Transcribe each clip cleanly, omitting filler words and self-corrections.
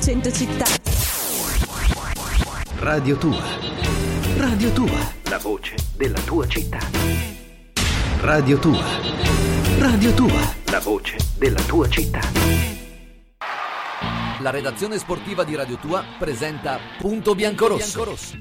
100 città. Radio Tua. Radio Tua. La voce della tua città. Radio Tua. Radio Tua. La voce della tua città. La redazione sportiva di Radio Tua presenta Punto Biancorosso.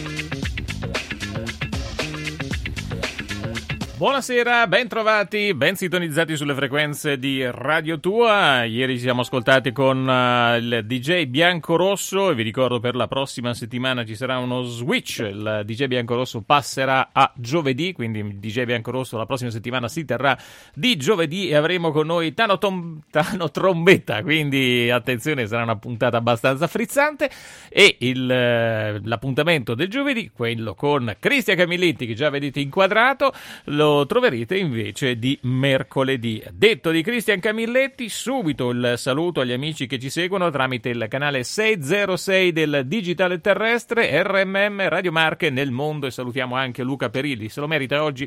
Buonasera, ben trovati, ben sintonizzati sulle frequenze di Radio Tua. Ieri ci siamo ascoltati con il DJ Biancorosso e vi ricordo per la prossima settimana ci sarà uno switch. Il DJ Biancorosso passerà a giovedì, quindi il DJ Biancorosso la prossima settimana si terrà di giovedì e avremo con noi Tano Trombetta, quindi attenzione, sarà una puntata abbastanza frizzante. E l'appuntamento del giovedì, quello con Cristian Camilletti, che già vedete inquadrato, lo troverete invece di mercoledì. Detto di Cristian Camilletti, subito il saluto agli amici che ci seguono tramite il canale 606 del digitale terrestre RMM Radio Marche nel mondo, e salutiamo anche Luca Perilli, se lo merita oggi.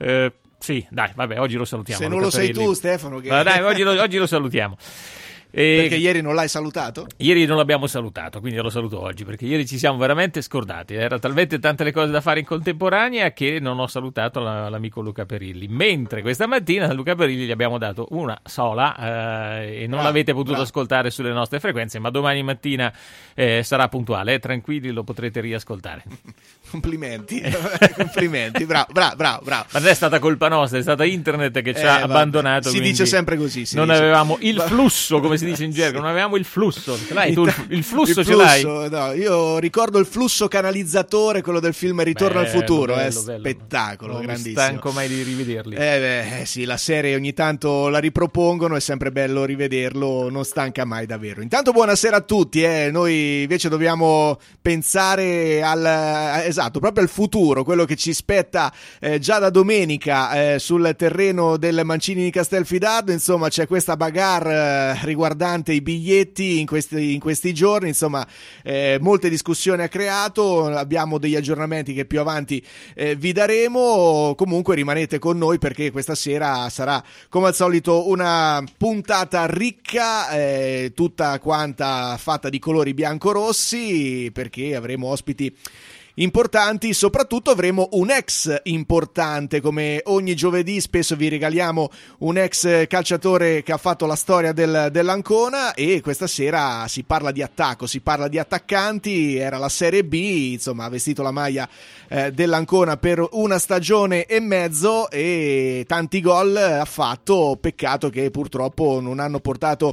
Sì, dai, vabbè, oggi lo salutiamo. Se Luca non lo Perilli. sei tu, Stefano, che... Dai, oggi lo salutiamo. Perché ieri non l'hai salutato? Ieri non l'abbiamo salutato, quindi lo saluto oggi, perché ieri ci siamo veramente scordati. Era talmente tante le cose da fare in contemporanea che non ho salutato l'amico Luca Perilli. Mentre questa mattina a Luca Perilli gli abbiamo dato una sola e non l'avete potuto ascoltare sulle nostre frequenze, ma domani mattina sarà puntuale. Tranquilli, lo potrete riascoltare. Complimenti, complimenti, bravo. Ma non è stata colpa nostra, è stata internet che ci ha abbandonato. Si dice sempre così. Non avevamo il flusso, come si dice in gergo, non avevamo il flusso. Ce l'hai tu il flusso? Ce l'hai? No, io ricordo il flusso canalizzatore, quello del film Ritorno al futuro, bello, spettacolo, non grandissimo. Non stanco mai di rivederli. Sì, la serie ogni tanto la ripropongono, è sempre bello rivederlo, non stanca mai davvero. Intanto buonasera a tutti, noi invece dobbiamo pensare proprio al futuro, quello che ci spetta già da domenica sul terreno del Mancini di Castelfidardo. Insomma, c'è questa bagarre riguardante i biglietti in questi giorni, insomma, molte discussioni ha creato. Abbiamo degli aggiornamenti che più avanti vi daremo. Comunque rimanete con noi, perché questa sera sarà come al solito una puntata ricca, tutta quanta fatta di colori bianco-rossi, perché avremo ospiti importanti. Soprattutto avremo un ex importante, come ogni giovedì spesso vi regaliamo un ex calciatore che ha fatto la storia dell'Ancona, e questa sera si parla di attacco, si parla di attaccanti. Era la Serie B, insomma ha vestito la maglia dell'Ancona per una stagione e mezzo e tanti gol ha fatto. Peccato che purtroppo non hanno portato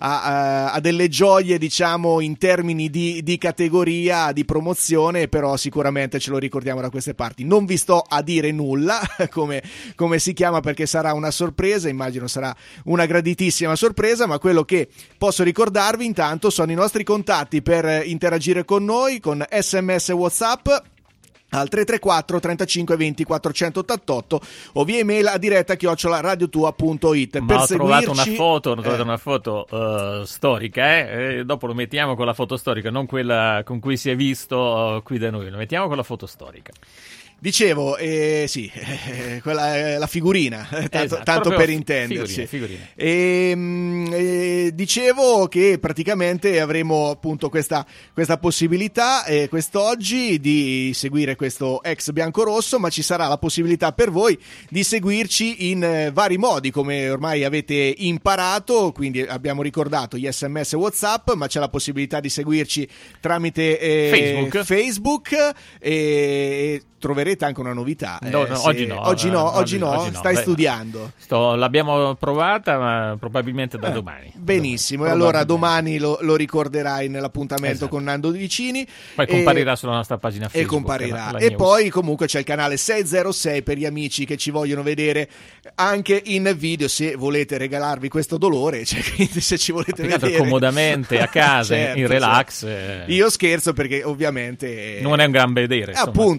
a delle gioie, diciamo, in termini di categoria, di promozione, però sicuramente ce lo ricordiamo da queste parti. Non vi sto a dire nulla come si chiama, perché sarà una sorpresa, immagino sarà una graditissima sorpresa, ma quello che posso ricordarvi intanto sono i nostri contatti per interagire con noi, con SMS e WhatsApp al 334 35 20 488 o via email a diretta @radiotua.it. Ma ho trovato una foto storica, dopo lo mettiamo con la foto storica, non quella con cui si è visto qui da noi, lo mettiamo con la foto storica. Dicevo, sì, quella è la figurina, tanto per intenderci. Figurine. Dicevo che praticamente avremo appunto questa possibilità quest'oggi di seguire questo ex biancorosso, ma ci sarà la possibilità per voi di seguirci in vari modi, come ormai avete imparato. Quindi abbiamo ricordato gli SMS e WhatsApp, ma c'è la possibilità di seguirci tramite Facebook e troverete anche una novità. Oggi no. Stai studiando. L'abbiamo provata, ma probabilmente da domani. Benissimo, e allora domani lo ricorderai nell'appuntamento con Nando Vicini. Poi comparirà sulla nostra pagina Facebook. E comparirà. E poi comunque c'è il canale 606 per gli amici che ci vogliono vedere anche in video, se volete regalarvi questo dolore, cioè, quindi se ci volete vedere comodamente a casa, certo, in relax. Io scherzo, perché ovviamente non è un gran vedere. Appunto, per quello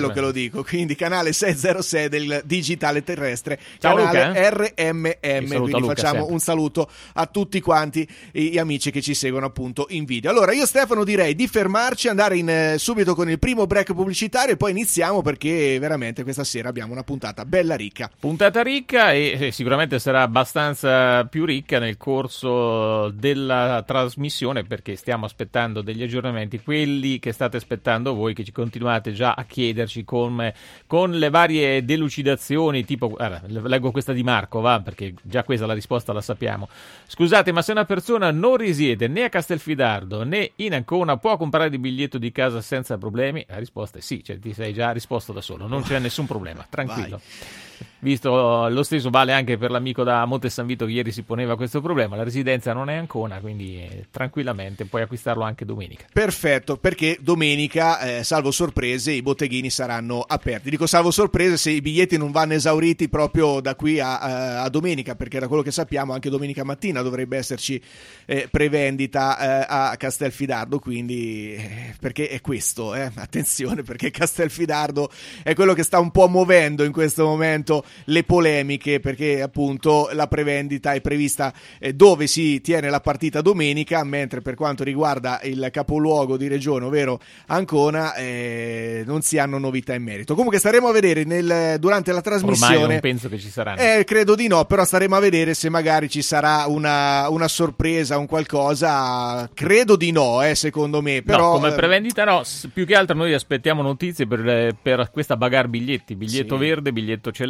quello che lo dico. Quindi canale 606 del digitale terrestre, Ciao, canale Luca. RMM. Quindi Luca, facciamo sempre un saluto a tutti quanti gli amici che ci seguono appunto in video. Allora io, Stefano, direi di fermarci, andare subito con il primo break pubblicitario e poi iniziamo, perché veramente questa sera abbiamo una puntata bella ricca. Puntata ricca, e sicuramente sarà abbastanza più ricca nel corso della trasmissione, perché stiamo aspettando degli aggiornamenti, quelli che state aspettando voi, che ci continuate già a chiederci con le varie delucidazioni, tipo, leggo questa di Marco, perché già questa la risposta la sappiamo. Scusate, ma se una persona non risiede né a Castelfidardo né in Ancona, può comprare il biglietto di casa senza problemi? La risposta è sì, cioè ti sei già risposto da solo, non c'è nessun problema, tranquillo. Vai. Visto lo stesso vale anche per l'amico da Monte San Vito che ieri si poneva questo problema, la residenza non è Ancona, quindi tranquillamente puoi acquistarlo anche domenica. Perfetto, perché domenica, salvo sorprese, i botteghini saranno aperti. Dico salvo sorprese se i biglietti non vanno esauriti proprio da qui a domenica, perché da quello che sappiamo anche domenica mattina dovrebbe esserci prevendita a Castelfidardo, quindi perché è questo, attenzione, perché Castelfidardo è quello che sta un po' muovendo in questo momento le polemiche, perché appunto la prevendita è prevista dove si tiene la partita domenica, mentre per quanto riguarda il capoluogo di regione, ovvero Ancona, non si hanno novità in merito. Comunque staremo a vedere durante la trasmissione. Ormai non penso che ci saranno. Credo di no, però staremo a vedere se magari ci sarà una sorpresa, un qualcosa. Credo di no, secondo me. Però, no, come prevendita no, più che altro noi aspettiamo notizie per questa bagarre biglietti, biglietto verde, biglietto celeste,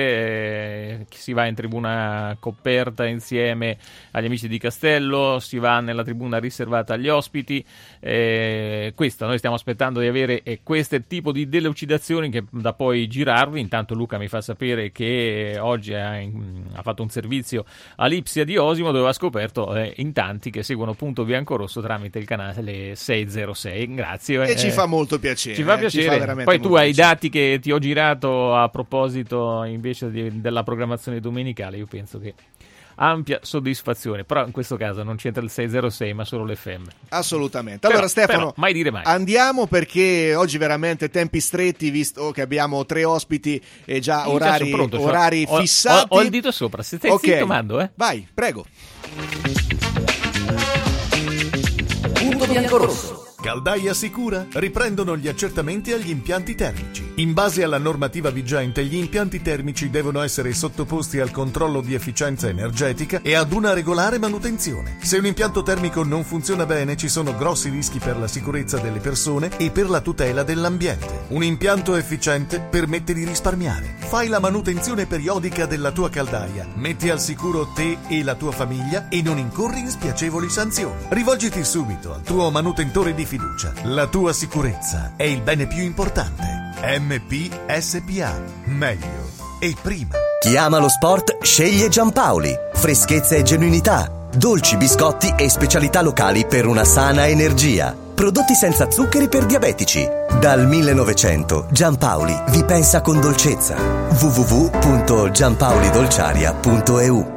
si va in tribuna coperta insieme agli amici di Castello, si va nella tribuna riservata agli ospiti, questo noi stiamo aspettando di avere questo tipo di delucidazioni che da poi girarvi. Intanto Luca mi fa sapere che oggi ha fatto un servizio all'Ipsia di Osimo, dove ha scoperto in tanti che seguono Punto Biancorosso tramite il canale 606. Grazie. E ci fa molto piacere. Ci fa piacere. Ci fa poi tu hai i piacere. dati che ti ho girato a proposito invece della programmazione domenicale. Io penso che ampia soddisfazione, però in questo caso non c'entra il 606 ma solo l'FM. Assolutamente. Allora Stefano, mai dire mai. Andiamo, perché oggi veramente tempi stretti, visto che abbiamo 3 ospiti e già orari fissati. Ho il dito sopra, se stai zitto mando. Vai, prego. Punto Biancorosso. Caldaia Sicura riprendono gli accertamenti agli impianti termici. In base alla normativa vigente, gli impianti termici devono essere sottoposti al controllo di efficienza energetica e ad una regolare manutenzione. Se un impianto termico non funziona bene, ci sono grossi rischi per la sicurezza delle persone e per la tutela dell'ambiente. Un impianto efficiente permette di risparmiare. Fai la manutenzione periodica della tua caldaia, metti al sicuro te e la tua famiglia e non incorri in spiacevoli sanzioni. Rivolgiti subito al tuo manutentore di fiducia. La tua sicurezza è il bene più importante. MP SPA. Meglio e prima. Chi ama lo sport sceglie Giampaoli. Freschezza e genuinità, dolci, biscotti e specialità locali per una sana energia. Prodotti senza zuccheri per diabetici. Dal 1900 Giampaoli vi pensa con dolcezza. www.giampaolidolciaria.eu.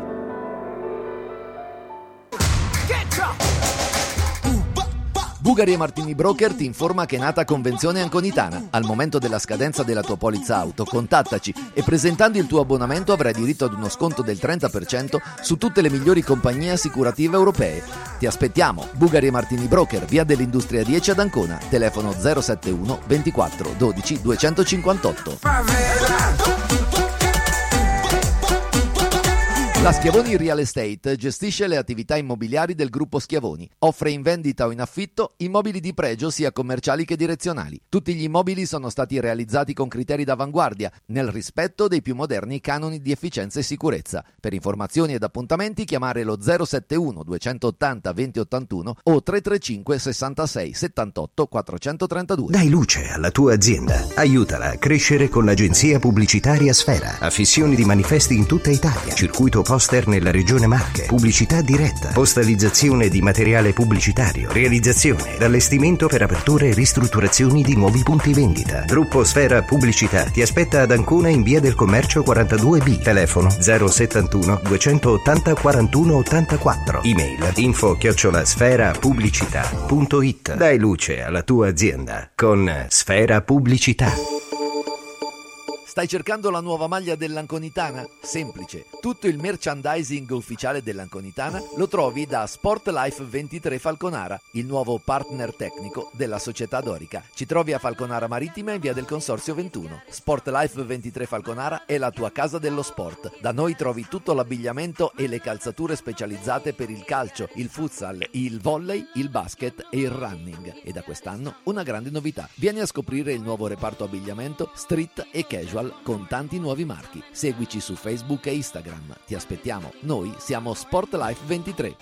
Bugari e Martini Broker ti informa che è nata Convenzione Anconitana. Al momento della scadenza della tua polizza auto, contattaci e presentando il tuo abbonamento avrai diritto ad uno sconto del 30% su tutte le migliori compagnie assicurative europee. Ti aspettiamo. Bugari e Martini Broker, via dell'Industria 10 ad Ancona, telefono 071 24 12 258. La Schiavoni Real Estate gestisce le attività immobiliari del gruppo Schiavoni. Offre in vendita o in affitto immobili di pregio sia commerciali che direzionali. Tutti gli immobili sono stati realizzati con criteri d'avanguardia, nel rispetto dei più moderni canoni di efficienza e sicurezza. Per informazioni ed appuntamenti chiamare lo 071 280 2081 o 335 66 78 432. Dai luce alla tua azienda. Aiutala a crescere con l'agenzia pubblicitaria Sfera. Affissioni di manifesti in tutta Italia. Circuito poster nella regione Marche, pubblicità diretta, postalizzazione di materiale pubblicitario, realizzazione ed allestimento per aperture e ristrutturazioni di nuovi punti vendita. Gruppo Sfera Pubblicità ti aspetta ad Ancona in via del Commercio 42B, telefono 071 280 41 84, email info@sferapubblicità.it. Dai luce alla tua azienda con Sfera Pubblicità. Stai cercando la nuova maglia dell'Anconitana? Semplice. Tutto il merchandising ufficiale dell'Anconitana lo trovi da Sportlife 23 Falconara, il nuovo partner tecnico della società dorica. Ci trovi a Falconara Marittima in via del Consorzio 21. Sportlife 23 Falconara è la tua casa dello sport. Da noi trovi tutto l'abbigliamento e le calzature specializzate per il calcio, il futsal, il volley, il basket e il running. E da quest'anno una grande novità. Vieni a scoprire il nuovo reparto abbigliamento street e casual con tanti nuovi marchi. Seguici su Facebook e Instagram. Ti aspettiamo. Noi siamo Sportlife 23.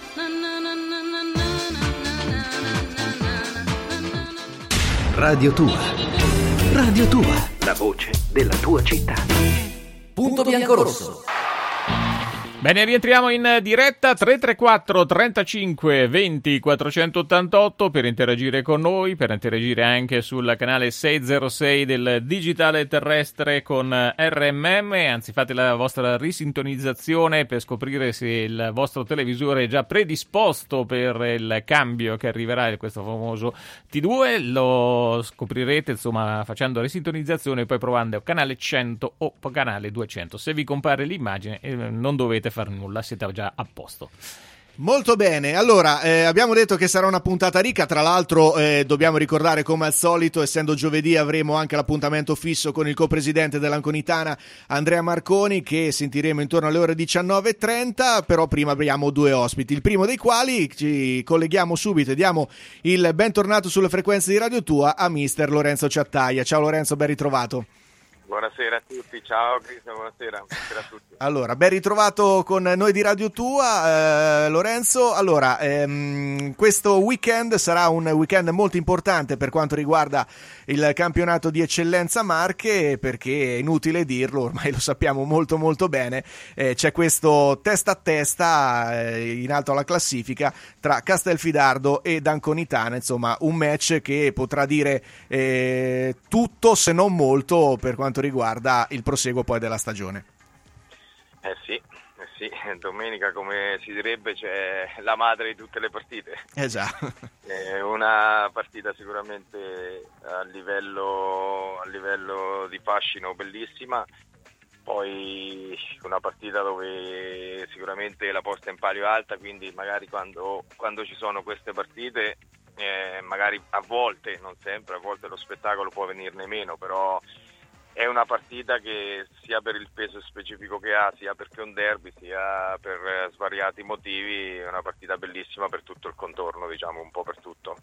Radio Tua. Radio Tua. La voce della tua città. Punto biancorosso. Bene, rientriamo in diretta 334 35 20 488 per interagire con noi, per interagire anche sul canale 606 del digitale terrestre con RMM, anzi fate la vostra risintonizzazione per scoprire se il vostro televisore è già predisposto per il cambio che arriverà, questo famoso T2, lo scoprirete insomma facendo risintonizzazione e poi provando canale 100 o canale 200. Se vi compare l'immagine non dovete far nulla, siete già a posto. Molto bene, allora abbiamo detto che sarà una puntata ricca, tra l'altro dobbiamo ricordare come al solito, essendo giovedì avremo anche l'appuntamento fisso con il copresidente dell'Anconitana Andrea Marconi, che sentiremo intorno alle ore 19.30, però prima abbiamo due ospiti, il primo dei quali ci colleghiamo subito e diamo il bentornato sulle frequenze di Radio Tua a mister Lorenzo Ciattaia. Ciao Lorenzo, ben ritrovato. Buonasera a tutti, ciao Cristian, buonasera a tutti. Allora, ben ritrovato con noi di Radio Tua, Lorenzo. Allora, questo weekend sarà un weekend molto importante per quanto riguarda il campionato di eccellenza Marche, perché è inutile dirlo, ormai lo sappiamo molto molto bene, c'è questo testa a testa in alto alla classifica tra Castelfidardo ed Anconitana, insomma un match che potrà dire tutto se non molto per quanto riguarda il proseguo poi della stagione. Sì, domenica, come si direbbe, c'è la madre di tutte le partite. Esatto. È una partita sicuramente a livello di fascino bellissima, poi una partita dove sicuramente la posta in palio è alta, quindi magari quando ci sono queste partite, magari a volte, non sempre, a volte lo spettacolo può venirne meno, però è una partita che sia per il peso specifico che ha, sia perché è un derby, sia per svariati motivi, è una partita bellissima per tutto il contorno, diciamo, un po' per tutto.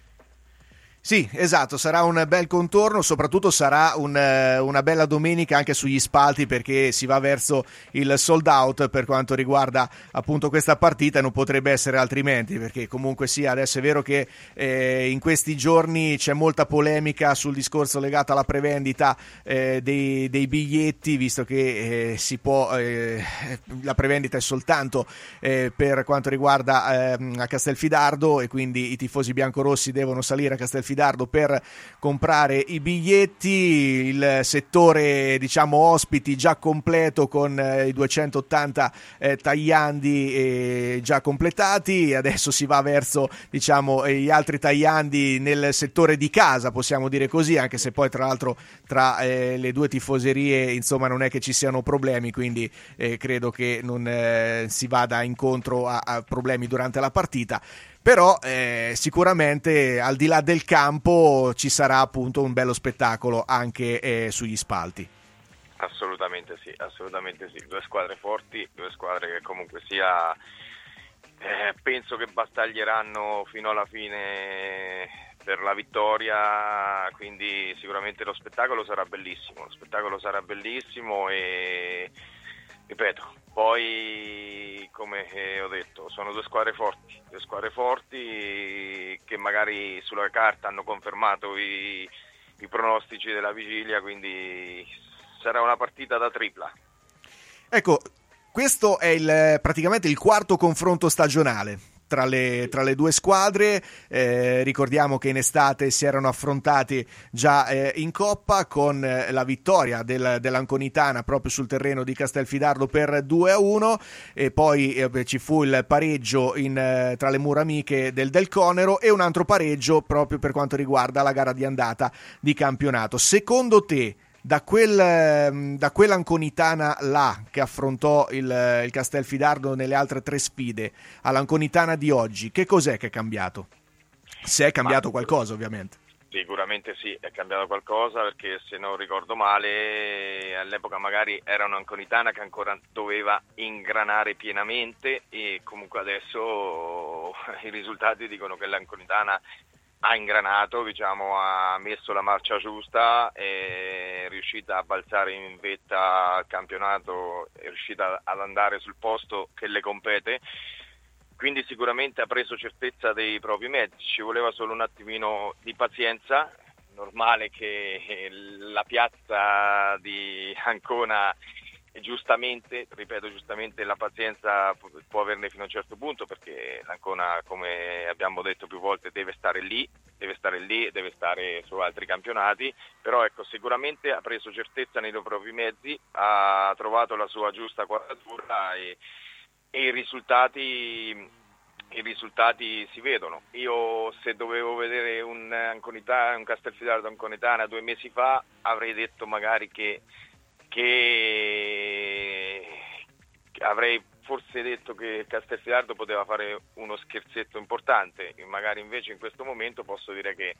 Sì, esatto, sarà un bel contorno, soprattutto sarà una bella domenica anche sugli spalti, perché si va verso il sold out per quanto riguarda appunto questa partita, e non potrebbe essere altrimenti, perché comunque sia, adesso è vero che in questi giorni c'è molta polemica sul discorso legato alla prevendita dei biglietti, visto che si può la prevendita è soltanto per quanto riguarda a Castelfidardo, e quindi i tifosi biancorossi devono salire a Castelfidardo per comprare i biglietti. Il settore, diciamo, ospiti già completo con i 280 tagliandi già completati, adesso si va verso, diciamo, gli altri tagliandi nel settore di casa, possiamo dire così, anche se poi tra l'altro tra le due tifoserie insomma non è che ci siano problemi, quindi credo che non si vada incontro a problemi durante la partita. Però sicuramente al di là del campo ci sarà appunto un bello spettacolo anche sugli spalti. Assolutamente sì, due squadre forti, due squadre che comunque sia penso che battaglieranno fino alla fine per la vittoria, quindi sicuramente lo spettacolo sarà bellissimo e ripeto, poi come ho detto sono due squadre forti che magari sulla carta hanno confermato i pronostici della vigilia, quindi sarà una partita da tripla. Ecco, questo è praticamente il quarto confronto stagionale tra le due squadre. Ricordiamo che in estate si erano affrontati già in Coppa con la vittoria dell'Anconitana proprio sul terreno di Castelfidardo per 2-1, e poi ci fu il pareggio tra le mura amiche del Conero e un altro pareggio proprio per quanto riguarda la gara di andata di campionato. Secondo te da quell'Anconitana là che affrontò il Castelfidardo nelle altre 3 sfide all'Anconitana di oggi, che cos'è che è cambiato? Se è cambiato qualcosa, ovviamente. Sicuramente sì, è cambiato qualcosa, perché se non ricordo male all'epoca magari era un'Anconitana che ancora doveva ingranare pienamente, e comunque adesso i risultati dicono che l'Anconitana ha ingranato, diciamo, ha messo la marcia giusta, è riuscita a balzare in vetta al campionato, è riuscita ad andare sul posto che le compete. Quindi sicuramente ha preso certezza dei propri mezzi, ci voleva solo un attimino di pazienza. Normale che la piazza di Ancona, giustamente la pazienza può averne fino a un certo punto, perché l'Ancona, come abbiamo detto più volte, deve stare lì, deve stare su altri campionati, però ecco, sicuramente ha preso certezza nei propri mezzi, ha trovato la sua giusta quadratura e i risultati si vedono. Io, se dovevo vedere un Castelfidardo Anconitana 2 mesi fa, avrei detto magari che avrei forse detto che Castelfidardo poteva fare uno scherzetto importante, magari invece in questo momento posso dire che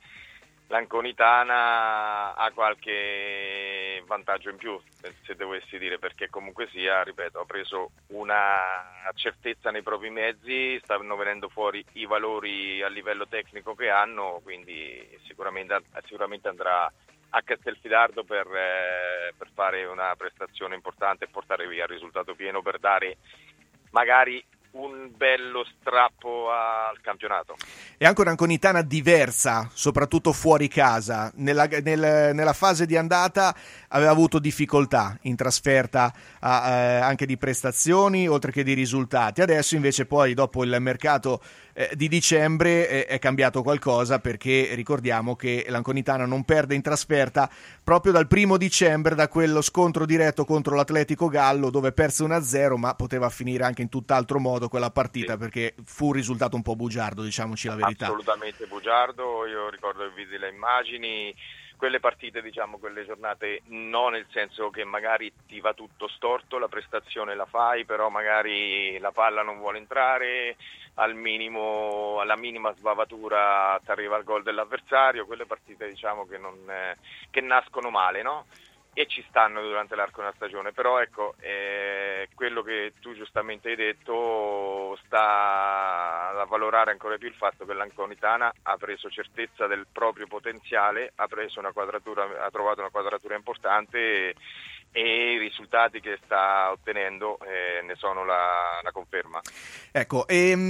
l'Anconitana ha qualche vantaggio in più, se dovessi dire, perché comunque sia, ripeto, ha preso una certezza nei propri mezzi, stanno venendo fuori i valori a livello tecnico che hanno, quindi sicuramente andrà a Castelfidardo per fare una prestazione importante e portare via il risultato pieno, per dare magari un bello strappo al campionato. È anche un'Anconitana diversa, soprattutto fuori casa. Nella fase di andata aveva avuto difficoltà in trasferta anche di prestazioni oltre che di risultati. Adesso invece poi, dopo il mercato di dicembre, è cambiato qualcosa, perché ricordiamo che l'Anconitana non perde in trasferta proprio dal 1° dicembre, da quello scontro diretto contro l'Atletico Gallo, dove perse 1-0, ma poteva finire anche in tutt'altro modo quella partita, sì, perché fu un risultato un po' bugiardo, diciamoci la verità. Assolutamente bugiardo, io ricordo che vidi le immagini, quelle partite, diciamo, quelle giornate, no, nel senso che magari ti va tutto storto, la prestazione la fai, però magari la palla non vuole entrare, alla minima sbavatura ti arriva il gol dell'avversario, quelle partite, diciamo, che nascono male, no? E ci stanno durante l'arco della stagione, però ecco, quello che tu giustamente hai detto sta a valorare ancora più il fatto che l'Anconitana ha preso certezza del proprio potenziale, ha trovato una quadratura importante, e i risultati che sta ottenendo ne sono la conferma. Ecco,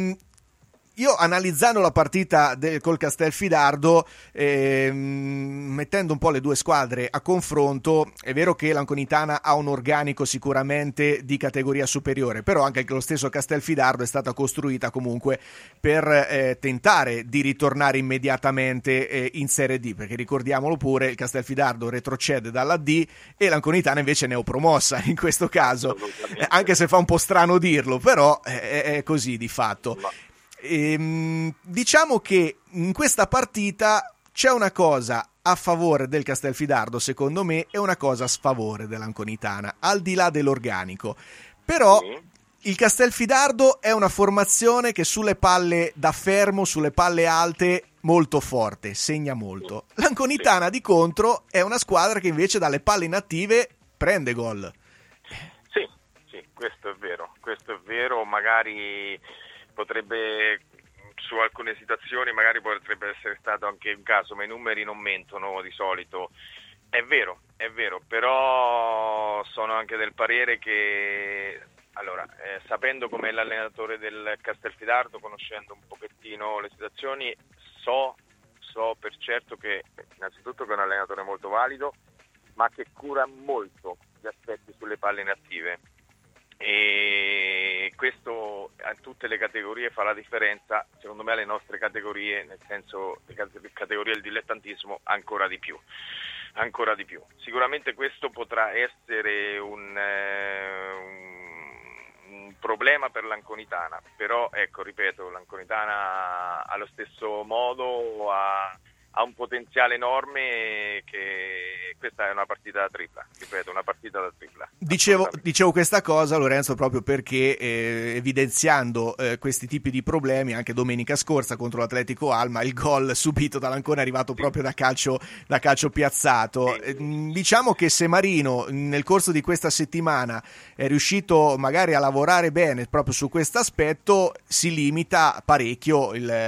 io, analizzando la partita col Castelfidardo, mettendo un po' le due squadre a confronto, è vero che l'Anconitana ha un organico sicuramente di categoria superiore, però anche lo stesso Castelfidardo è stata costruita comunque per tentare di ritornare immediatamente in Serie D, perché ricordiamolo pure, il Castelfidardo retrocede dalla D e l'Anconitana invece neopromossa in questo caso, anche se fa un po' strano dirlo, però è così di fatto. Diciamo che in questa partita c'è una cosa a favore del Castelfidardo, secondo me, e una cosa a sfavore dell'Anconitana, al di là dell'organico. Però il Castelfidardo è una formazione che sulle palle da fermo, sulle palle alte, molto forte, segna molto. L'Anconitana, di contro, è una squadra che invece dalle palle inattive prende gol. Sì, questo è vero, magari potrebbe, su alcune situazioni magari potrebbe essere stato anche un caso, ma i numeri non mentono di solito. È vero, però sono anche del parere che, allora, sapendo com'è l'allenatore del Castelfidardo, conoscendo un pochettino le situazioni, so per certo che innanzitutto che è un allenatore molto valido, ma che cura molto gli aspetti sulle palle inattive. E questo a tutte le categorie fa la differenza, secondo me alle nostre categorie, nel senso le categorie del dilettantismo, ancora di più. Sicuramente questo potrà essere un problema per l'Anconitana, però ecco, ripeto, l'Anconitana allo stesso modo ha ha un potenziale enorme, che questa è una partita da tripla, ripeto, una partita da tripla. Dicevo questa cosa, Lorenzo, proprio perché evidenziando questi tipi di problemi, anche domenica scorsa contro l'Atletico Alma, il gol subito dall'Ancona è arrivato proprio da calcio piazzato. Diciamo che se Marino nel corso di questa settimana è riuscito magari a lavorare bene proprio su questo aspetto, si limita parecchio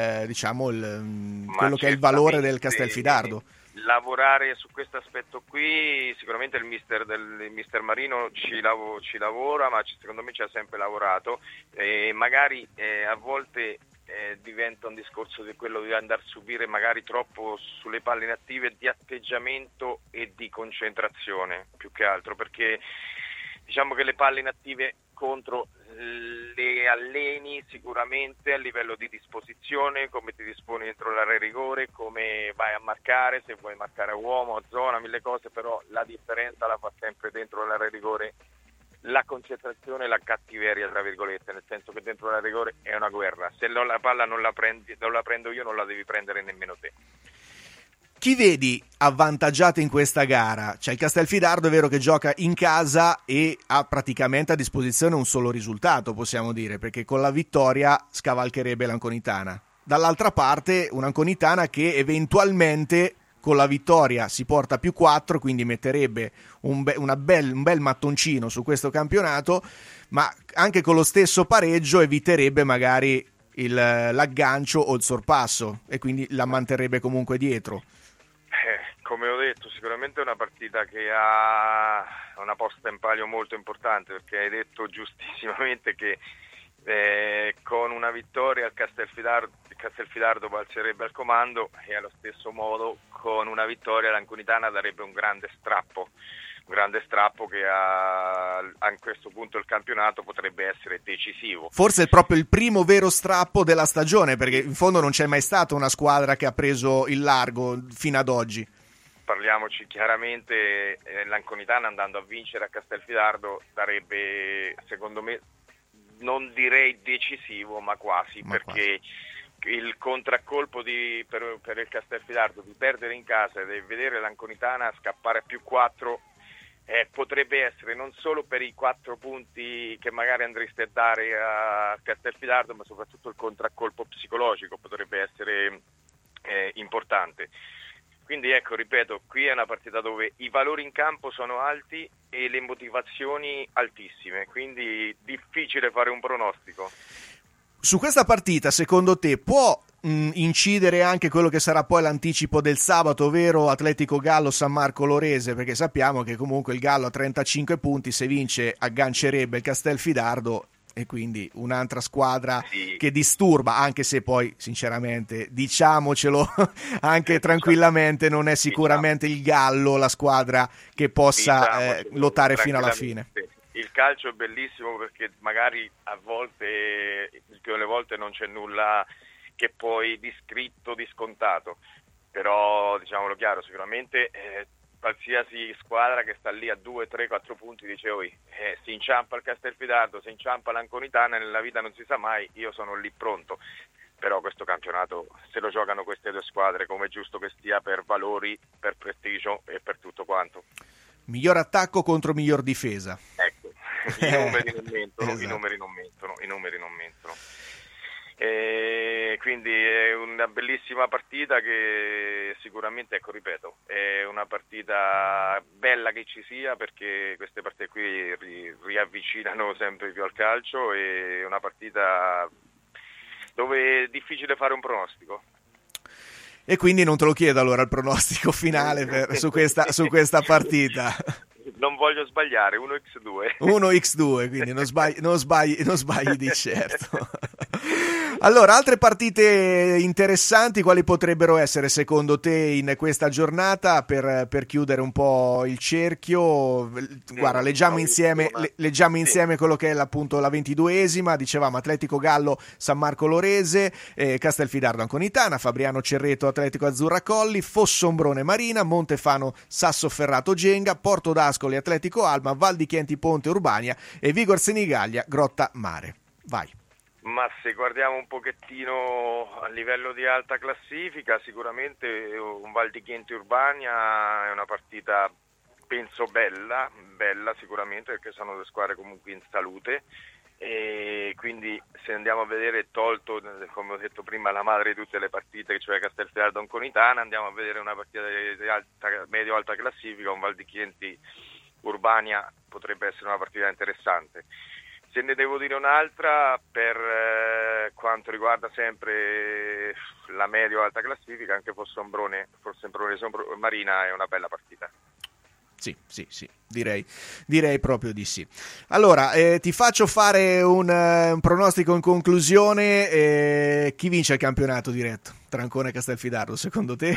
quello che è il valore del Castelfidardo. Lavorare su questo aspetto qui, sicuramente il mister Marino ci lavora, ma secondo me ci ha sempre lavorato, e magari a volte diventa un discorso di quello di andare a subire magari troppo sulle palle inattive, di atteggiamento e di concentrazione più che altro, perché diciamo che le palle inattive contro le alleni sicuramente a livello di disposizione, come ti disponi dentro l'area rigore, come vai a marcare, se vuoi marcare a uomo, a zona, mille cose, però la differenza la fa sempre dentro l'area rigore la concentrazione e la cattiveria, tra virgolette, nel senso che dentro l'area rigore è una guerra, se la palla non la prendo io, non la devi prendere nemmeno te. Chi vedi avvantaggiato in questa gara? C'è il Castelfidardo, è vero, che gioca in casa e ha praticamente a disposizione un solo risultato, possiamo dire, perché con la vittoria scavalcherebbe l'Anconitana. Dall'altra parte un'Anconitana che eventualmente con la vittoria si porta più 4, quindi metterebbe un bel mattoncino su questo campionato, ma anche con lo stesso pareggio eviterebbe magari l'aggancio o il sorpasso, e quindi la manterrebbe comunque dietro. Come ho detto, sicuramente è una partita che ha una posta in palio molto importante, perché hai detto giustissimamente che con una vittoria il Castelfidardo balzerebbe al comando, e allo stesso modo con una vittoria l'Anconitana darebbe un grande strappo che a questo punto il campionato potrebbe essere decisivo. Forse è proprio il primo vero strappo della stagione, perché in fondo non c'è mai stata una squadra che ha preso il largo fino ad oggi. Parliamoci chiaramente, l'Anconitana andando a vincere a Castelfidardo darebbe, secondo me, non direi decisivo, ma quasi, perché il contraccolpo per il Castelfidardo di perdere in casa e vedere l'Anconitana scappare a più 4 potrebbe essere non solo per i 4 punti che magari andreste a dare a Castelfidardo, ma soprattutto il contraccolpo psicologico potrebbe essere importante. Quindi ecco, ripeto, qui è una partita dove i valori in campo sono alti e le motivazioni altissime, quindi difficile fare un pronostico. Su questa partita, secondo te, può incidere anche quello che sarà poi l'anticipo del sabato, ovvero Atletico Gallo San Marco Lorese? Perché sappiamo che comunque il Gallo ha 35 punti, se vince aggancerebbe il Castelfidardo, e quindi un'altra squadra che disturba, anche se poi sinceramente, diciamocelo anche tranquillamente, non è sicuramente il Gallo la squadra che possa lottare fino alla fine. Il calcio è bellissimo, perché magari a volte, il più delle volte, non c'è nulla che poi di scritto, di scontato, però diciamolo chiaro, sicuramente qualsiasi squadra che sta lì a 2, 3, 4 punti dice si inciampa il Castelfidardo, si inciampa l'Anconitana, nella vita non si sa mai, io sono lì pronto. Però questo campionato se lo giocano queste due squadre, come è giusto che stia, per valori, per prestigio e per tutto quanto. Miglior attacco contro miglior difesa. Ecco, i numeri non mentono, esatto. i numeri non mentono. Quindi è una bellissima partita che sicuramente, ecco, ripeto, è una partita bella che ci sia, perché queste partite qui riavvicinano sempre più al calcio, e è una partita dove è difficile fare un pronostico. E quindi non te lo chiedo allora il pronostico finale su questa partita. Non voglio sbagliare, 1x2. 1x2, quindi non sbagli di certo. Allora, altre partite interessanti quali potrebbero essere secondo te in questa giornata, per chiudere un po' il cerchio? Guarda, leggiamo insieme quello che è appunto la 22esima. Dicevamo Atletico Gallo San Marco Lorese, Castelfidardo Anconitana, Fabriano Cerreto Atletico Azzurra Colli, Fossombrone Marina, Montefano Sassoferrato Genga, Porto d'Ascoli Atletico Alma, Val di Chienti Ponte Urbania e Vigor Senigallia Grotta Mare. Vai. Ma se guardiamo un pochettino a livello di alta classifica, sicuramente un Val di Chieti Urbania è una partita, penso, bella sicuramente, perché sono due squadre comunque in salute, e quindi se andiamo a vedere, tolto, come ho detto prima, la madre di tutte le partite, cioè Castelfidardo Anconitana, andiamo a vedere una partita di medio-alta classifica, un Val di Chieti Urbania potrebbe essere una partita interessante. Se ne devo dire un'altra, per quanto riguarda sempre la medio-alta classifica, anche Fossombrone Marina è una bella partita. Sì, direi proprio di sì. Allora, ti faccio fare un pronostico in conclusione. Chi vince il campionato diretto tra Ancona e Castelfidardo, secondo te?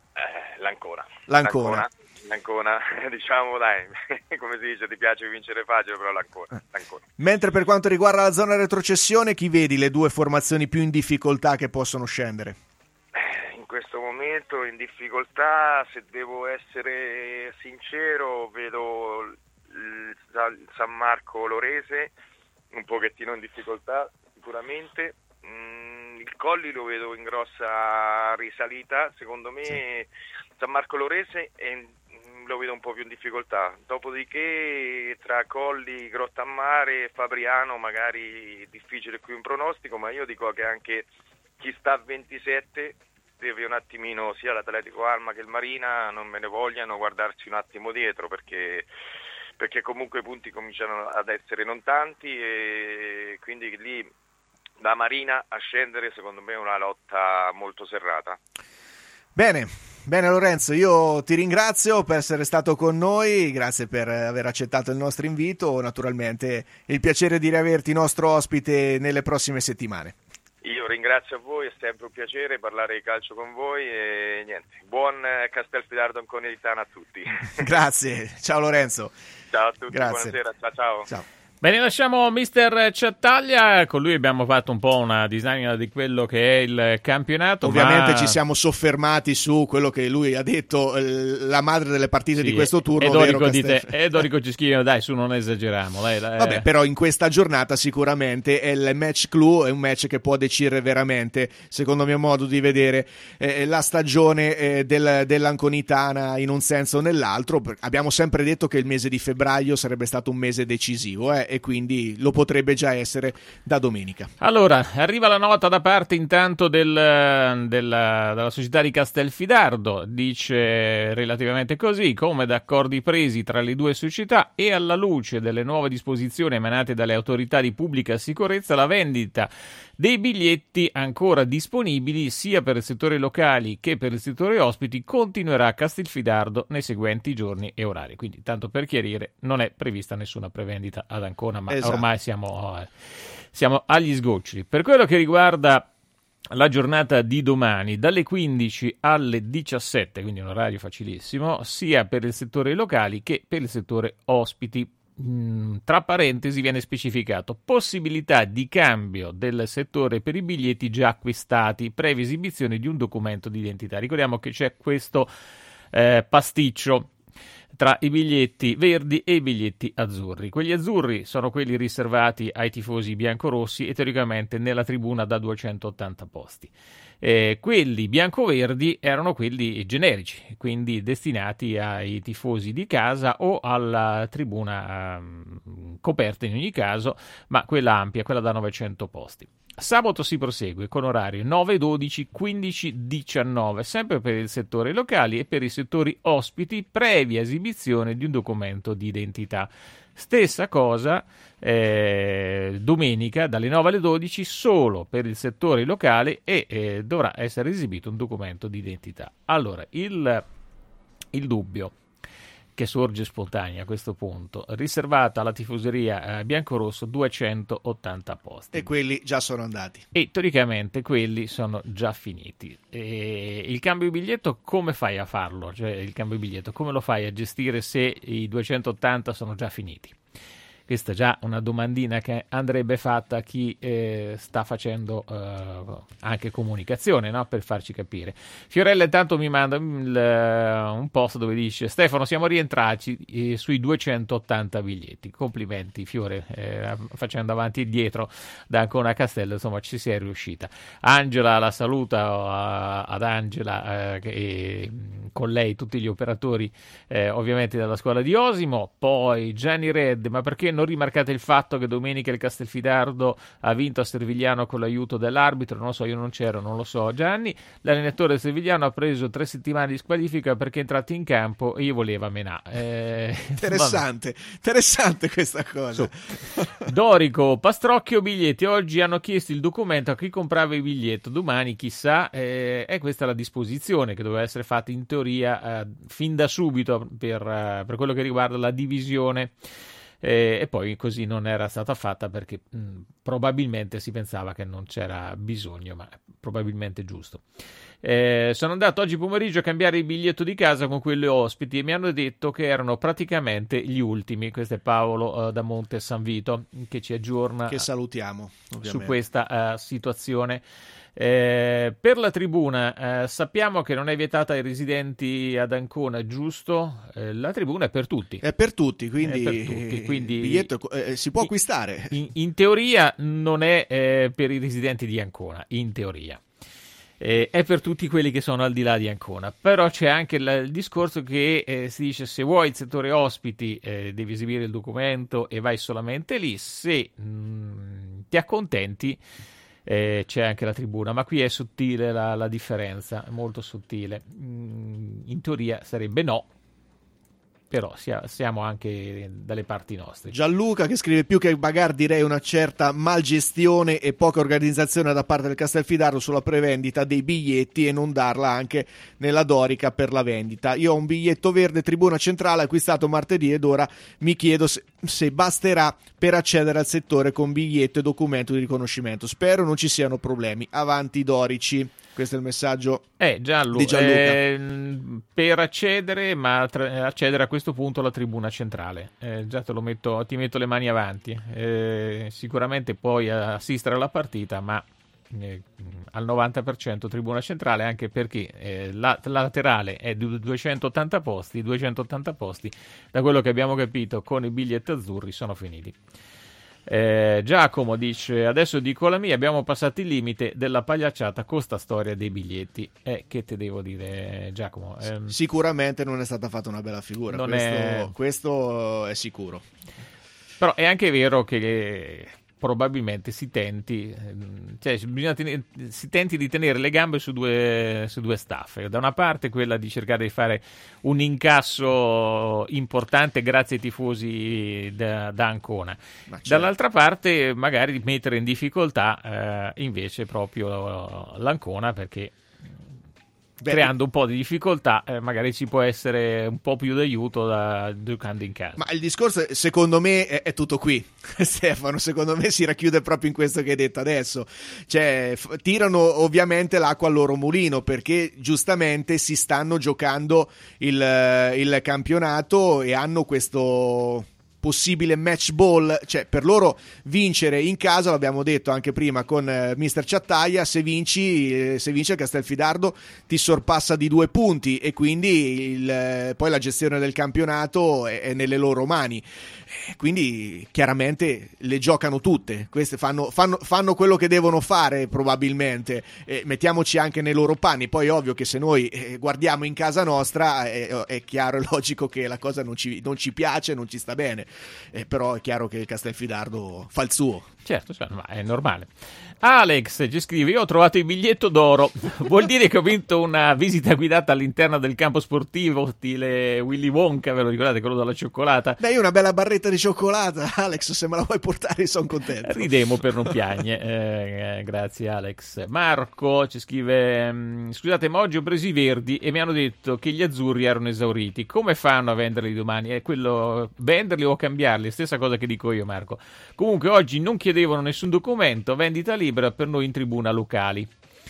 L'Ancona, diciamo, dai, come si dice, ti piace vincere facile, però l'Ancona. Mentre per quanto riguarda la zona retrocessione, chi vedi le due formazioni più in difficoltà che possono scendere? In questo momento in difficoltà, se devo essere sincero, vedo il San Marco Lorese un pochettino in difficoltà sicuramente. Il Colli lo vedo in grossa risalita, secondo me. Sì. San Marco Lorese lo vedo un po' più in difficoltà, dopodiché tra Colli, Grottammare e Fabriano magari difficile qui un pronostico, ma io dico che anche chi sta a 27 deve un attimino, sia l'Atletico Alma che il Marina, non me ne vogliano guardarsi un attimo dietro, perché comunque i punti cominciano ad essere non tanti, e quindi lì da Marina a scendere secondo me è una lotta molto serrata. Bene Lorenzo, io ti ringrazio per essere stato con noi, grazie per aver accettato il nostro invito, naturalmente il piacere di riaverti nostro ospite nelle prossime settimane. Io ringrazio a voi, è sempre un piacere parlare di calcio con voi, e niente, buon Castelfidardo Anconitana a tutti. Grazie, ciao Lorenzo. Ciao a tutti, grazie. Buonasera, ciao. Bene, lasciamo Mister Ciattaglia, con lui abbiamo fatto un po' una disamina di quello che è il campionato. Ovviamente ci siamo soffermati su quello che lui ha detto, la madre delle partite di questo turno. Dorico ci scrive, dai, su, non esageriamo. Vabbè, però in questa giornata sicuramente è il match clou, è un match che può decidere veramente, secondo mio modo di vedere, la stagione dell'Anconitana in un senso o nell'altro. Abbiamo sempre detto che il mese di febbraio sarebbe stato un mese decisivo, e quindi lo potrebbe già essere da domenica. Allora, arriva la nota da parte intanto della società di Castelfidardo, dice relativamente così: come da accordi presi tra le due società e alla luce delle nuove disposizioni emanate dalle autorità di pubblica sicurezza, la vendita dei biglietti ancora disponibili sia per il settore locali che per il settore ospiti continuerà a Castelfidardo nei seguenti giorni e orari. Quindi, tanto per chiarire, non è prevista nessuna prevendita ad Ancona, ma esatto, ormai siamo agli sgoccioli. Per quello che riguarda la giornata di domani, dalle 15 alle 17, quindi un orario facilissimo, sia per il settore locali che per il settore ospiti. Tra parentesi viene specificato: possibilità di cambio del settore per i biglietti già acquistati, previa esibizione di un documento di identità. Ricordiamo che c'è questo pasticcio tra i biglietti verdi e i biglietti azzurri. Quelli azzurri sono quelli riservati ai tifosi biancorossi e teoricamente nella tribuna da 280 posti. Quelli biancoverdi erano quelli generici, quindi destinati ai tifosi di casa o alla tribuna coperta in ogni caso, ma quella ampia, quella da 900 posti. Sabato si prosegue con orario 9-12, 15-19, sempre per il settore locali e per i settori ospiti, previa esibizione di un documento di identità. Stessa cosa domenica dalle 9 alle 12 solo per il settore locale e dovrà essere esibito un documento di identità. Allora, il dubbio che sorge spontanea a questo punto, riservata alla tifoseria biancorosso 280 posti. E quelli già sono andati. E teoricamente quelli sono già finiti. E il cambio biglietto come fai a farlo? Cioè il cambio biglietto come lo fai a gestire se i 280 sono già finiti? Questa è già una domandina che andrebbe fatta a chi sta facendo anche comunicazione, no? Per farci capire. Fiorella intanto mi manda un post dove dice: Stefano, siamo rientrati sui 280 biglietti. Complimenti Fiore, facendo avanti e dietro da Ancona a Castello, insomma ci si è riuscita. Angela la saluta, ad Angela e con lei tutti gli operatori ovviamente dalla scuola di Osimo. Poi Gianni Red: ma perché non rimarcate il fatto che domenica il Castelfidardo ha vinto a Servigliano con l'aiuto dell'arbitro? Non lo so, io non c'ero, non lo so Gianni. L'allenatore Servigliano ha preso 3 settimane di squalifica perché è entrato in campo e io voleva menà. Interessante questa cosa. Dorico: Pastrocchio biglietti, oggi hanno chiesto il documento a chi comprava il biglietto, domani chissà. È questa la disposizione che doveva essere fatta in teoria fin da subito per quello che riguarda la divisione, e poi così non era stata fatta perché probabilmente si pensava che non c'era bisogno, ma probabilmente giusto. Sono andato oggi pomeriggio a cambiare il biglietto di casa con quelli ospiti e mi hanno detto che erano praticamente gli ultimi. Questo è Paolo da Monte San Vito che ci aggiorna, che salutiamo ovviamente, su questa situazione. Per la tribuna sappiamo che non è vietata ai residenti ad Ancona, giusto? La tribuna è per tutti. È per tutti, quindi il biglietto si può acquistare. In teoria non è per i residenti di Ancona, in teoria. È per tutti quelli che sono al di là di Ancona, però c'è anche il discorso che si dice: se vuoi il settore ospiti devi esibire il documento e vai solamente lì, se ti accontenti c'è anche la tribuna, ma qui è sottile la differenza, è molto sottile. In teoria sarebbe no, però siamo anche dalle parti nostre. Gianluca che scrive: più che bagar direi una certa malgestione e poca organizzazione da parte del Castelfidardo sulla prevendita dei biglietti e non darla anche nella Dorica per la vendita. Io ho un biglietto verde tribuna centrale acquistato martedì ed ora mi chiedo se basterà per accedere al settore con biglietto e documento di riconoscimento. Spero non ci siano problemi. Avanti Dorici. Questo è il messaggio di Gianluca. Per accedere, ma accedere a questo punto alla tribuna centrale. Già ti metto le mani avanti. Sicuramente puoi assistere alla partita, ma al 90% tribuna centrale, anche perché la laterale è di 280 posti, da quello che abbiamo capito con i biglietti azzurri sono finiti. Giacomo dice: adesso dico la mia, abbiamo passato il limite della pagliacciata con sta storia dei biglietti. Che te devo dire, Giacomo? Sicuramente non è stata fatta una bella figura, questo è sicuro. Però è anche vero che probabilmente si tenti di tenere le gambe su due staffe. Da una parte quella di cercare di fare un incasso importante grazie ai tifosi da Ancona, dall'altra parte magari mettere in difficoltà invece proprio l'Ancona, perché creando un po' di difficoltà magari ci può essere un po' più d'aiuto giocando in casa. Ma il discorso secondo me è tutto qui, Stefano, secondo me si racchiude proprio in questo che hai detto adesso, cioè tirano ovviamente l'acqua al loro mulino perché giustamente si stanno giocando il campionato e hanno questo possibile match ball, cioè per loro vincere in casa, l'abbiamo detto anche prima con Mr. Ciattaia, se vinci il Castelfidardo ti sorpassa di 2 punti e quindi poi la gestione del campionato è nelle loro mani, quindi chiaramente le giocano tutte, queste fanno quello che devono fare probabilmente, mettiamoci anche nei loro panni. Poi è ovvio che se noi guardiamo in casa nostra è chiaro e logico che la cosa non ci piace, non ci sta bene, però è chiaro che il Castelfidardo fa il suo. Certo, ma è normale. Alex ci scrive: io ho trovato il biglietto d'oro, vuol dire che ho vinto una visita guidata all'interno del campo sportivo stile Willy Wonka, ve lo ricordate, quello della cioccolata? Dai, una bella barretta di cioccolata, Alex, se me la vuoi portare sono contento. Ridemo per non piagne. Grazie Alex. Marco ci scrive: scusate, ma oggi ho preso i verdi e mi hanno detto che gli azzurri erano esauriti, come fanno a venderli domani? È quello, venderli o cambiarli, stessa cosa che dico io, Marco. Comunque oggi non chiedevano nessun documento, vendita libera per noi in tribuna locali.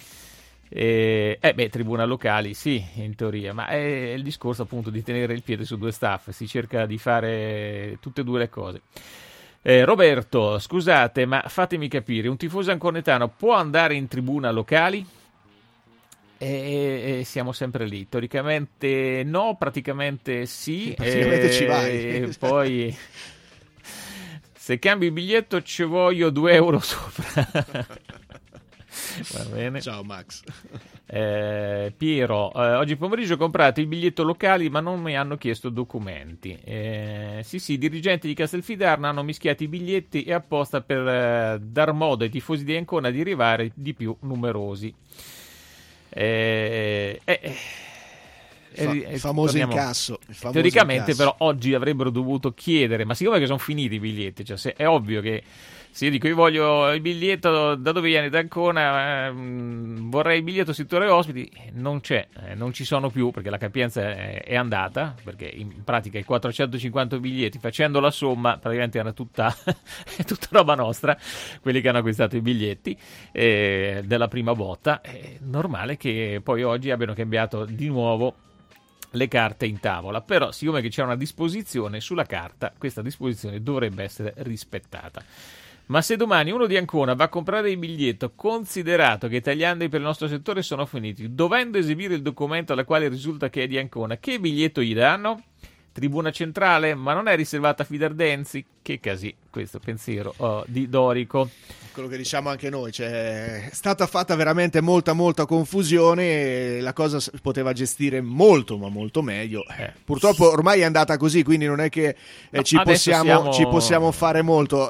Tribuna locali sì, in teoria, ma è il discorso appunto di tenere il piede su 2 staffe, si cerca di fare tutte e 2 le cose. Roberto, scusate, ma fatemi capire, un tifoso anconetano può andare in tribuna locali? Siamo sempre lì. Teoricamente no, praticamente sì. Praticamente ci vai. Poi se cambi il biglietto ci voglio 2 euro sopra. Va bene. Ciao Max. Piero, oggi pomeriggio ho comprato i biglietto locali ma non mi hanno chiesto documenti. Sì, i dirigenti di Castelfidardo hanno mischiato i biglietti e apposta per dar modo ai tifosi di Ancona di arrivare di più numerosi. Il famoso incasso. Teoricamente però oggi avrebbero dovuto chiedere, ma siccome che sono finiti i biglietti, cioè è ovvio che se io dico io voglio il biglietto, da dove vieni? Da Ancona, vorrei il biglietto settore ospiti, non c'è, non ci sono più perché la capienza è andata, perché in pratica i 450 biglietti, facendo la somma, praticamente era tutta roba nostra, quelli che hanno acquistato i biglietti della prima botta. È normale che poi oggi abbiano cambiato di nuovo le carte in tavola, però siccome che c'è una disposizione sulla carta, questa disposizione dovrebbe essere rispettata. Ma se domani uno di Ancona va a comprare il biglietto, considerato che i tagliandi per il nostro settore sono finiti, dovendo esibire il documento alla quale risulta che è di Ancona, che biglietto gli danno? Tribuna centrale? Ma non è riservata a Fidardenzi? Che casi, questo pensiero di Dorico. Quello che diciamo anche noi, cioè, è stata fatta veramente molta confusione e la cosa si poteva gestire molto ma molto meglio. Purtroppo ormai è andata così, quindi non è che ci possiamo fare molto.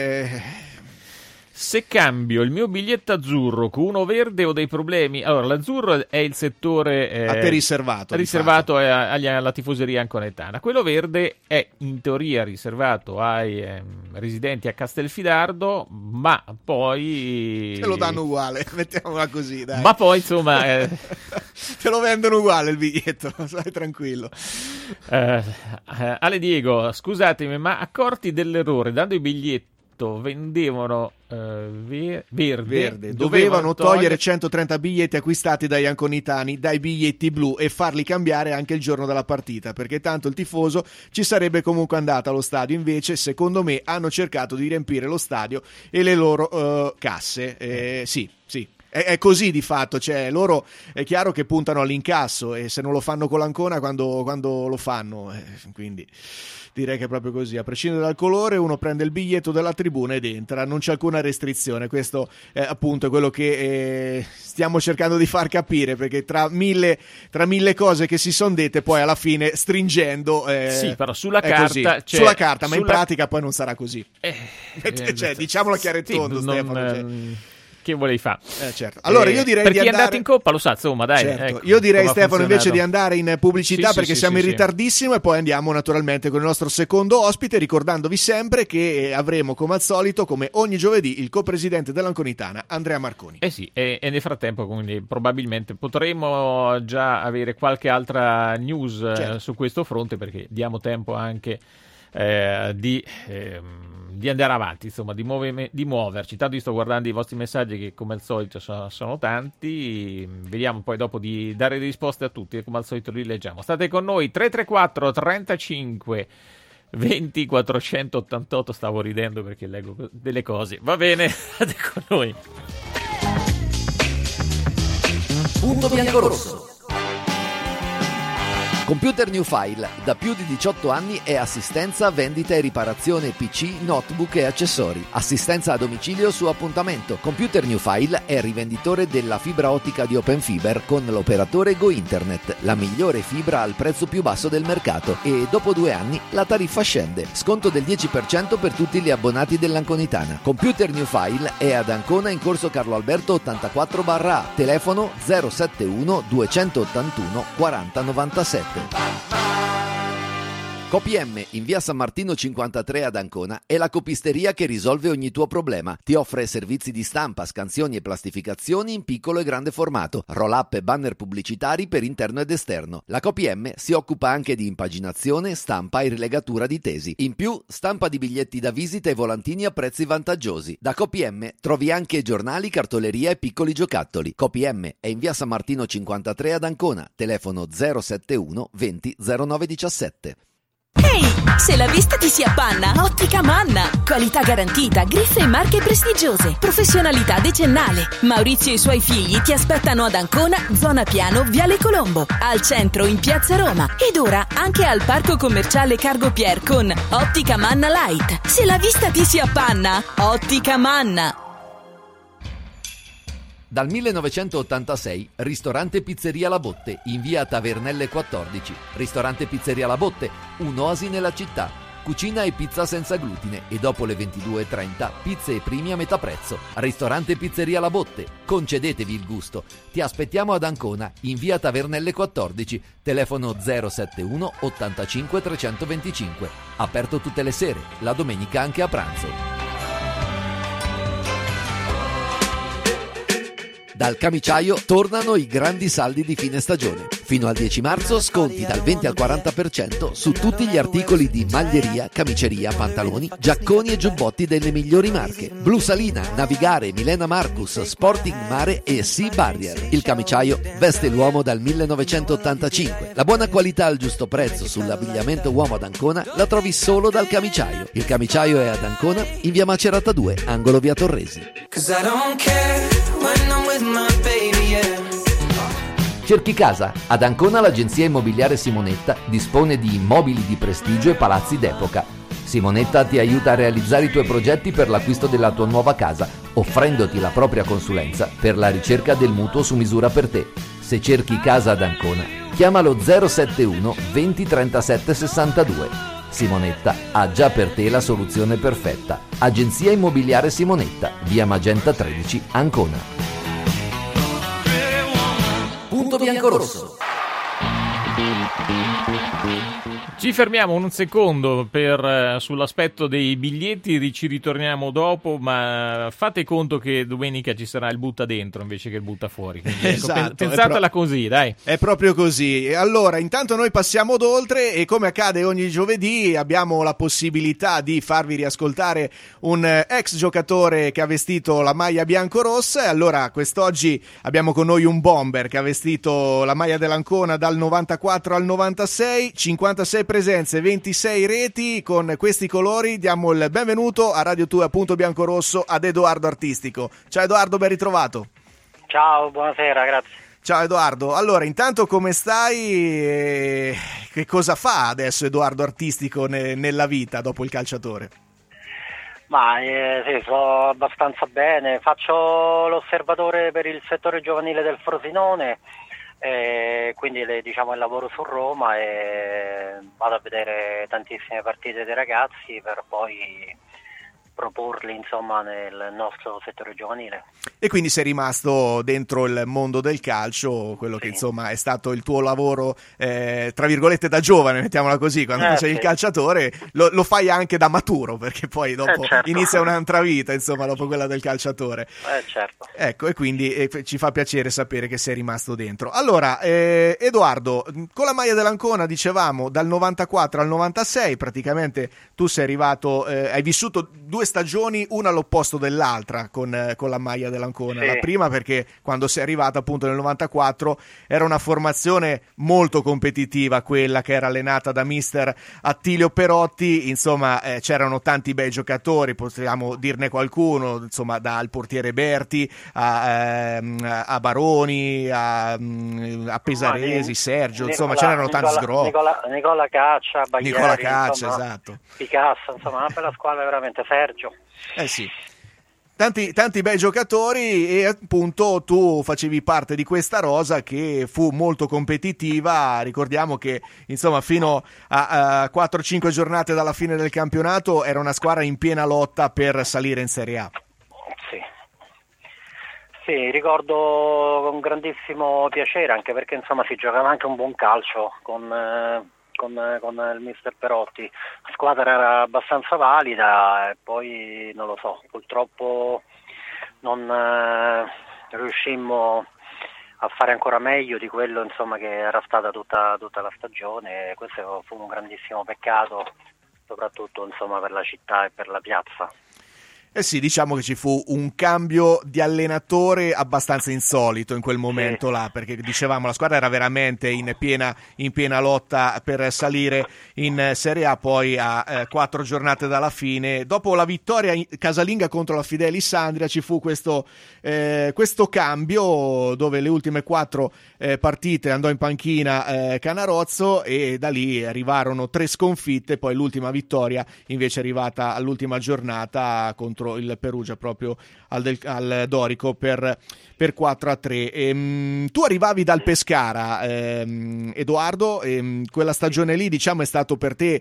Se cambio il mio biglietto azzurro con uno verde ho dei problemi? Allora, l'azzurro è il settore a te riservato alla tifoseria anconetana. Quello verde è in teoria riservato ai residenti a Castelfidardo, ma poi te lo danno uguale, mettiamola così, dai. Ma poi insomma te lo vendono uguale il biglietto, stai tranquillo. Ale Diego, scusatemi, ma accorti dell'errore, dando i biglietti vendevano verde. Dovevano togliere 130 biglietti acquistati dagli anconitani dai biglietti blu e farli cambiare anche il giorno della partita, perché tanto il tifoso ci sarebbe comunque andato allo stadio. Invece secondo me hanno cercato di riempire lo stadio e le loro casse. Sì, è così di fatto, cioè loro è chiaro che puntano all'incasso e se non lo fanno con l'Ancona quando lo fanno, quindi direi che è proprio così, a prescindere dal colore uno prende il biglietto della tribuna ed entra, non c'è alcuna restrizione. Questo appunto è quello che stiamo cercando di far capire, perché tra mille cose che si sono dette poi alla fine stringendo sì, però sulla carta sulla carta, ma in pratica poi non sarà così, cioè, diciamolo chiaro e tondo, Stefano, che volevi fare? Certo. Allora io direi per di chi andare... è andato in coppa lo sa, insomma, dai. Certo. Ecco, io direi, Stefano, invece di andare in pubblicità, perché siamo in sì. ritardissimo, e poi andiamo naturalmente con il nostro secondo ospite, ricordandovi sempre che avremo, come al solito, come ogni giovedì, il copresidente dell'Anconitana, Andrea Marconi. Sì, e nel frattempo quindi probabilmente potremo già avere qualche altra news su questo fronte, perché diamo tempo anche di andare avanti, insomma, di muoverci. Tanto io sto guardando i vostri messaggi che come al solito sono tanti, vediamo poi dopo di dare risposte a tutti e come al solito li leggiamo. State con noi, 334 35 20 488, stavo ridendo perché leggo delle cose, va bene, state con noi. Punto bianco-rosso. Computer New File, da più di 18 anni è assistenza, vendita e riparazione PC, notebook e accessori. Assistenza a domicilio su appuntamento. Computer New File è rivenditore della fibra ottica di Open Fiber con l'operatore Go Internet, la migliore fibra al prezzo più basso del mercato, e dopo 2 anni la tariffa scende. Sconto del 10% per tutti gli abbonati dell'Anconitana. Computer New File è ad Ancona in corso Carlo Alberto 84/A, telefono 071 281 4097. CopiM in via San Martino 53 ad Ancona è la copisteria che risolve ogni tuo problema. Ti offre servizi di stampa, scansioni e plastificazioni in piccolo e grande formato, roll-up e banner pubblicitari per interno ed esterno. La CopiM si occupa anche di impaginazione, stampa e rilegatura di tesi. In più, stampa di biglietti da visita e volantini a prezzi vantaggiosi. Da CopiM trovi anche giornali, cartoleria e piccoli giocattoli. CopiM è in via San Martino 53 ad Ancona, telefono 071 20 09 17. Ehi, se la vista ti si appanna, Ottica Manna. Qualità garantita, griffe e marche prestigiose, professionalità decennale. Maurizio e i suoi figli ti aspettano ad Ancona, zona Piano, Viale Colombo, al centro in Piazza Roma ed ora anche al Parco Commerciale Cargo Pier con Ottica Manna Light. Se la vista ti si appanna, Ottica Manna. Dal 1986, ristorante Pizzeria La Botte, in via Tavernelle 14. Ristorante Pizzeria La Botte, un'oasi nella città. Cucina e pizza senza glutine e dopo le 22:30 pizze e primi a metà prezzo. Ristorante Pizzeria La Botte, concedetevi il gusto. Ti aspettiamo ad Ancona, in via Tavernelle 14, telefono 071 85 325. Aperto tutte le sere, la domenica anche a pranzo. Dal Camiciaio tornano i grandi saldi di fine stagione. Fino al 10 marzo sconti dal 20 al 40% su tutti gli articoli di maglieria, camiceria, pantaloni, giacconi e giubbotti delle migliori marche. Blu Salina, Navigare, Milena Marcus, Sporting Mare e Sea Barrier. Il Camiciaio veste l'uomo dal 1985. La buona qualità al giusto prezzo sull'abbigliamento uomo ad Ancona la trovi solo dal Camiciaio. Il Camiciaio è ad Ancona, in via Macerata 2, angolo via Torresi. Cerchi casa. Ad Ancona l'agenzia immobiliare Simonetta dispone di immobili di prestigio e palazzi d'epoca. Simonetta ti aiuta a realizzare i tuoi progetti per l'acquisto della tua nuova casa, offrendoti la propria consulenza per la ricerca del mutuo su misura per te. Se cerchi casa ad Ancona, chiamalo 071 20 37 62. Simonetta ha già per te la soluzione perfetta. Agenzia immobiliare Simonetta, via Magenta 13, Ancona. Punto biancorosso. Ci fermiamo un secondo sull'aspetto dei biglietti, ci ritorniamo dopo, ma fate conto che domenica ci sarà il butta dentro invece che il butta fuori. Quindi, esatto, pensatela così, dai. È proprio così. E allora, intanto noi passiamo d'oltre e come accade ogni giovedì abbiamo la possibilità di farvi riascoltare un ex giocatore che ha vestito la maglia biancorossa. E allora quest'oggi abbiamo con noi un bomber che ha vestito la maglia dell'Ancona dal 94 al 96, 56 presenze, 26 reti. Con questi colori diamo il benvenuto a Radio Tua Punto Biancorosso ad Edoardo Artistico. Ciao Edoardo, ben ritrovato. Ciao, buonasera, grazie. Ciao Edoardo, allora intanto come stai e che cosa fa adesso Edoardo Artistico nella vita dopo il calciatore? Ma sì, sto abbastanza bene, faccio l'osservatore per il settore giovanile del Frosinone. Quindi diciamo il lavoro su Roma e vado a vedere tantissime partite dei ragazzi per poi proporli insomma nel nostro settore giovanile. E quindi sei rimasto dentro il mondo del calcio, quello che insomma è stato il tuo lavoro tra virgolette da giovane, mettiamola così, quando facevi il calciatore lo fai anche da maturo, perché poi dopo certo. Inizia un'altra vita insomma dopo quella del calciatore. Certo. Ecco, e quindi ci fa piacere sapere che sei rimasto dentro. Allora Edoardo, con la maglia dell'Ancona dicevamo dal 94 al 96 praticamente tu sei arrivato, hai vissuto 2 stagioni, una all'opposto dell'altra con la maglia dell'Ancona. La prima perché quando sei arrivato appunto nel 94 era una formazione molto competitiva, quella che era allenata da mister Attilio Perotti, insomma c'erano tanti bei giocatori, possiamo dirne qualcuno, insomma dal portiere Berti a Baroni a Pesaresi, Sergio, insomma ce n'erano tanti sgro. Nicola Caccia, Baglieri, Nicola Caccia, insomma, esatto. Picasso, insomma una bella squadra veramente, Sergio. Sì. Tanti bei giocatori e appunto tu facevi parte di questa rosa che fu molto competitiva. Ricordiamo che insomma fino a 4-5 giornate dalla fine del campionato era una squadra in piena lotta per salire in Serie A. Sì, ricordo con grandissimo piacere, anche perché insomma si giocava anche un buon calcio con il mister Perotti. La squadra era abbastanza valida e poi non lo so, purtroppo non riuscimmo a fare ancora meglio di quello insomma che era stata tutta la stagione. Questo fu un grandissimo peccato, soprattutto insomma per la città e per la piazza. Sì, diciamo che ci fu un cambio di allenatore abbastanza insolito in quel momento là, perché dicevamo la squadra era veramente in piena lotta per salire in Serie A, poi a 4 giornate dalla fine, dopo la vittoria casalinga contro la Fidelis Andria, ci fu questo cambio dove le ultime 4 partite andò in panchina Canarozzo, e da lì arrivarono 3 sconfitte, poi l'ultima vittoria invece è arrivata all'ultima giornata contro il Perugia, proprio al Dorico per 4-3. Tu arrivavi dal Pescara, Edoardo, quella stagione lì diciamo è stato per te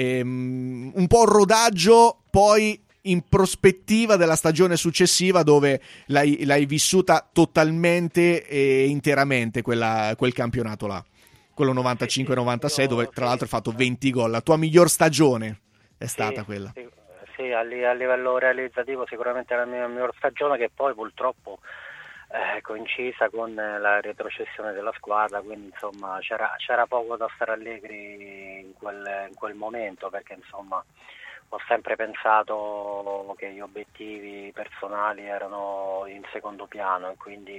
un po' un rodaggio, poi in prospettiva della stagione successiva dove l'hai vissuta totalmente e interamente quel campionato là, quello 95-96, dove tra l'altro hai fatto 20 gol. La tua miglior stagione è stata quella. Sì, a livello realizzativo sicuramente la mia miglior stagione, che poi purtroppo coincisa con la retrocessione della squadra, quindi insomma c'era poco da stare allegri in quel momento, perché insomma ho sempre pensato che gli obiettivi personali erano in secondo piano, e quindi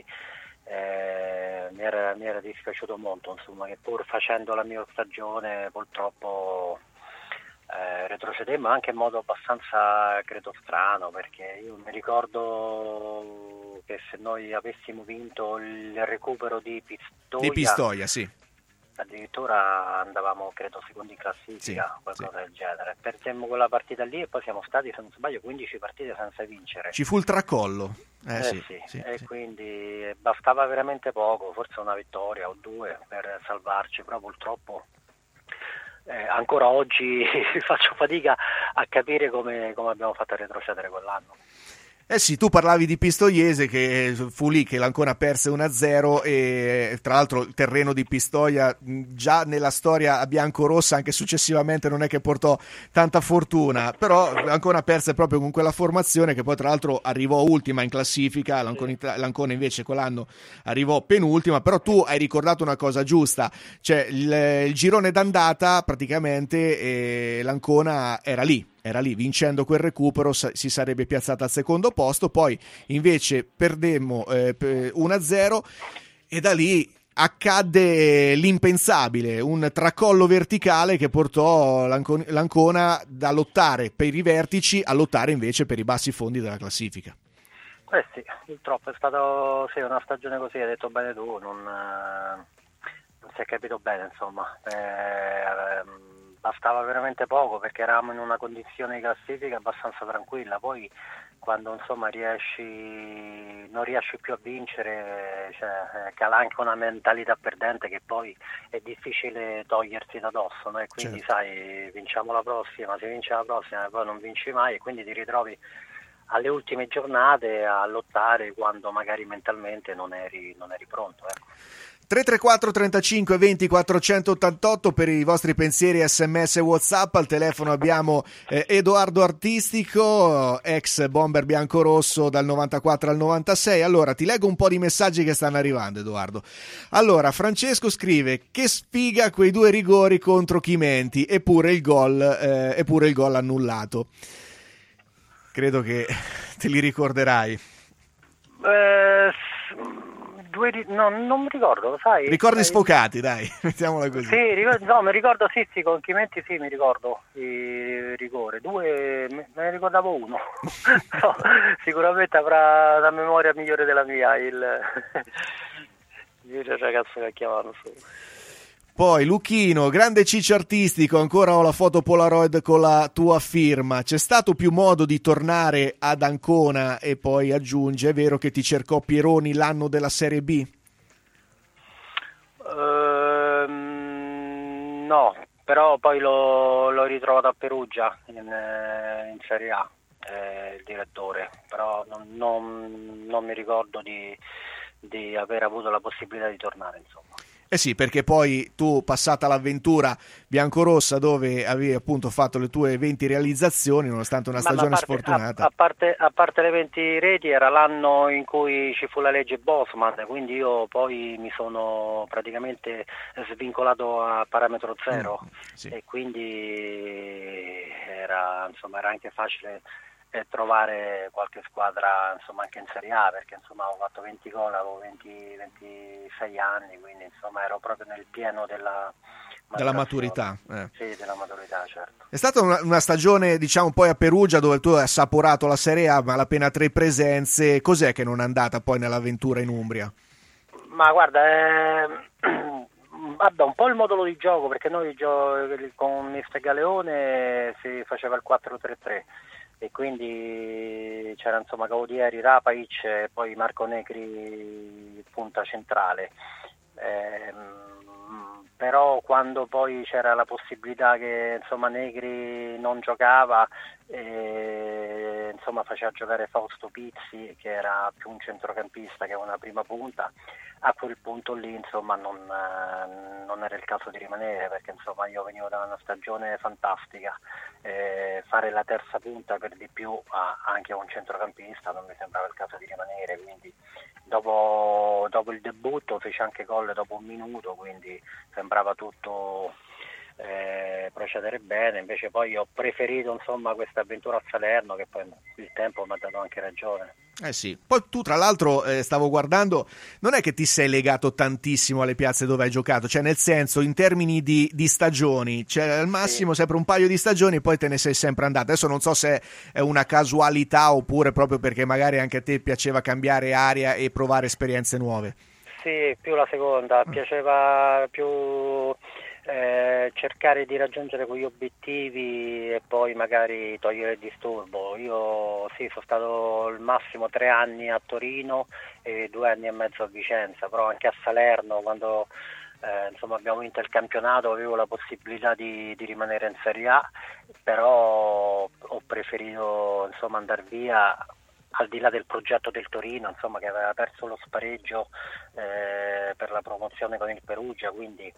mi era dispiaciuto molto, insomma, che pur facendo la mia stagione purtroppo retrocedemmo anche in modo abbastanza, credo, strano, perché io mi ricordo che se noi avessimo vinto il recupero di Pistoia, sì, addirittura andavamo, credo, secondi in classifica, qualcosa del genere. Perdemmo quella partita lì e poi siamo stati, se non sbaglio, 15 partite senza vincere. Ci fu il tracollo. Sì. Quindi bastava veramente poco, forse una vittoria o 2 per salvarci, però purtroppo ancora oggi faccio fatica a capire come abbiamo fatto a retrocedere quell'anno. Sì, tu parlavi di Pistoiese, che fu lì che l'Ancona perse 1-0, e tra l'altro il terreno di Pistoia già nella storia biancorossa anche successivamente non è che portò tanta fortuna, però l'Ancona perse proprio con quella formazione, che poi tra l'altro arrivò ultima in classifica. L'Ancona invece quell'anno arrivò penultima. Però tu hai ricordato una cosa giusta, cioè il girone d'andata praticamente l'Ancona era lì, vincendo quel recupero si sarebbe piazzata al secondo posto, poi invece perdemmo 1-0, e da lì accadde l'impensabile, un tracollo verticale che portò l'Ancona da lottare per i vertici a lottare invece per i bassi fondi della classifica. Sì, purtroppo è stata una stagione così, hai detto bene tu, non si è capito bene, insomma. Bastava veramente poco, perché eravamo in una condizione di classifica abbastanza tranquilla. Poi quando insomma non riesci più a vincere, cala anche una mentalità perdente che poi è difficile togliersi da dosso, no? E quindi sai, vinciamo la prossima, si vince la prossima e poi non vinci mai, e quindi ti ritrovi alle ultime giornate a lottare quando magari mentalmente non eri pronto, ecco. 334 35 20 488 per i vostri pensieri, sms e whatsapp. Al telefono abbiamo Edoardo Artistico, ex bomber biancorosso dal 94 al 96. Allora ti leggo un po' di messaggi che stanno arrivando, Edoardo. Allora, Francesco scrive: che sfiga quei 2 rigori contro Chimenti, eppure il gol annullato. Credo che te li ricorderai. Non mi ricordo, lo sai. Ricordi sfocati, dai, mettiamola così. Sì, mi ricordo, sì, con Chimenti sì, mi ricordo il rigore. 2, me ne ricordavo 1. No, sicuramente avrà la memoria migliore della mia il ragazzo che chiamavano su. Poi Luchino, grande Ciccio Artistico, ancora ho la foto Polaroid con la tua firma. C'è stato più modo di tornare ad Ancona? E poi aggiunge: è vero che ti cercò Pieroni l'anno della Serie B? No, però poi l'ho ritrovato a Perugia in Serie A, il direttore, però non mi ricordo di aver avuto la possibilità di tornare, insomma. Sì, perché poi tu, passata l'avventura biancorossa, dove avevi appunto fatto le tue 20 realizzazioni, nonostante una stagione sfortunata. A parte le 20 reti, era l'anno in cui ci fu la legge Bosman, quindi io poi mi sono praticamente svincolato a parametro zero, sì. E quindi era anche facile e trovare qualche squadra insomma anche in Serie A, perché insomma ho fatto 20 gol, avevo 26 anni, quindi insomma ero proprio nel pieno della maturità. Sì, della maturità, certo. È stata una stagione, diciamo, poi a Perugia, dove tu hai assaporato la Serie A, ma appena 3 presenze. Cos'è che non è andata poi nell'avventura in Umbria? Ma guarda, vabbè, un po' il modulo di gioco, perché noi con Mister Galeone si faceva il 4-3-3 e quindi c'era insomma Gaudieri, Rapaic e poi Marco Negri punta centrale. Però quando poi c'era la possibilità che insomma Negri non giocava, insomma faceva giocare Fausto Pizzi, che era più un centrocampista che una prima punta, a quel punto lì insomma non era il caso di rimanere, perché insomma io venivo da una stagione fantastica, fare la terza punta per di più anche a un centrocampista non mi sembrava il caso di rimanere, quindi dopo il debutto fece anche gol dopo un minuto, quindi sembrava tutto procedere bene. Invece poi ho preferito insomma questa avventura a Salerno, che poi il tempo mi ha dato anche ragione. Sì, poi tu tra l'altro stavo guardando, non è che ti sei legato tantissimo alle piazze dove hai giocato, cioè nel senso in termini di stagioni, cioè al massimo sempre un paio di stagioni e poi te ne sei sempre andato. Adesso non so se è una casualità oppure proprio perché magari anche a te piaceva cambiare aria e provare esperienze nuove. Sì, più la seconda, piaceva più cercare di raggiungere quegli obiettivi e poi magari togliere il disturbo. Io sì, sono stato al massimo 3 anni a Torino e 2 anni e mezzo a Vicenza, però anche a Salerno quando insomma abbiamo vinto il campionato avevo la possibilità di rimanere in Serie A, però ho preferito insomma andare via al di là del progetto del Torino, insomma, che aveva perso lo spareggio per la promozione con il Perugia, quindi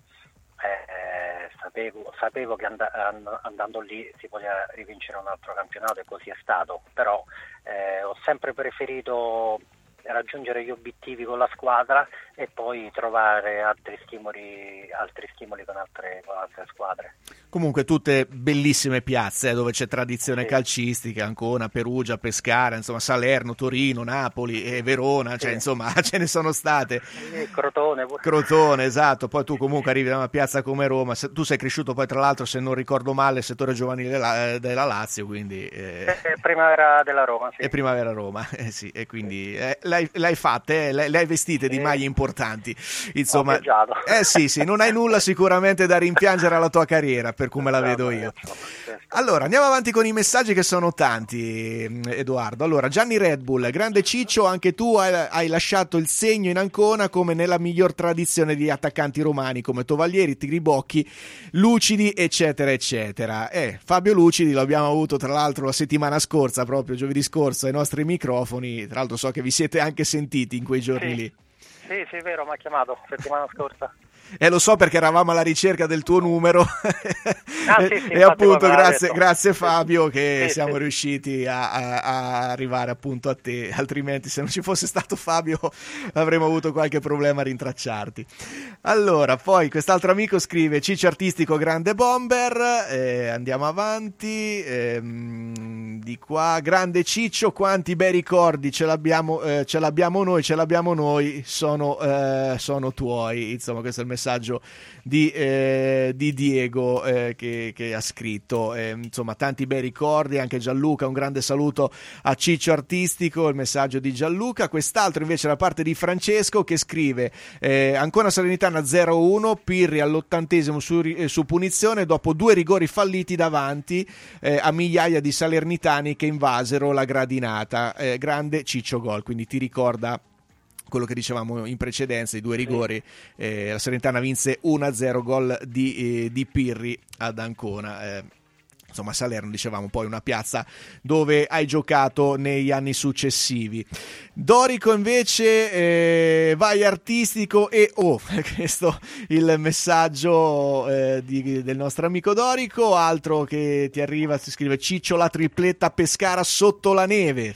sapevo che andando lì si poteva rivincere un altro campionato e così è stato, però ho sempre preferito raggiungere gli obiettivi con la squadra e poi trovare altri stimoli con altre squadre. Comunque tutte bellissime piazze dove c'è tradizione calcistica, Ancona, Perugia, Pescara, insomma Salerno, Torino, Napoli e Verona, cioè insomma ce ne sono state. Crotone, esatto. Poi tu comunque arrivi da una piazza come Roma, tu sei cresciuto poi tra l'altro, se non ricordo male, il settore giovanile della Lazio, quindi Primavera della Roma, sì. E Primavera Roma, sì, e quindi l'hai fatte, le hai vestite di maglie importanti, insomma. Sì, non hai nulla sicuramente da rimpiangere alla tua carriera, per come la vedo io. Allora, andiamo avanti con i messaggi che sono tanti, Edoardo. Allora, Gianni Red Bull, grande Ciccio, anche tu hai lasciato il segno in Ancona come nella miglior tradizione di attaccanti romani come Tovaglieri, Tiribocchi, Lucidi, eccetera, eccetera. Fabio Lucidi lo abbiamo avuto tra l'altro la settimana scorsa, proprio giovedì scorso, ai nostri microfoni. Tra l'altro so che vi siete anche sentiti in quei giorni lì. Sì, è vero, mi ha chiamato settimana scorsa. Lo so perché eravamo alla ricerca del tuo numero sì, e appunto grazie Fabio che siamo riusciti a arrivare appunto a te, altrimenti se non ci fosse stato Fabio avremmo avuto qualche problema a rintracciarti. Allora, poi quest'altro amico scrive: Ciccio artistico, grande bomber, andiamo avanti, di qua, grande Ciccio, quanti bei ricordi ce l'abbiamo noi, sono tuoi. Insomma, questo è il messaggio di Diego che ha scritto, insomma, tanti bei ricordi. Anche Gianluca, un grande saluto a Ciccio artistico, il messaggio di Gianluca. Quest'altro invece da parte di Francesco che scrive: Ancona Salernitana 0-1, Pirri all'80° su punizione dopo 2 rigori falliti davanti a migliaia di salernitani che invasero la gradinata. Grande Ciccio gol, quindi ti ricorda quello che dicevamo in precedenza, i 2 rigori. La Salernitana vinse 1-0, gol di Pirri ad Ancona. Insomma, Salerno, dicevamo, poi una piazza dove hai giocato negli anni successivi. Dorico invece, vai artistico e questo il messaggio del nostro amico Dorico. Altro che ti arriva, si scrive: Ciccio, la tripletta a Pescara sotto la neve.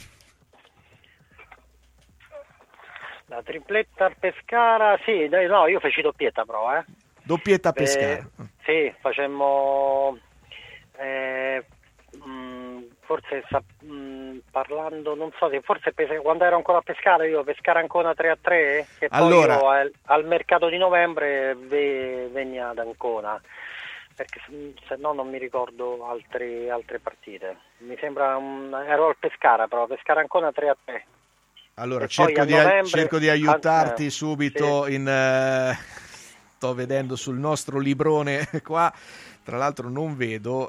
La tripletta a Pescara, sì, no, io feci doppietta però, Doppietta a Pescara. Sì, facemmo forse parlando, non so se forse quando ero ancora a Pescara, io Pescara Ancona 3-3, che allora, poi io al mercato di novembre venni ad Ancona, perché se no non mi ricordo altre partite. Mi sembra ero al Pescara, però Pescara Ancona 3-3. Allora cerco di aiutarti subito sì. Sto vedendo sul nostro librone qua, tra l'altro non vedo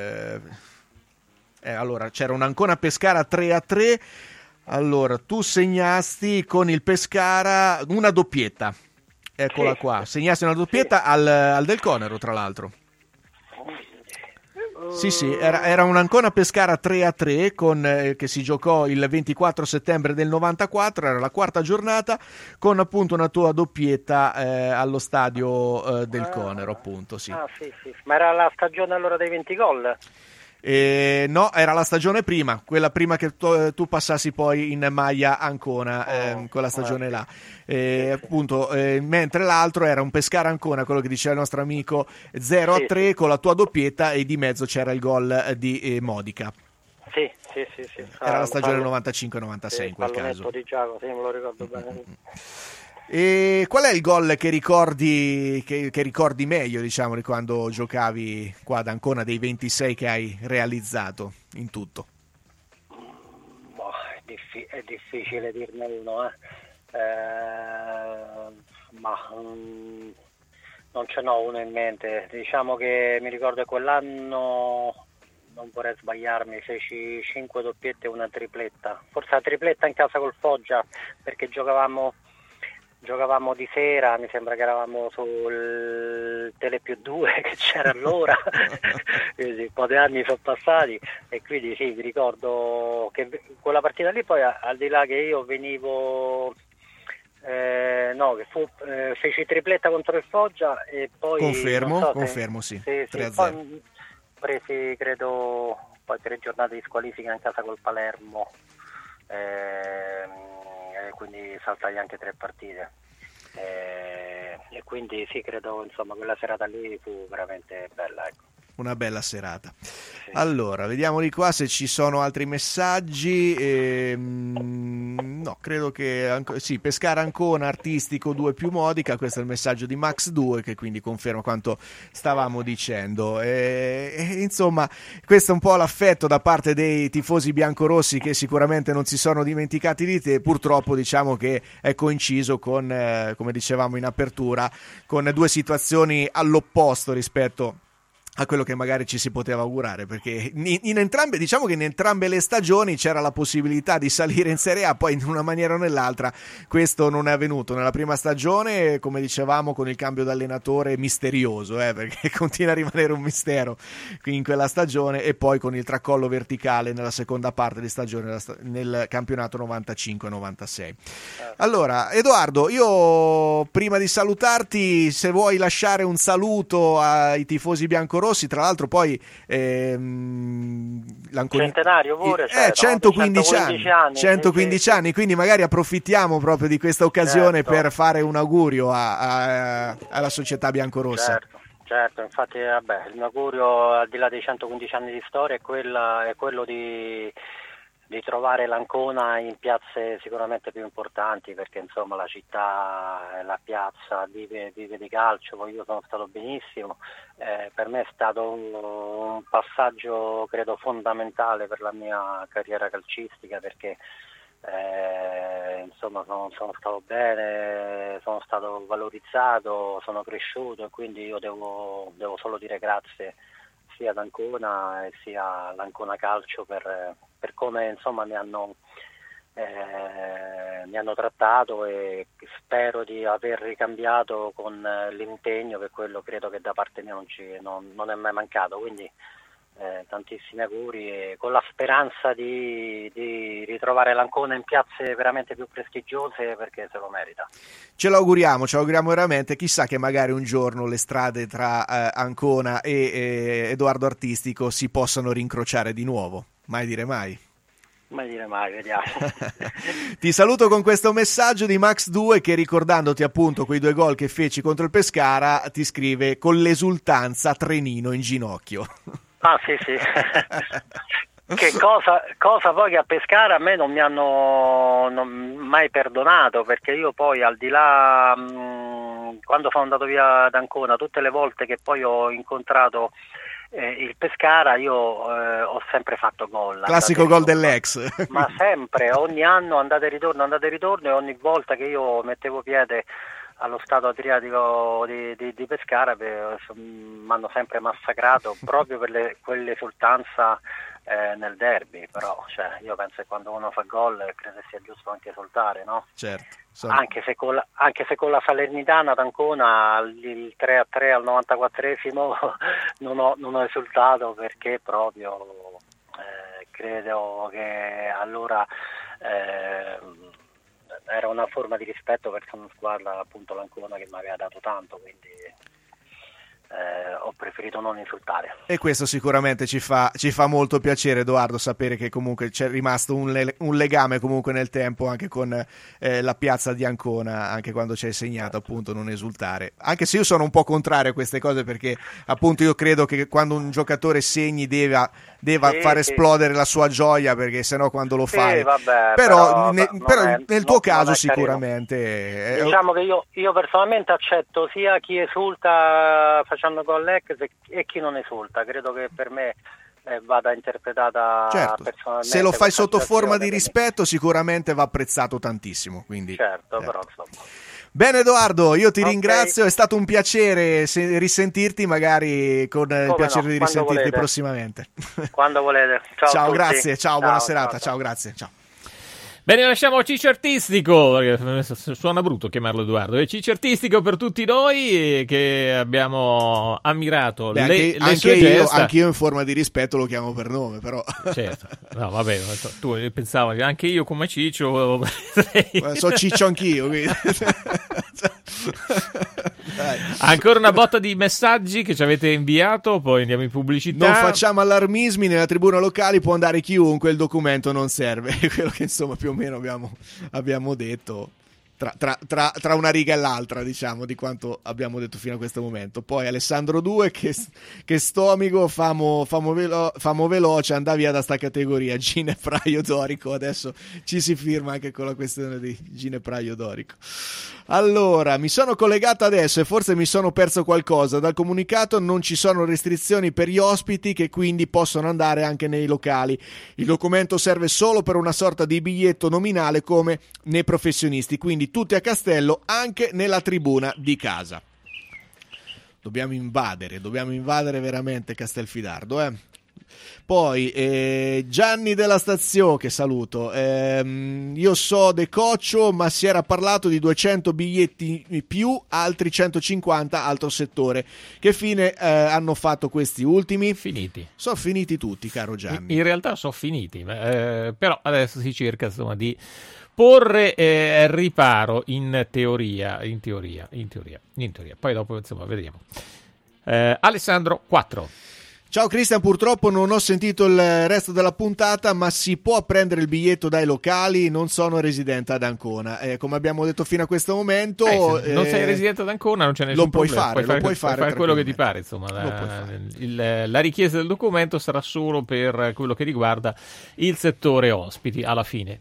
allora c'era un Ancona Pescara 3-3. Allora tu segnasti con il Pescara una doppietta, eccola qua, segnasti una doppietta al Del Conero, tra l'altro. Sì, era un Ancona Pescara 3-3 che si giocò il 24 settembre del 94, era la quarta giornata, con appunto una tua doppietta allo stadio del Conero, appunto, sì. Sì. Ma era la stagione allora dei 20 gol? No, era la stagione prima, quella prima che tu passassi poi in maglia Ancona, quella stagione là. Appunto, mentre l'altro era un Pescara Ancona, quello che diceva il nostro amico, 0-3 con la tua doppietta, e di mezzo c'era il gol di Modica. Sì. Era la stagione 95-96 in quel caso. Di Giacomo, sì, me lo ricordo bene. E qual è il gol che ricordi meglio, diciamo, di quando giocavi qua ad Ancona, dei 26 che hai realizzato in tutto? È difficile dirne uno, ma non ce n'ho uno in mente. Diciamo che mi ricordo che quell'anno, non vorrei sbagliarmi, feci 5 doppiette e una tripletta, forse la tripletta in casa col Foggia, perché giocavamo di sera, mi sembra che eravamo sul Tele+2 che c'era allora, quindi un po' di anni sono passati, e quindi sì, mi ricordo che quella partita lì, poi al di là che io venivo feci tripletta contro il Foggia, e poi confermo, sì, 3-0. Poi presi credo poi 3 giornate di squalifica in casa col Palermo, quindi saltai anche 3 partite, e quindi sì, credo, insomma, quella serata lì fu veramente bella, ecco. Una bella serata. Sì. Allora, vediamo di qua se ci sono altri messaggi. No, credo che sì, Pescara Ancona artistico 2 più Modica. Questo è il messaggio di Max 2, che quindi conferma quanto stavamo dicendo. Insomma, questo è un po' l'affetto da parte dei tifosi biancorossi, che sicuramente non si sono dimenticati di te. Purtroppo, diciamo che è coinciso con, come dicevamo in apertura, con 2 situazioni all'opposto rispetto a quello che magari ci si poteva augurare, perché in entrambe, diciamo che in entrambe le stagioni c'era la possibilità di salire in Serie A, poi in una maniera o nell'altra questo non è avvenuto. Nella prima stagione, come dicevamo, con il cambio d'allenatore misterioso, perché continua a rimanere un mistero in quella stagione, e poi con il tracollo verticale nella seconda parte di stagione nel campionato 95-96. Allora, Edoardo, io prima di salutarti, se vuoi lasciare un saluto ai tifosi biancorossi, tra l'altro poi centenario pure, 115 anni, quindi magari approfittiamo proprio di questa occasione, certo, per fare un augurio alla società biancorossa. Certo, infatti il mio augurio, al di là dei 115 anni di storia, è quello di trovare l'Ancona in piazze sicuramente più importanti, perché insomma la città, la piazza vive di calcio. Poi io sono stato benissimo, per me è stato un passaggio credo fondamentale per la mia carriera calcistica, perché insomma sono stato bene, sono stato valorizzato, sono cresciuto, e quindi io devo solo dire grazie sia ad Ancona e sia all'Ancona Calcio per come insomma mi hanno trattato, e spero di aver ricambiato con l'impegno, che quello credo che da parte mia non è mai mancato. Quindi tantissimi auguri, e con la speranza di ritrovare l'Ancona in piazze veramente più prestigiose, perché se lo merita. Ce l'auguriamo veramente. Chissà che magari un giorno le strade tra Ancona e Edoardo Artistico si possano rincrociare di nuovo. Mai dire mai. Mai dire mai, vediamo. Ti saluto con questo messaggio di Max 2, che, ricordandoti appunto quei 2 gol che feci contro il Pescara, ti scrive: con l'esultanza trenino in ginocchio. Sì. Che cosa poi che a Pescara a me non mi hanno mai perdonato, perché io poi al di là, quando sono andato via da Ancona, tutte le volte che poi ho incontrato il Pescara, io ho sempre fatto gol. Classico gol dell'ex. Ma sempre, ogni anno andate e ritorno, e ogni volta che io mettevo piede allo stato Adriatico di Pescara mi hanno sempre massacrato proprio per quell'esultanza nel derby. Però io penso che quando uno fa gol credo sia giusto anche esultare, no? Certo. Anche se con la Salernitana ad Ancona il 3-3 al 94esimo non ho esultato, perché proprio credo che allora era una forma di rispetto verso una squadra, appunto l'Ancona, che mi aveva dato tanto, quindi ho preferito non insultare. E questo sicuramente ci fa molto piacere, Edoardo, sapere che comunque c'è rimasto un legame comunque nel tempo anche con la piazza di Ancona, anche quando ci hai segnato, appunto, non esultare. Anche se io sono un po' contrario a queste cose, perché appunto io credo che quando un giocatore segni deva far esplodere la sua gioia, perché sennò quando lo fai... Però nel tuo caso sicuramente... Diciamo che io personalmente accetto sia chi esulta facendo gol ex e chi non esulta. Credo che per me vada interpretata personalmente. Se lo fai sotto forma di rispetto sicuramente va apprezzato tantissimo, quindi, certo. Però insomma. Bene Edoardo, io ti ringrazio, è stato un piacere risentirti, magari con il piacere di risentirti prossimamente. Quando volete. Ciao, grazie, ciao, buona serata, ciao, grazie, ciao. Bene, lasciamo Ciccio Artistico, suona brutto chiamarlo Edoardo, Ciccio Artistico per tutti noi che abbiamo ammirato. Le sue gesta. Anche io in forma di rispetto lo chiamo per nome, però. Certo, no vabbè, tu pensavo che anche io come Ciccio... So Ciccio anch'io, quindi... Ancora una botta di messaggi che ci avete inviato, poi andiamo in pubblicità. Non facciamo allarmismi, nella tribuna locale può andare chiunque, il documento non serve. Quello che insomma più o meno abbiamo detto tra una riga e l'altra, diciamo, di quanto abbiamo detto fino a questo momento. Poi Alessandro 2 che stomico, famo veloce, andà via da sta categoria. Ginepraio Dorico, adesso ci si firma anche con la questione di Ginepraio Dorico. Allora, mi sono collegato adesso e forse mi sono perso qualcosa. Dal comunicato non ci sono restrizioni per gli ospiti, che quindi possono andare anche nei locali. Il documento serve solo per una sorta di biglietto nominale come nei professionisti, quindi tutti a Castello, anche nella tribuna di casa. Dobbiamo invadere veramente Castelfidardo, Poi Gianni della Stazione, che saluto, io so De Coccio, ma si era parlato di 200 biglietti più, altri 150 altro settore. Che fine hanno fatto questi ultimi? Finiti. Sono finiti tutti, caro Gianni. In realtà sono finiti, però adesso si cerca insomma di porre riparo in teoria. Poi dopo insomma vedremo. Alessandro 4. Ciao Cristian, purtroppo non ho sentito il resto della puntata, ma si può prendere il biglietto dai locali, non sono residente ad Ancona. Come abbiamo detto fino a questo momento... se non sei residente ad Ancona non c'è nessun problema. Lo puoi fare quello che ti pare. Insomma, la richiesta del documento sarà solo per quello che riguarda il settore ospiti alla fine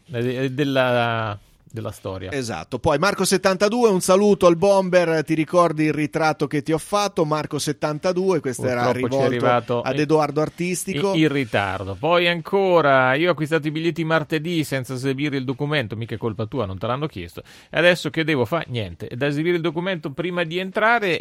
della storia. Esatto. Poi Marco 72, un saluto al bomber, ti ricordi il ritratto che ti ho fatto? Marco 72, questo era rivolto ad Edoardo Artistico in ritardo. Poi ancora, io ho acquistato i biglietti martedì senza esibire il documento, mica è colpa tua, non te l'hanno chiesto, e adesso che devo fare? Niente, da esibire il documento prima di entrare,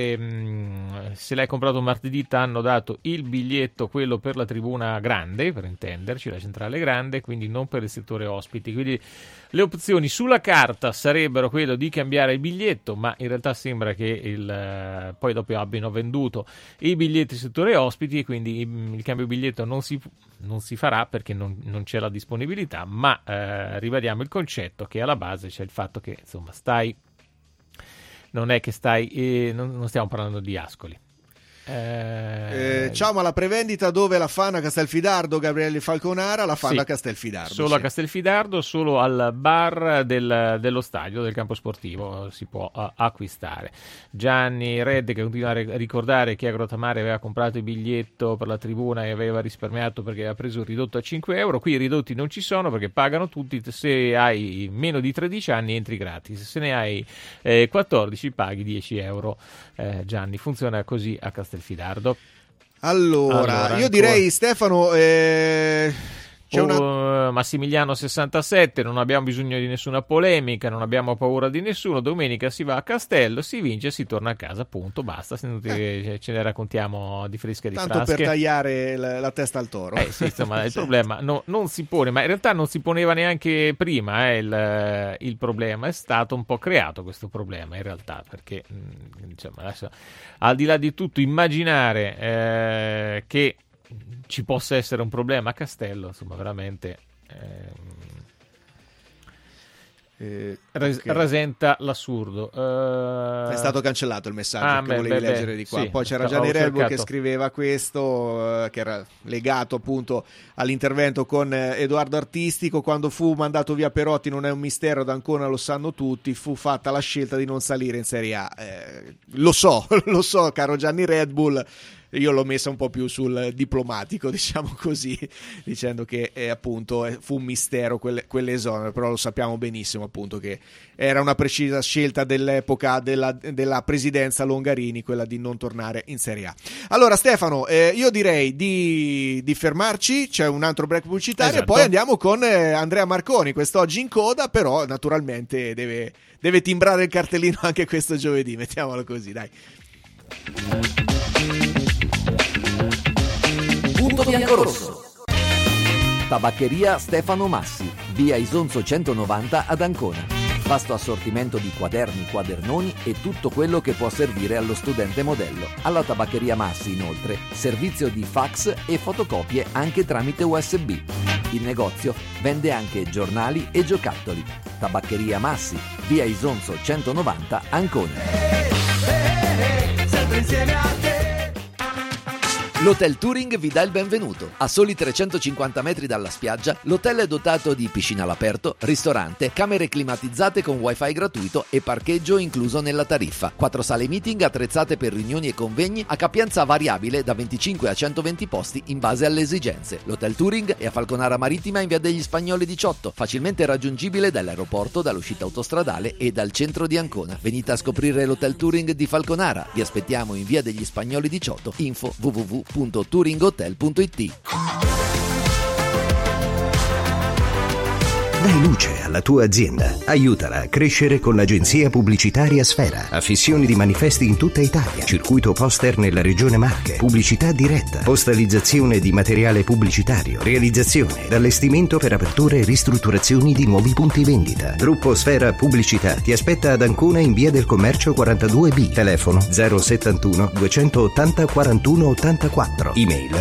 se l'hai comprato martedì ti hanno dato il biglietto, quello per la tribuna grande, per intenderci, la centrale grande, quindi non per il settore ospiti, quindi le opzioni sulla carta sarebbero quello di cambiare il biglietto, ma in realtà sembra che poi dopo abbiano venduto i biglietti settore ospiti e quindi il cambio biglietto non si farà perché non c'è la disponibilità, ma ribadiamo il concetto che alla base c'è il fatto che insomma non è che non stiamo parlando di Ascoli. Ciao, ma la prevendita dove la fanno? A Castelfidardo, Gabriele Falconara, la fanno a Castelfidardo. Solo a Castelfidardo, solo al bar dello stadio, del campo sportivo si può acquistare. Gianni Red che continua a ricordare che a Grottammare aveva comprato il biglietto per la tribuna e aveva risparmiato perché aveva preso il ridotto a 5 euro. Qui i ridotti non ci sono perché pagano tutti. Se hai meno di 13 anni entri gratis, se ne hai 14 paghi 10 euro. Gianni, funziona così a Castelfidardo. Allora io direi, Stefano, Massimiliano 67, non abbiamo bisogno di nessuna polemica, non abbiamo paura di nessuno. Domenica si va a Castello, si vince e si torna a casa, punto, basta. Se ce ne raccontiamo di fresche e di tanto frasche. Per tagliare la testa al toro. Sì, insomma, il problema non si pone, ma in realtà non si poneva neanche prima. Il problema è stato un po' creato, questo problema in realtà, perché insomma, adesso, al di là di tutto, immaginare che ci possa essere un problema a Castello, insomma, veramente rasenta l'assurdo. È stato cancellato il messaggio che volevi leggere di qua. Sì, poi c'era Gianni Relbo che scriveva questo, che era legato appunto all'intervento con Edoardo Artistico. Quando fu mandato via Perotti, non è un mistero, ad Ancona lo sanno tutti, fu fatta la scelta di non salire in Serie A. Lo so caro Gianni Red Bull. Io l'ho messa un po' più sul diplomatico, diciamo così, dicendo che appunto fu un mistero quelle zone, però lo sappiamo benissimo appunto che era una precisa scelta dell'epoca della presidenza Longarini, quella di non tornare in Serie A. Allora Stefano, io direi di fermarci, c'è un altro break pubblicitario, esatto. E poi andiamo con Andrea Marconi, quest'oggi in coda, però naturalmente deve timbrare il cartellino anche questo giovedì, mettiamolo così, dai. Punto bianco-rosso. Tabaccheria Stefano Massi, via Isonzo 190 ad Ancona. Vasto assortimento di quaderni, quadernoni e tutto quello che può servire allo studente modello. Alla Tabaccheria Massi, inoltre, servizio di fax e fotocopie anche tramite USB. Il negozio vende anche giornali e giocattoli. Tabaccheria Massi, via Isonzo 190 Ancona. Sempre insieme a te. L'Hotel Touring vi dà il benvenuto. A soli 350 metri dalla spiaggia, l'hotel è dotato di piscina all'aperto, ristorante, camere climatizzate con wifi gratuito e parcheggio incluso nella tariffa. 4 sale meeting attrezzate per riunioni e convegni a capienza variabile da 25 a 120 posti in base alle esigenze. L'Hotel Touring è a Falconara Marittima in via degli Spagnoli 18, facilmente raggiungibile dall'aeroporto, dall'uscita autostradale e dal centro di Ancona. Venite a scoprire l'Hotel Touring di Falconara. Vi aspettiamo in via degli Spagnoli 18. Info www.touringhotel.it. Dai luce alla tua azienda. Aiutala a crescere con l'agenzia pubblicitaria Sfera. Affissioni di manifesti in tutta Italia. Circuito poster nella regione Marche. Pubblicità diretta. Postalizzazione di materiale pubblicitario. Realizzazione ed allestimento per aperture e ristrutturazioni di nuovi punti vendita. Gruppo Sfera Pubblicità ti aspetta ad Ancona in via del Commercio 42B. Telefono 071 280 41 84. Email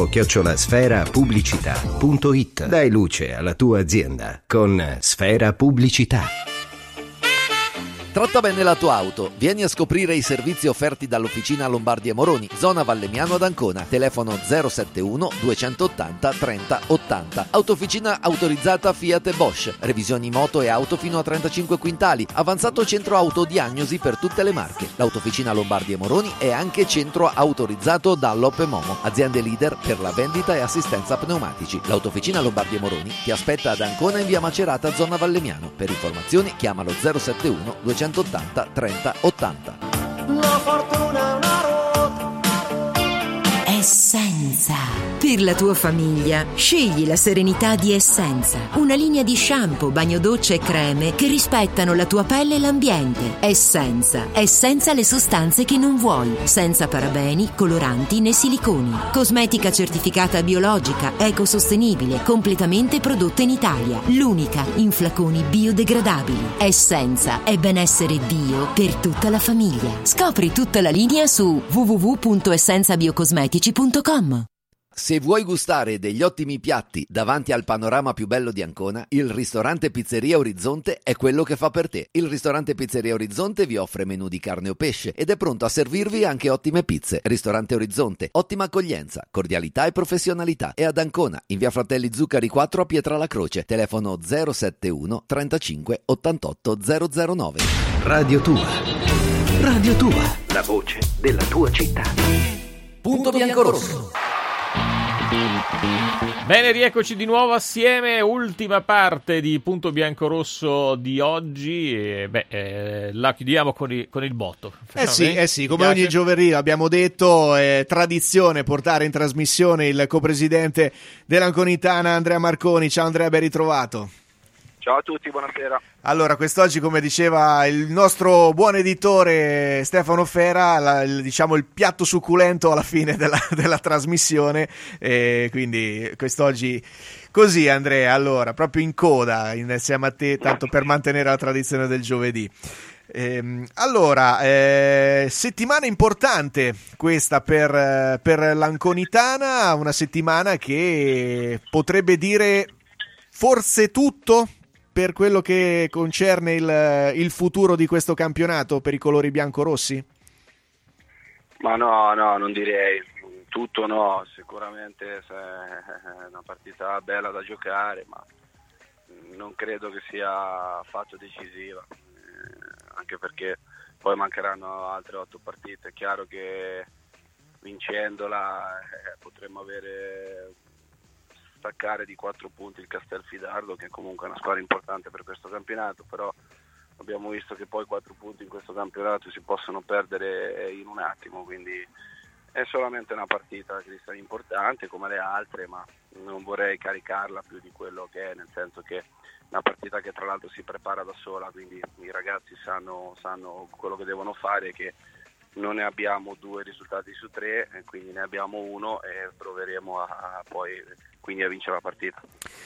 info@sferapubblicità.it. Dai luce alla tua azienda con Sfera Pubblicità. Tratta bene la tua auto. Vieni a scoprire i servizi offerti dall'Officina Lombardi & Moroni, zona Vallemmiano ad Ancona. Telefono 071 280 30 80. Autofficina autorizzata Fiat e Bosch. Revisioni moto e auto fino a 35 quintali. Avanzato centro autodiagnosi per tutte le marche. L'Autofficina Lombardi & Moroni è anche centro autorizzato Dunlop e Momo, aziende leader per la vendita e assistenza pneumatici. L'Autofficina Lombardi & Moroni ti aspetta ad Ancona in via Macerata, zona Vallemmiano. Per informazioni chiamalo 071 280 30 80. La fortuna è una ruota. Essenza. Per la tua famiglia, scegli la serenità di Essenza. Una linea di shampoo, bagnodocce e creme che rispettano la tua pelle e l'ambiente. Essenza le sostanze che non vuoi. Senza parabeni, coloranti né siliconi. Cosmetica certificata biologica, ecosostenibile, completamente prodotta in Italia. L'unica in flaconi biodegradabili. Essenza è benessere bio per tutta la famiglia. Scopri tutta la linea su www.essenzabiocosmetici.com. Se vuoi gustare degli ottimi piatti davanti al panorama più bello di Ancona, il ristorante Pizzeria Orizzonte è quello che fa per te. Il ristorante Pizzeria Orizzonte vi offre menù di carne o pesce ed è pronto a servirvi anche ottime pizze. Ristorante Orizzonte, ottima accoglienza, cordialità e professionalità. È ad Ancona, in via Fratelli Zuccari 4 a Pietralacroce. Telefono 071 35 88 009. Radio Tua. Radio Tua. La voce della tua città. Punto Biancorosso. Bene, rieccoci di nuovo assieme, ultima parte di Punto Biancorosso di oggi e la chiudiamo con il botto. Sì, come ogni giovedì abbiamo detto, è tradizione portare in trasmissione il copresidente dell'Anconitana Andrea Marconi. Ciao Andrea, ben ritrovato. Ciao a tutti, buonasera. Allora, quest'oggi, come diceva il nostro buon editore Stefano Fera, il piatto succulento alla fine della trasmissione, quindi quest'oggi così Andrea, allora, proprio in coda insieme a te, tanto per mantenere la tradizione del giovedì. Settimana importante questa per l'Anconitana, una settimana che potrebbe dire forse tutto per quello che concerne il futuro di questo campionato per i colori biancorossi? Ma no, non direi tutto, no, sicuramente è una partita bella da giocare, ma non credo che sia affatto decisiva, anche perché poi mancheranno altre 8 partite. È chiaro che vincendola potremmo staccare di 4 punti il Castelfidardo, che è comunque una squadra importante per questo campionato, però abbiamo visto che poi 4 punti in questo campionato si possono perdere in un attimo, quindi è solamente una partita importante come le altre, ma non vorrei caricarla più di quello che è, nel senso che è una partita che tra l'altro si prepara da sola, quindi i ragazzi sanno quello che devono fare, che non ne abbiamo 2 risultati su 3, quindi ne abbiamo 1 e proveremo a vincere la partita.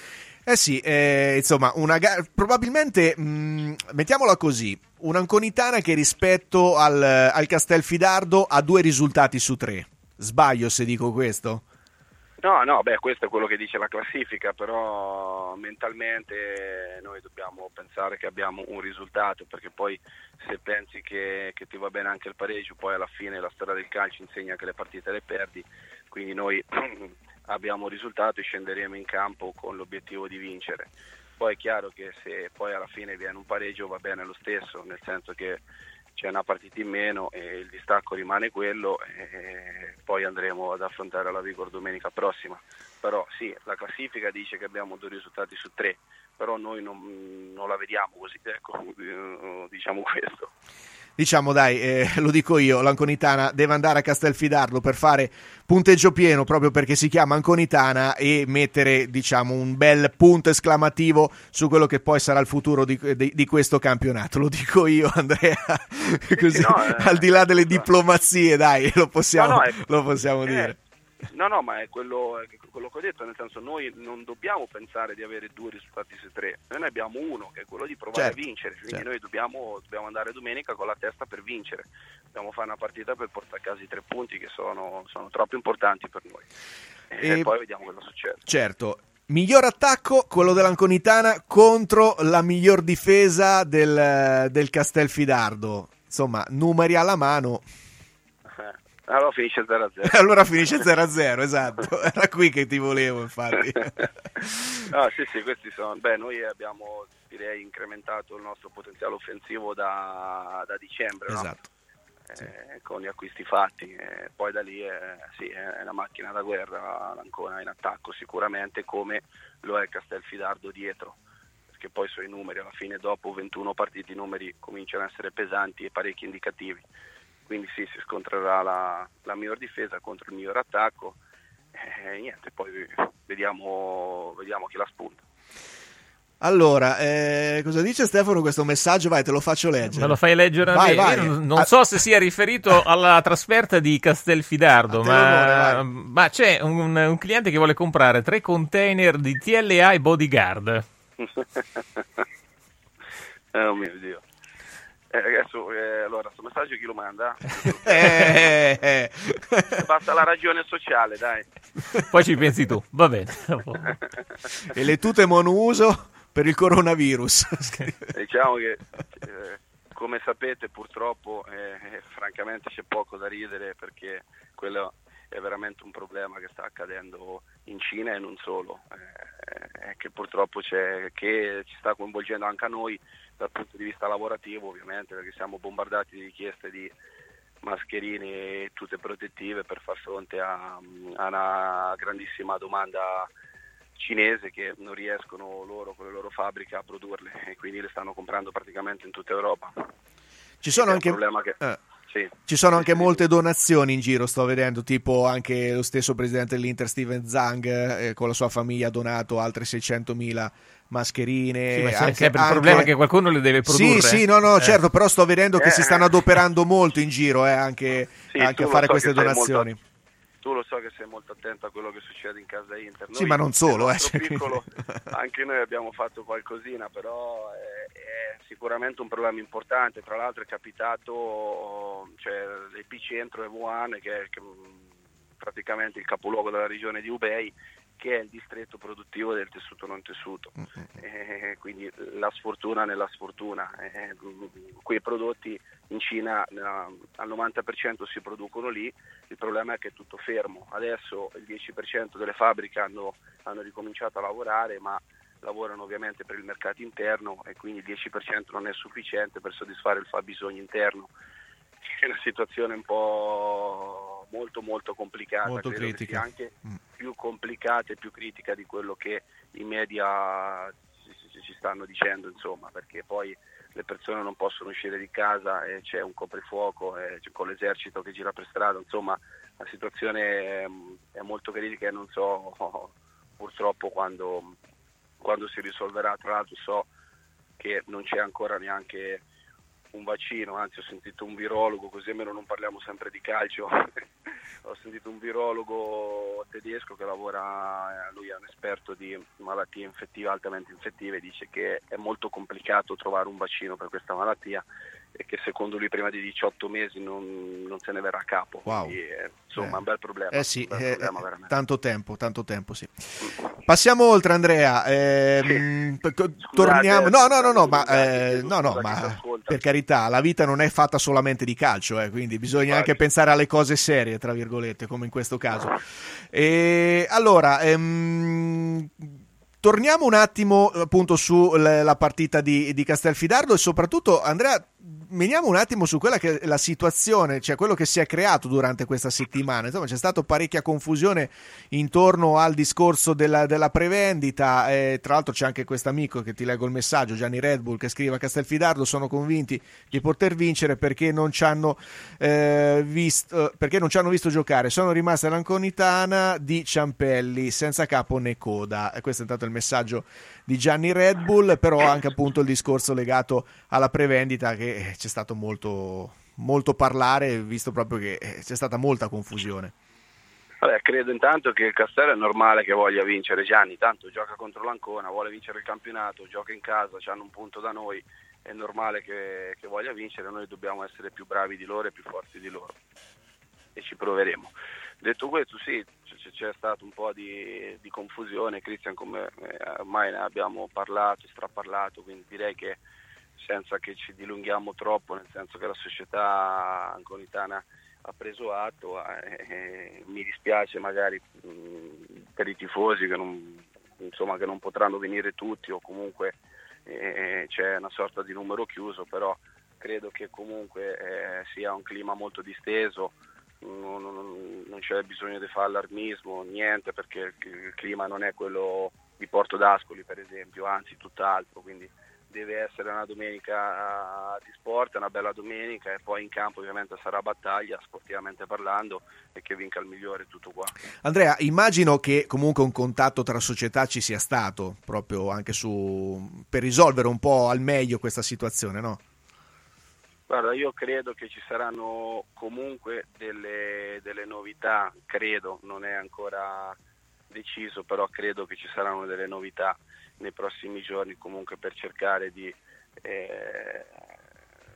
Insomma, probabilmente, mettiamola così, un'Anconitana che rispetto al Castelfidardo ha 2 risultati su 3. Sbaglio se dico questo? No, questo è quello che dice la classifica, però mentalmente noi dobbiamo pensare che abbiamo un risultato, perché poi se pensi che ti va bene anche il pareggio, poi alla fine la storia del calcio insegna che le partite le perdi, quindi noi abbiamo un risultato e scenderemo in campo con l'obiettivo di vincere. Poi è chiaro che se poi alla fine viene un pareggio va bene lo stesso, nel senso che c'è una partita in meno e il distacco rimane quello, e poi andremo ad affrontare la Vigor domenica prossima. Però sì, la classifica dice che abbiamo 2 risultati su 3, però noi non la vediamo così, ecco, diciamo questo. Diciamo lo dico io, l'Anconitana deve andare a Castelfidardo per fare punteggio pieno, proprio perché si chiama Anconitana, e mettere un bel punto esclamativo su quello che poi sarà il futuro di questo campionato. Lo dico io, Andrea, così al di là delle diplomazie, lo possiamo dire. No, ma è quello che ho detto, nel senso, noi non dobbiamo pensare di avere 2 risultati su 3, noi ne abbiamo 1, che è quello di provare a vincere, quindi noi dobbiamo andare domenica con la testa per vincere, dobbiamo fare una partita per portare a casa i 3 punti che sono troppo importanti per noi, e poi vediamo cosa succede. Certo. Miglior attacco, quello dell'Anconitana contro la miglior difesa del Castelfidardo, insomma, numeri alla mano. Allora finisce 0-0. Allora finisce 0-0, esatto. Era qui che ti volevo, infatti. No, sì, questi sono. Noi abbiamo, direi, incrementato il nostro potenziale offensivo da dicembre, esatto. No? Con gli acquisti fatti. Poi da lì è una macchina da guerra l'Ancona in attacco, sicuramente, come lo è il Castelfidardo dietro. Perché poi sui numeri, alla fine, dopo 21 partite, i numeri cominciano a essere pesanti e parecchi indicativi. Quindi sì, si scontrerà la miglior difesa contro il miglior attacco, niente, poi vediamo chi la spunta. Allora, cosa dice Stefano questo messaggio? Vai, te lo faccio leggere. Me lo fai leggere a me? Vai. Non so se sia riferito alla trasferta di Castelfidardo, ma c'è un cliente che vuole comprare 3 container di TLA e Bodyguard. Oh mio Dio. Adesso, allora, sto messaggio chi lo manda? Basta la ragione sociale, dai. Poi ci pensi tu, va bene. E le tute monouso per il coronavirus. Diciamo che, come sapete, purtroppo, francamente c'è poco da ridere, perché quello è veramente un problema che sta accadendo in Cina e non solo, che purtroppo che ci sta coinvolgendo anche a noi dal punto di vista lavorativo, ovviamente, perché siamo bombardati di richieste di mascherine e tute protettive per far fronte a una grandissima domanda cinese, che non riescono loro con le loro fabbriche a produrle, e quindi le stanno comprando praticamente in tutta Europa. Ci sono anche... Sì. Ci sono anche molte donazioni in giro, sto vedendo, tipo anche lo stesso presidente dell'Inter Steven Zhang con la sua famiglia ha donato altre 600.000 mascherine. Sì, ma c'è sempre il problema che qualcuno le deve produrre. Sì, certo, però sto vedendo che si stanno adoperando molto in giro anche a fare queste donazioni. Tu lo so che sei molto attento a quello che succede in casa Inter. Sì, ma non solo. Piccolo, anche noi abbiamo fatto qualcosina, però è sicuramente un problema importante. Tra l'altro è capitato, l'epicentro è Wuhan, che è praticamente il capoluogo della regione di Hubei, che è il distretto produttivo del tessuto non tessuto. Quindi la sfortuna nella sfortuna. Quei prodotti in Cina al 90% si producono lì, il problema è che è tutto fermo. Adesso il 10% delle fabbriche hanno ricominciato a lavorare, ma lavorano ovviamente per il mercato interno, e quindi il 10% non è sufficiente per soddisfare il fabbisogno interno. È una situazione un po' molto molto complicata, molto critica, anche più complicata e più critica di quello che i media ci stanno dicendo, insomma, perché poi le persone non possono uscire di casa e c'è un coprifuoco con l'esercito che gira per strada, insomma la situazione è molto critica e non so purtroppo quando si risolverà. Tra l'altro so che non c'è ancora neanche un vaccino, anzi ho sentito un virologo, così almeno non parliamo sempre di calcio, ho sentito un virologo tedesco che lavora, lui è un esperto di malattie infettive, altamente infettive, dice che è molto complicato trovare un vaccino per questa malattia e che secondo lui prima di 18 mesi non se ne verrà a capo. Wow. Quindi, insomma è un bel problema. Sì, un bel problema, veramente. tanto tempo, sì. Passiamo oltre, Andrea. Torniamo. Ma per carità, la vita non è fatta solamente di calcio, quindi bisogna anche pensare alle cose serie, tra virgolette, come in questo caso. Allora, torniamo un attimo appunto sulla partita di Castelfidardo e soprattutto, Andrea, veniamo un attimo su quella che è la situazione, cioè quello che si è creato durante questa settimana. Insomma, c'è stata parecchia confusione intorno al discorso della prevendita, tra l'altro c'è anche questo amico che ti leggo il messaggio, Gianni Red Bull, che scrive: a Castelfidardo sono convinti di poter vincere perché non ci hanno visto giocare, sono rimasta l'anconitana di Ciampelli senza capo né coda. E questo è intanto il messaggio di Gianni Red Bull, però anche appunto il discorso legato alla prevendita, che c'è stato molto, molto parlare, visto proprio che c'è stata molta confusione. Vabbè, credo intanto che il Castello è normale che voglia vincere, Gianni, tanto gioca contro l'Ancona, vuole vincere il campionato, gioca in casa, hanno un punto da noi, è normale che voglia vincere, noi dobbiamo essere più bravi di loro e più forti di loro e ci proveremo. Detto questo, sì, c'è stato un po' di confusione, Cristian, come ormai ne abbiamo parlato, straparlato, quindi direi che senza che ci dilunghiamo troppo, nel senso che la società anconitana ha preso atto, mi dispiace magari per i tifosi che non potranno venire tutti, o comunque c'è una sorta di numero chiuso, però credo che comunque sia un clima molto disteso. Non c'è bisogno di fare allarmismo, niente, perché il clima non è quello di Porto d'Ascoli, per esempio, anzi tutt'altro, quindi deve essere una domenica di sport, una bella domenica, e poi in campo ovviamente sarà battaglia, sportivamente parlando, e che vinca il migliore, tutto qua. Andrea, immagino che comunque un contatto tra società ci sia stato, proprio anche per risolvere un po' al meglio questa situazione, no? Guarda, io credo che ci saranno comunque delle novità, credo, non è ancora deciso, però credo che ci saranno delle novità nei prossimi giorni, comunque per cercare di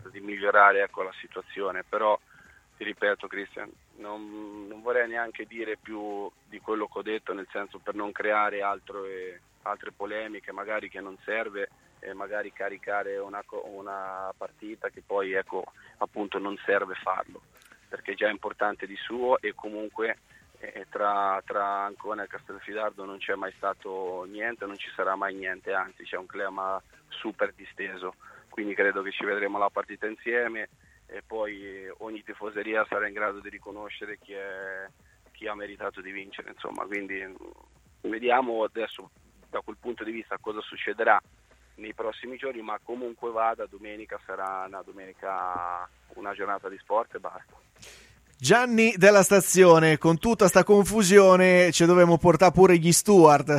di migliorare, ecco, la situazione. Però ti ripeto, Cristian, non vorrei neanche dire più di quello che ho detto, nel senso, per non creare altre polemiche magari che non serve, e magari caricare una partita che poi, ecco, appunto non serve farlo, perché è già importante di suo, e comunque tra Ancona e Castelfidardo non c'è mai stato niente, non ci sarà mai niente, anzi c'è un clima super disteso, quindi credo che ci vedremo la partita insieme, e poi ogni tifoseria sarà in grado di riconoscere chi ha meritato di vincere, insomma. Quindi vediamo adesso da quel punto di vista cosa succederà nei prossimi giorni, ma comunque vada, domenica sarà una giornata di sport e basta. Gianni della Stazione, con tutta sta confusione ci dovevamo portare pure gli steward.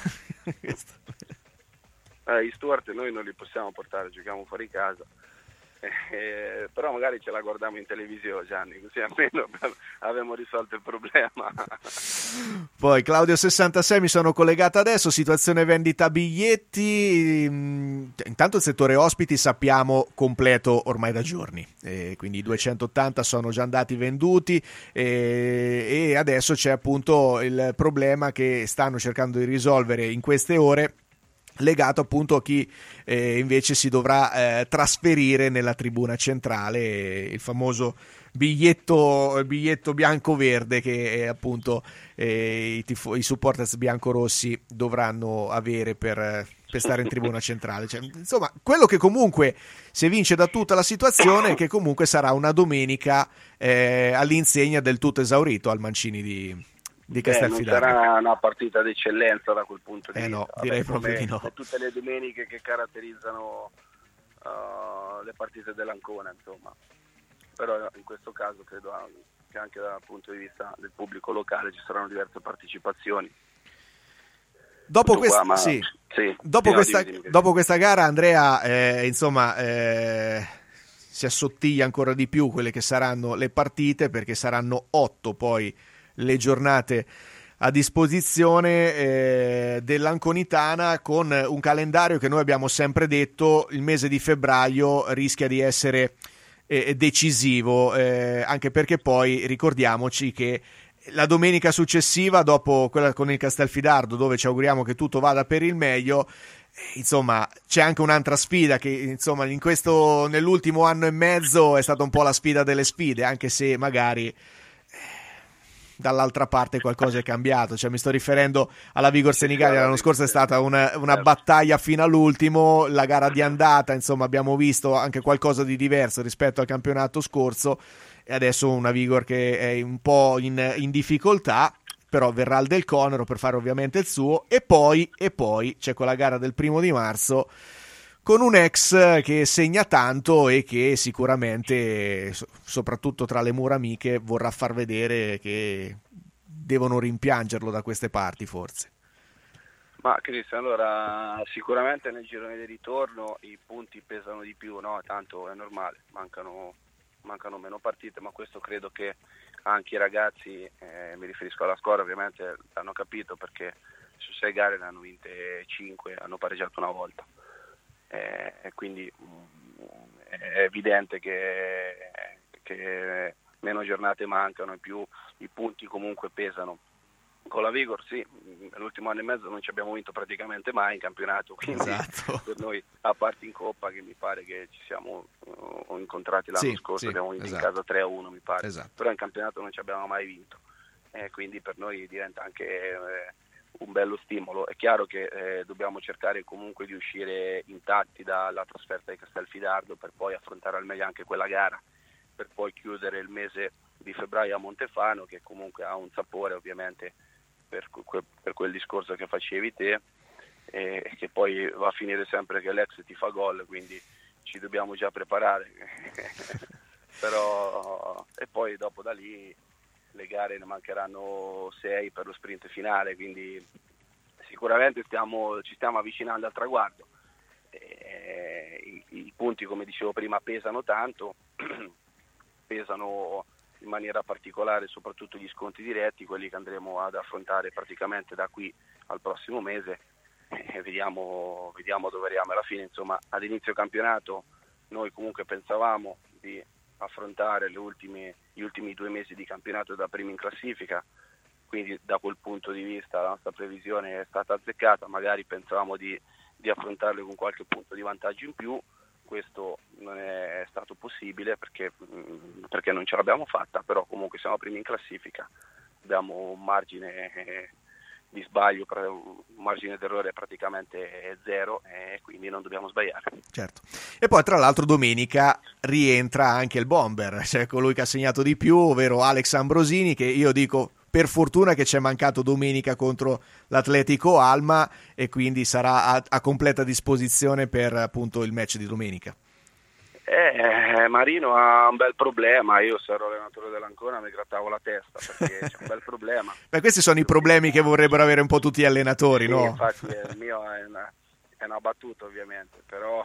Gli steward noi non li possiamo portare, giochiamo fuori casa, però magari ce la guardiamo in televisione, Gianni, così almeno abbiamo risolto il problema. Poi Claudio 66, mi sono collegato adesso, situazione vendita biglietti, intanto il settore ospiti sappiamo completo ormai da giorni, quindi i 280 sono già andati venduti, e adesso c'è appunto il problema che stanno cercando di risolvere in queste ore, legato appunto a chi invece si dovrà trasferire nella tribuna centrale, il famoso biglietto bianco-verde che appunto i supporters biancorossi dovranno avere per stare in tribuna centrale. Cioè, insomma, quello che comunque si evince da tutta la situazione è che comunque sarà una domenica all'insegna del tutto esaurito al Mancini di Castelfidardo. Non sarà una partita d'eccellenza da quel punto di vista. No, direi proprio di no. Come tutte le domeniche che caratterizzano le partite dell'Ancona, insomma. Però in questo caso credo che anche dal punto di vista del pubblico locale ci saranno diverse partecipazioni. Dopo questa gara, Andrea, insomma, si assottiglia ancora di più quelle che saranno le partite, perché saranno 8 poi le giornate a disposizione dell'Anconitana, con un calendario che noi abbiamo sempre detto il mese di febbraio rischia di essere decisivo, anche perché poi ricordiamoci che la domenica successiva, dopo quella con il Castelfidardo, dove ci auguriamo che tutto vada per il meglio, insomma c'è anche un'altra sfida che insomma nell'ultimo anno e mezzo è stata un po' la sfida delle sfide, anche se magari dall'altra parte qualcosa è cambiato. Cioè, mi sto riferendo alla Vigor Senigallia. L'anno scorso è stata una battaglia fino all'ultimo, la gara di andata, insomma abbiamo visto anche qualcosa di diverso rispetto al campionato scorso, e adesso una Vigor che è un po' in difficoltà, però verrà al Del Conero per fare ovviamente il suo, e poi c'è quella gara del 1 marzo con un ex che segna tanto e che sicuramente, soprattutto tra le mura amiche, vorrà far vedere che devono rimpiangerlo da queste parti, forse. Ma Cristian, allora sicuramente nel girone di ritorno i punti pesano di più, no? Tanto è normale, mancano meno partite, ma questo credo che anche i ragazzi, mi riferisco alla squadra, ovviamente l'hanno capito, perché su 6 gare ne hanno vinte 5, hanno pareggiato una volta. Quindi è evidente che meno giornate mancano e più i punti comunque pesano. Con la Vigor sì, l'ultimo anno e mezzo non ci abbiamo vinto praticamente mai in campionato, quindi esatto. Per noi, a parte in Coppa, che mi pare che ci siamo incontrati l'anno scorso, abbiamo vinto in casa 3-1 mi pare, però in campionato non ci abbiamo mai vinto, quindi per noi diventa anche un bello stimolo. È chiaro che dobbiamo cercare comunque di uscire intatti dalla trasferta di Castelfidardo, per poi affrontare al meglio anche quella gara, per poi chiudere il mese di febbraio a Montefano, che comunque ha un sapore ovviamente per quel discorso che facevi te, che poi va a finire sempre che l'ex ti fa gol, quindi ci dobbiamo già preparare. Però, e poi dopo da lì le gare ne mancheranno 6 per lo sprint finale, quindi sicuramente ci stiamo avvicinando al traguardo. I punti, come dicevo prima, pesano tanto, pesano in maniera particolare soprattutto gli sconti diretti, quelli che andremo ad affrontare praticamente da qui al prossimo mese, e vediamo dove arriviamo alla fine. Insomma, ad inizio campionato noi comunque pensavamo di affrontare gli ultimi 2 mesi di campionato da primi in classifica, quindi da quel punto di vista la nostra previsione è stata azzeccata, magari pensavamo di affrontarle con qualche punto di vantaggio in più. Questo non è stato possibile perché non ce l'abbiamo fatta, però comunque siamo primi in classifica, abbiamo un margine di sbaglio, un margine d'errore praticamente zero, e quindi non dobbiamo sbagliare. Certo. E poi tra l'altro domenica rientra anche il bomber, cioè colui che ha segnato di più, ovvero Alex Ambrosini, che io dico per fortuna che ci è mancato domenica contro l'Atletico Alma, e quindi sarà a completa disposizione per appunto il match di domenica. Marino ha un bel problema, io se ero allenatore dell'Ancona mi grattavo la testa perché c'è un bel problema. Beh, questi sono i problemi che vorrebbero avere un po' tutti gli allenatori, sì, no? Infatti il mio è una battuta ovviamente, però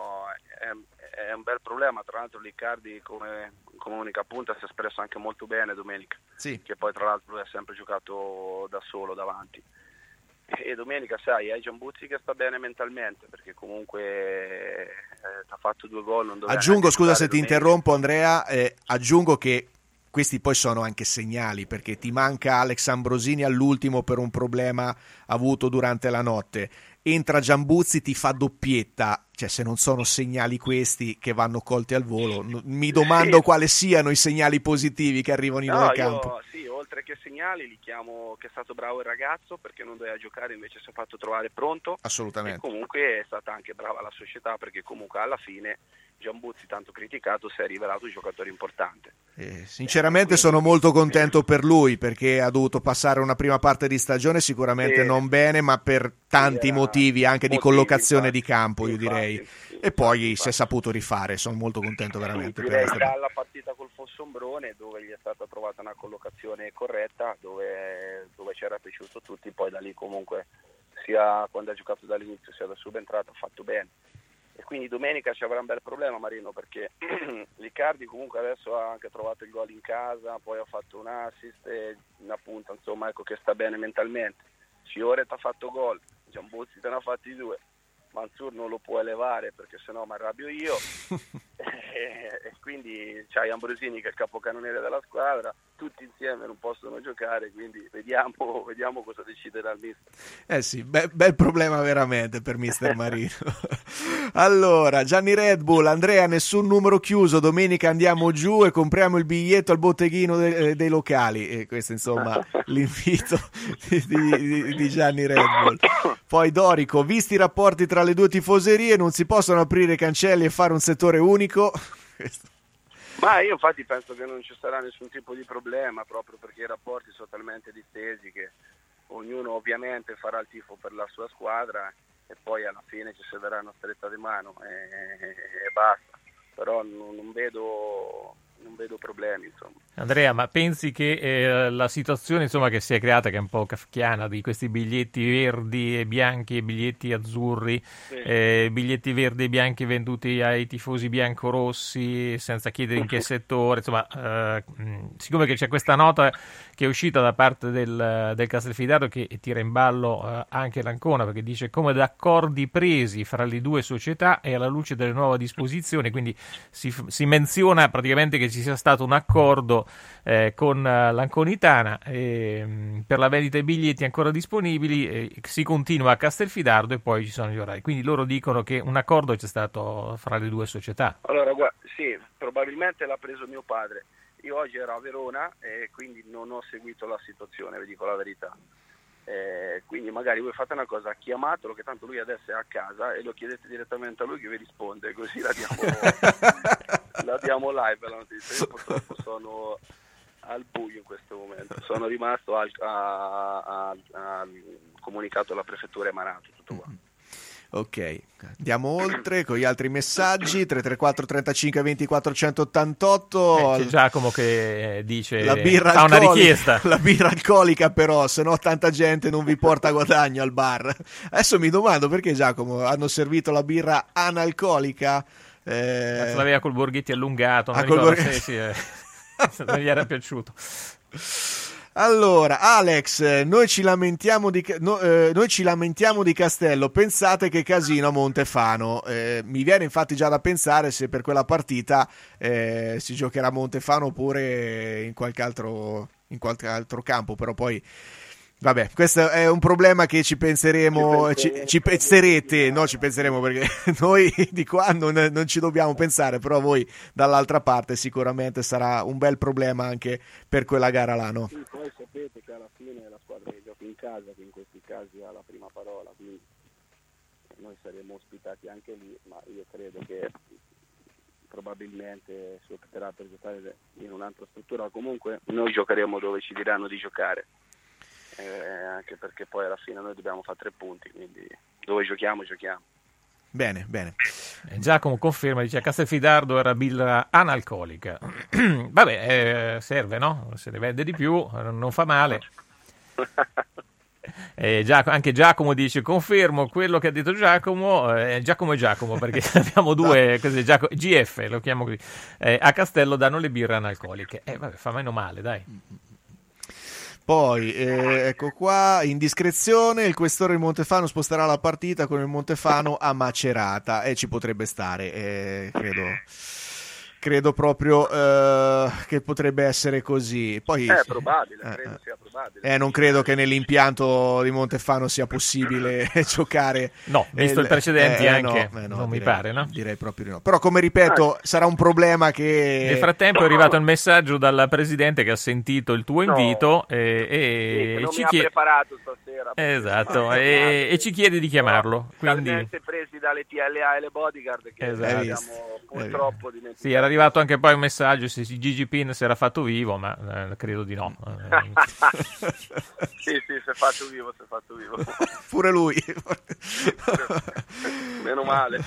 è un bel problema. Tra l'altro Liccardi come unica punta si è espresso anche molto bene domenica, sì. Che poi tra l'altro lui ha sempre giocato da solo davanti, e domenica sai hai Giambuzzi che sta bene mentalmente perché comunque ha fatto 2 gol. Aggiungo, scusa se ti interrompo Andrea, aggiungo che questi poi sono anche segnali, perché ti manca Alex Ambrosini all'ultimo per un problema avuto durante la notte, entra Giambuzzi, ti fa doppietta, cioè se non sono segnali questi che vanno colti al volo, mi domando quali siano i segnali positivi che arrivano in campo. Sì, oltre che segnali li chiamo che è stato bravo il ragazzo perché non doveva giocare, invece si è fatto trovare pronto. Assolutamente. E comunque è stata anche brava la società perché comunque alla fine Giambuzzi, tanto criticato, si è rivelato un giocatore importante. Sinceramente sono molto contento per lui perché ha dovuto passare una prima parte di stagione sicuramente non bene, ma per tanti motivi anche di collocazione di campo, io direi, e poi si è saputo rifare. Sono molto contento veramente. Direi dalla partita col Fossombrone, dove gli è stata trovata una collocazione corretta, dove ci era piaciuto tutti, poi da lì comunque sia quando ha giocato dall'inizio sia da subentrato ha fatto bene. E quindi domenica ci avrà un bel problema Marino perché Liccardi comunque adesso ha anche trovato il gol in casa, poi ha fatto un assist e una punta, insomma, ecco, che sta bene mentalmente. Fiore ti ha fatto gol, Giambuzzi te ne ha fatti 2, Mansur non lo può elevare perché sennò mi arrabbio io e quindi c'hai Ambrosini che è il capocannoniere della squadra, tutti insieme non possono giocare, quindi vediamo cosa deciderà il mister. Sì, bel problema veramente per mister Marino. Allora, Gianni Red Bull, Andrea, nessun numero chiuso, domenica andiamo giù e compriamo il biglietto al botteghino dei locali, e questo insomma l'invito di Gianni Red Bull. Poi Dorico, visti i rapporti tra le 2 tifoserie non si possono aprire i cancelli e fare un settore unico. Ma io infatti penso che non ci sarà nessun tipo di problema, proprio perché i rapporti sono talmente distesi che ognuno ovviamente farà il tifo per la sua squadra e poi alla fine ci siederà una stretta di mano e basta. Però non vedo problemi, insomma. Andrea, ma pensi che la situazione insomma che si è creata, che è un po' kafkiana, di questi biglietti verdi e bianchi e biglietti azzurri, biglietti verdi e bianchi venduti ai tifosi biancorossi senza chiedere in che settore, insomma, siccome che c'è questa nota che è uscita da parte del Castelfidardo che tira in ballo anche l'Ancona, perché dice come da accordi presi fra le 2 società e alla luce delle nuove disposizioni, quindi si menziona praticamente che ci sia stato un accordo con l'Anconitana per la vendita dei biglietti ancora disponibili, si continua a Castelfidardo e poi ci sono gli orari, quindi loro dicono che un accordo c'è stato fra le 2 società. Allora guarda, sì, probabilmente l'ha preso mio padre, io oggi ero a Verona e quindi non ho seguito la situazione, vi dico la verità. Quindi magari voi fate una cosa, chiamatelo che tanto lui adesso è a casa e lo chiedete direttamente a lui che vi risponde, così la diamo live la notizia. Io purtroppo sono al buio in questo momento, sono rimasto al comunicato della prefettura emanato, tutto qua. Ok, andiamo oltre con gli altri messaggi. 334 35 24 188. C'è Giacomo che dice la birra fa una richiesta. La birra alcolica però, se no tanta gente non vi porta guadagno al bar. Adesso mi domando perché Giacomo hanno servito la birra analcolica. L'aveva col Borghetti allungato, non ricordo se non gli era piaciuto. Allora, Alex, noi ci lamentiamo di Castello, pensate che casino a Montefano. Mi viene infatti già da pensare se per quella partita si giocherà a Montefano oppure in qualche altro campo, però poi vabbè, questo è un problema che ci penseremo, ci penserete, no, ci penseremo perché noi di qua non ci dobbiamo pensare, però voi dall'altra parte sicuramente sarà un bel problema anche per quella gara là, no? Sì, poi sapete che alla fine è la squadra che gioca in casa, che in questi casi ha la prima parola, quindi noi saremo ospitati anche lì, ma io credo che probabilmente si opterà per giocare in un'altra struttura. Comunque noi giocheremo dove ci diranno di giocare. Anche perché poi alla fine noi dobbiamo fare 3 punti, quindi dove giochiamo. Bene. Giacomo conferma, dice: a Castelfidardo era birra analcolica. Vabbè, serve, no? Se ne vende di più, non fa male. Anche Giacomo dice: confermo quello che ha detto Giacomo. Giacomo e Giacomo, perché abbiamo due così, GF lo chiamo così. A Castello danno le birre analcoliche. Vabbè, fa meno male, dai. Poi, ecco qua, indiscrezione, il questore di Montefano sposterà la partita con il Montefano a Macerata, e ci potrebbe stare, credo proprio che potrebbe essere così. Poi, è probabile, credo sia probabile. Non credo che nell'impianto di Montefano sia possibile giocare. No, visto il precedenti anche, non mi pare, no? Direi proprio di no. Però, come ripeto, sarà un problema che... Nel frattempo è arrivato il messaggio dal presidente che ha sentito il tuo invito e ci ha preparato stasera. Esatto, e ci chiede di chiamarlo. Quindi presi dalle TLA e le bodyguard che abbiamo purtroppo dimenticato. Sì, era arrivato anche poi un messaggio se Gigi Pin si era fatto vivo, ma credo di no. Sì, si è fatto vivo. Pure lui. Meno male.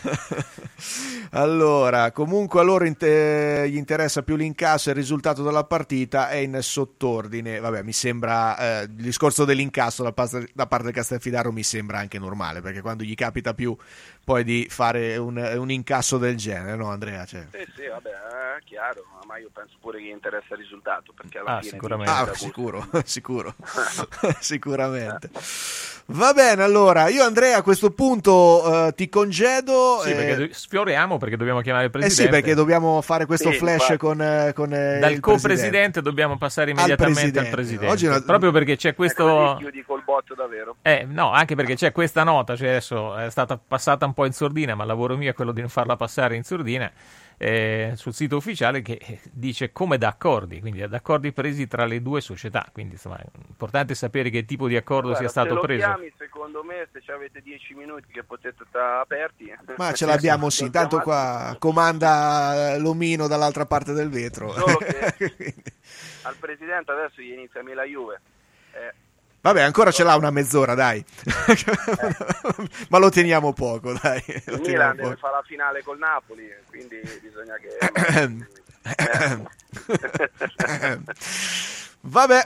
Allora, comunque a loro gli interessa più l'incasso e il risultato della partita è in sottordine. Vabbè, mi sembra il discorso dell'incasso da parte del Castelfidardo mi sembra anche normale, perché quando gli capita più poi di fare un incasso del genere, no Andrea? Cioè... Sì, vabbè, è chiaro, ma io penso pure che gli interessa il risultato, perché alla fine sicuramente. Sicuro. Sicuramente. Va bene, allora io Andrea a questo punto ti congedo. Sì, perché sfioriamo, perché dobbiamo chiamare il presidente. Sì, perché dobbiamo fare questo flash con dal co-presidente dobbiamo passare immediatamente al presidente. Oggi proprio perché c'è questo... Io dico il botto davvero. No, anche perché c'è questa nota, cioè adesso è stata passata un po' in sordina, ma il lavoro mio è quello di non farla passare in sordina. Sul sito ufficiale che dice come da accordi, quindi ad accordi presi tra le due società, quindi insomma è importante sapere che tipo di accordo sia stato preso. Chiami, secondo me, se avete 10 minuti che potete stare aperti, ma ce l'abbiamo, sì, tanto qua comanda l'omino dall'altra parte del vetro. Solo che al presidente adesso gli inizia la Juve. Vabbè, ancora ce l'ha una mezz'ora, dai. Ma lo teniamo poco, dai. Il Milan deve fare la finale col Napoli, quindi bisogna che... Vabbè.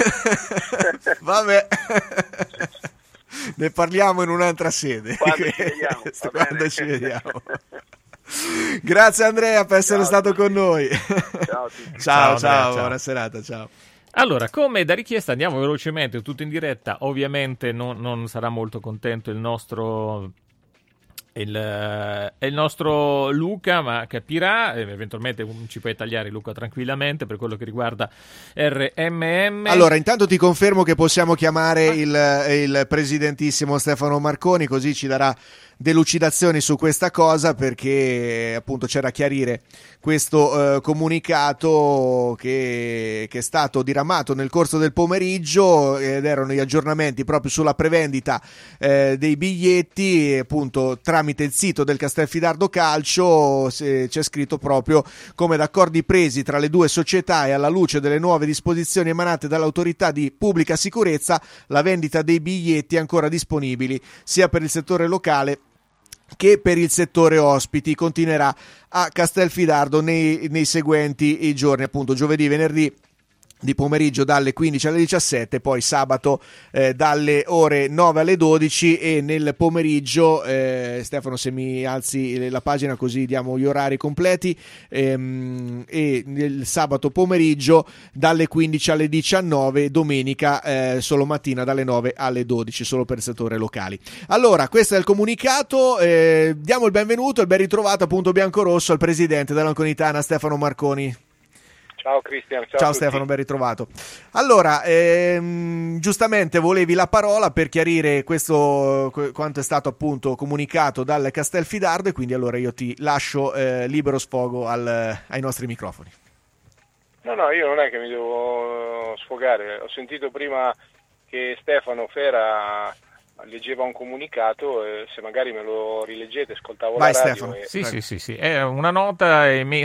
Ne parliamo in un'altra sede. Quando ci vediamo. Grazie Andrea per essere stato con noi. Ciao, ciao, buona serata, ciao. Allora, come da richiesta andiamo velocemente, tutto in diretta. Ovviamente non sarà molto contento il nostro Luca, ma capirà, eventualmente ci puoi tagliare Luca tranquillamente per quello che riguarda RMM. Allora, intanto ti confermo che possiamo chiamare il presidentissimo Stefano Marconi, così ci darà delucidazioni su questa cosa, perché appunto c'era da chiarire questo comunicato che è stato diramato nel corso del pomeriggio, ed erano gli aggiornamenti proprio sulla prevendita dei biglietti. Appunto tramite il sito del Castelfidardo Calcio c'è scritto proprio come da accordi presi tra le due società e alla luce delle nuove disposizioni emanate dall'autorità di pubblica sicurezza, la vendita dei biglietti è ancora disponibili sia per il settore locale che per il settore ospiti. Continuerà a Castelfidardo nei seguenti giorni, appunto giovedì, venerdì di pomeriggio dalle 15 alle 17, poi sabato dalle ore 9 alle 12 e nel pomeriggio, Stefano se mi alzi la pagina così diamo gli orari completi, e nel sabato pomeriggio dalle 15 alle 19, domenica solo mattina dalle 9 alle 12, solo per il settore locali. Allora, questo è il comunicato, diamo il benvenuto e ben ritrovato appunto biancorosso al presidente dell'Anconitana Stefano Marconi. Ciao Cristian, ciao Stefano, ben ritrovato. Allora, giustamente volevi la parola per chiarire questo quanto è stato appunto comunicato dal Castelfidardo e quindi allora io ti lascio libero sfogo ai nostri microfoni. No, io non è che mi devo sfogare, ho sentito prima che Stefano Fera leggeva un comunicato e se magari me lo rileggete, ascoltavo Vai, la radio. Stefano. Sì. È una nota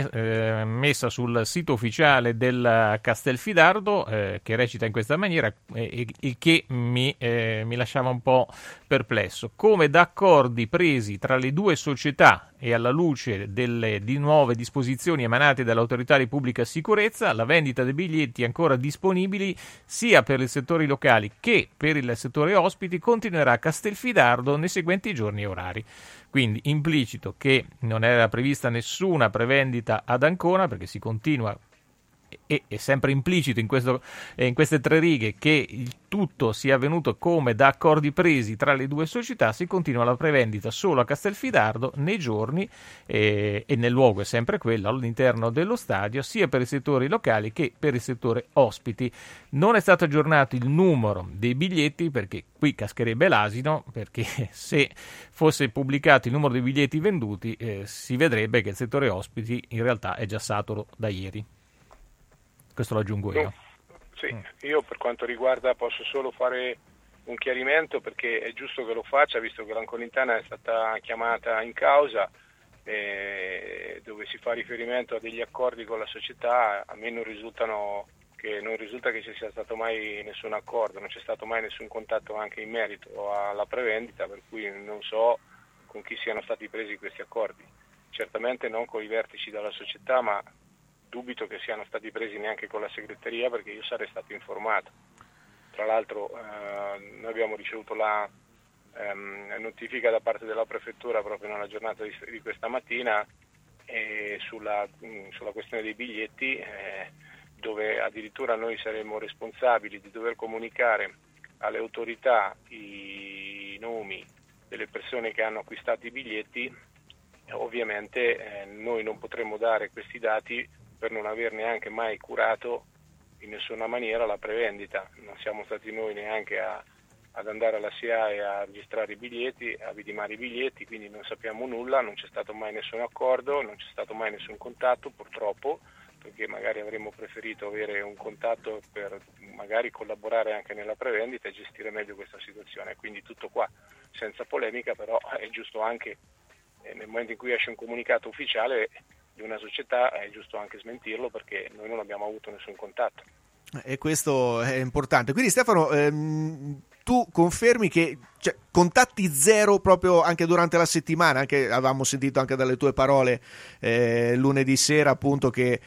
messa sul sito ufficiale del Castelfidardo che recita in questa maniera il che mi lasciava un po' perplesso. Come da accordi presi tra le due società e alla luce di nuove disposizioni emanate dall'autorità di pubblica sicurezza, la vendita dei biglietti ancora disponibili sia per i settori locali che per il settore ospiti continuerà a Castelfidardo nei seguenti giorni e orari. Quindi implicito che non era prevista nessuna prevendita ad Ancona, perché si continua, e è sempre implicito in queste 3 righe che il tutto sia avvenuto come da accordi presi tra le due società, si continua la prevendita solo a Castelfidardo nei giorni e nel luogo è sempre quello, all'interno dello stadio, sia per i settori locali che per il settore ospiti. Non è stato aggiornato il numero dei biglietti perché qui cascherebbe l'asino, perché se fosse pubblicato il numero dei biglietti venduti si vedrebbe che il settore ospiti in realtà è già saturo da ieri. Questo lo aggiungo io. Sì, io per quanto riguarda posso solo fare un chiarimento perché è giusto che lo faccia, visto che l'Anconitana è stata chiamata in causa, dove si fa riferimento a degli accordi con la società. A me non risulta che ci sia stato mai nessun accordo, non c'è stato mai nessun contatto anche in merito alla prevendita, per cui non so con chi siano stati presi questi accordi. Certamente non con i vertici della società, ma dubito che siano stati presi neanche con la segreteria, perché io sarei stato informato. Tra l'altro noi abbiamo ricevuto la notifica da parte della prefettura proprio nella giornata di questa mattina sulla questione dei biglietti, dove addirittura noi saremmo responsabili di dover comunicare alle autorità i nomi delle persone che hanno acquistato i biglietti. Ovviamente noi non potremo dare questi dati per non aver neanche mai curato in nessuna maniera la prevendita. Non siamo stati noi neanche ad andare alla SIAE a registrare i biglietti, a vidimare i biglietti, quindi non sappiamo nulla, non c'è stato mai nessun accordo, non c'è stato mai nessun contatto, purtroppo, perché magari avremmo preferito avere un contatto per magari collaborare anche nella prevendita e gestire meglio questa situazione. Quindi tutto qua, senza polemica, però è giusto anche nel momento in cui esce un comunicato ufficiale di una società è giusto anche smentirlo, perché noi non abbiamo avuto nessun contatto. E questo è importante. Quindi Stefano, tu confermi che contatti zero proprio anche durante la settimana? Anche avevamo sentito anche dalle tue parole lunedì sera appunto che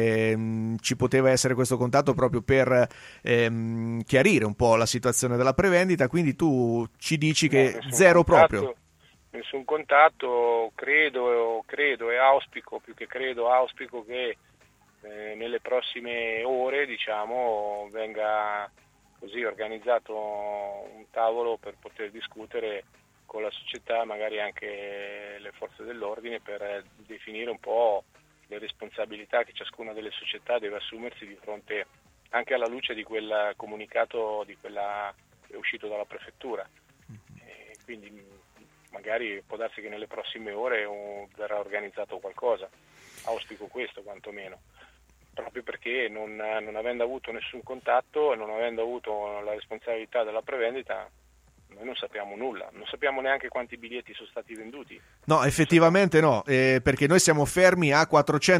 ci poteva essere questo contatto proprio per chiarire un po' la situazione della prevendita, quindi tu ci dici che zero proprio. Nessun contatto, credo e auspico, più che credo, auspico che nelle prossime ore, diciamo, venga così organizzato un tavolo per poter discutere con la società, magari anche le forze dell'ordine, per definire un po' le responsabilità che ciascuna delle società deve assumersi di fronte, anche alla luce di quel comunicato che è uscito dalla prefettura. Quindi magari può darsi che nelle prossime ore verrà organizzato qualcosa, auspico questo quantomeno, proprio perché non avendo avuto nessun contatto e non avendo avuto la responsabilità della prevendita, noi non sappiamo nulla, non sappiamo neanche quanti biglietti sono stati venduti. No, effettivamente no, perché noi siamo fermi a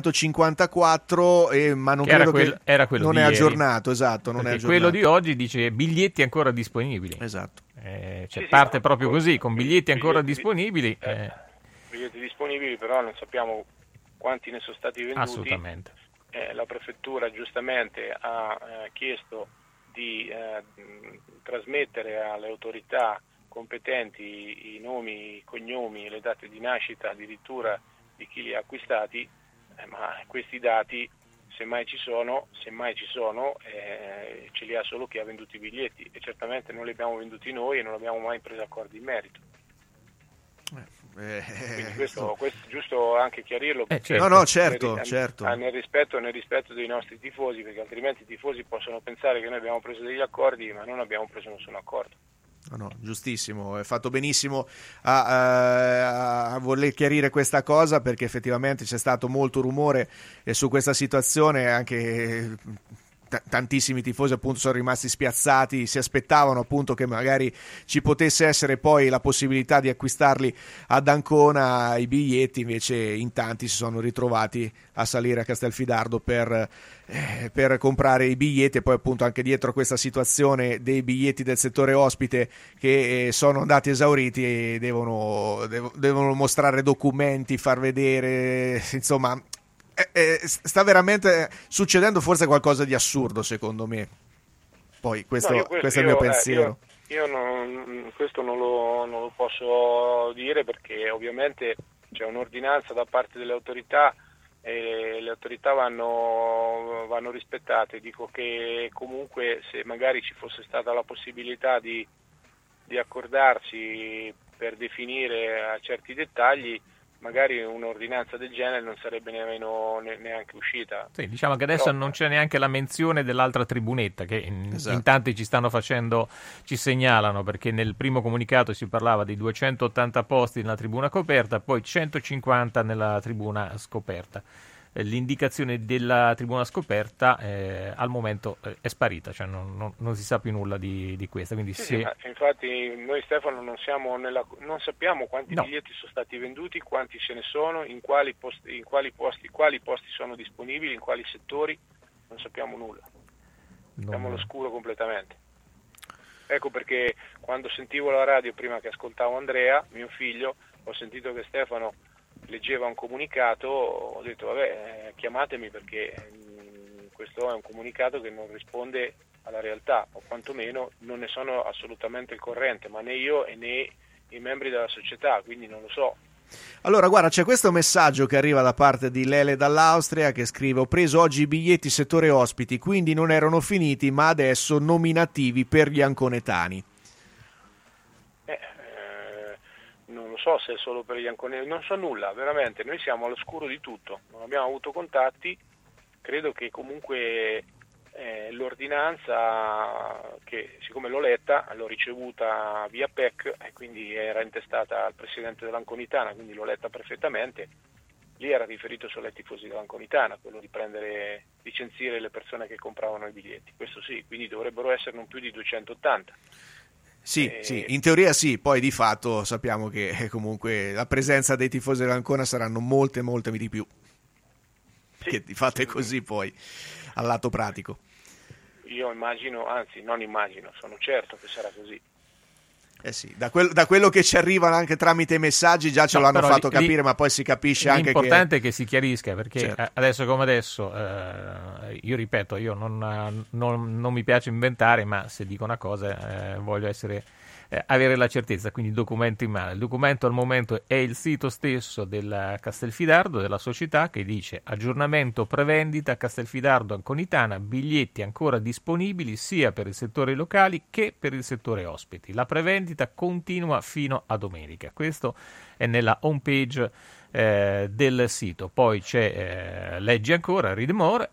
454, ma non credo era quello non di è ieri. Aggiornato, esatto, non è aggiornato. Quello di oggi dice biglietti ancora disponibili. Esatto. Parte proprio così, con biglietti ancora disponibili. Biglietti disponibili, però non sappiamo quanti ne sono stati venduti. Assolutamente. la prefettura giustamente ha chiesto di trasmettere alle autorità competenti i nomi, i cognomi e le date di nascita addirittura di chi li ha acquistati, ma questi dati semmai ci sono, ce li ha solo chi ha venduto i biglietti, e certamente non li abbiamo venduti noi e non abbiamo mai preso accordi in merito. Quindi questo è giusto anche chiarirlo, certo. Certo. Nel rispetto dei nostri tifosi, perché altrimenti i tifosi possono pensare che noi abbiamo preso degli accordi, ma non abbiamo preso nessun accordo. No, giustissimo, è fatto benissimo a voler chiarire questa cosa, perché effettivamente c'è stato molto rumore su questa situazione, anche tantissimi tifosi appunto sono rimasti spiazzati, si aspettavano appunto che magari ci potesse essere poi la possibilità di acquistarli ad Ancona i biglietti, invece in tanti si sono ritrovati a salire a Castelfidardo per comprare i biglietti, e poi appunto anche dietro questa situazione dei biglietti del settore ospite che sono andati esauriti e devono mostrare documenti, far vedere, insomma sta veramente succedendo forse qualcosa di assurdo, secondo me. Poi questo è il mio pensiero. Io questo non lo posso dire, perché ovviamente c'è un'ordinanza da parte delle autorità e le autorità vanno rispettate. Dico che comunque, se magari ci fosse stata la possibilità di accordarci per definire a certi dettagli, magari un'ordinanza del genere non sarebbe nemmeno neanche uscita. Sì, diciamo che adesso non c'è neanche la menzione dell'altra tribunetta, che in tanti ci segnalano, perché nel primo comunicato si parlava di 280 posti nella tribuna coperta, poi 150 nella tribuna scoperta. L'indicazione della tribuna scoperta al momento è sparita, cioè non si sa più nulla di questa. Quindi infatti noi, Stefano, non sappiamo quanti biglietti sono stati venduti, quanti ce ne sono, in quali posti sono disponibili, in quali settori, non sappiamo nulla. Siamo all'oscuro completamente. Ecco perché quando sentivo la radio, prima che ascoltavo Andrea, mio figlio, ho sentito che Stefano leggeva un comunicato, ho detto vabbè, chiamatemi, perché questo è un comunicato che non risponde alla realtà, o quantomeno non ne sono assolutamente al corrente, ma né io né i membri della società, quindi non lo so. Allora, guarda, c'è questo messaggio che arriva da parte di Lele dall'Austria, che scrive: ho preso oggi i biglietti settore ospiti, quindi non erano finiti, ma adesso nominativi per gli anconetani. Non lo so se è solo per gli anconetani, non so nulla, veramente, noi siamo all'oscuro di tutto, non abbiamo avuto contatti. Credo che comunque l'ordinanza, che siccome l'ho letta, l'ho ricevuta via PEC e quindi era intestata al presidente dell'Anconitana, quindi l'ho letta perfettamente, lì era riferito solo ai tifosi dell'Anconitana, quello di licenzire le persone che compravano i biglietti, questo sì, quindi dovrebbero essere non più di 280. Sì, in teoria sì, poi di fatto sappiamo che comunque la presenza dei tifosi dell'Ancona saranno molte di più, che di fatto è così poi al lato pratico. Io immagino, anzi non immagino, sono certo che sarà così. Sì, da quello che ci arrivano anche tramite i messaggi già ce l'hanno fatto capire, ma poi si capisce anche che... L'importante è che si chiarisca, perché adesso come adesso, io ripeto, io non mi piace inventare, ma se dico una cosa voglio avere la certezza, quindi documento in mano. Il documento al momento è il sito stesso del Castelfidardo, della società, che dice: aggiornamento prevendita Castelfidardo Anconitana, biglietti ancora disponibili sia per il settore locali che per il settore ospiti. La prevendita continua fino a domenica. Questo è nella home page del sito. Poi c'è leggi ancora, read more,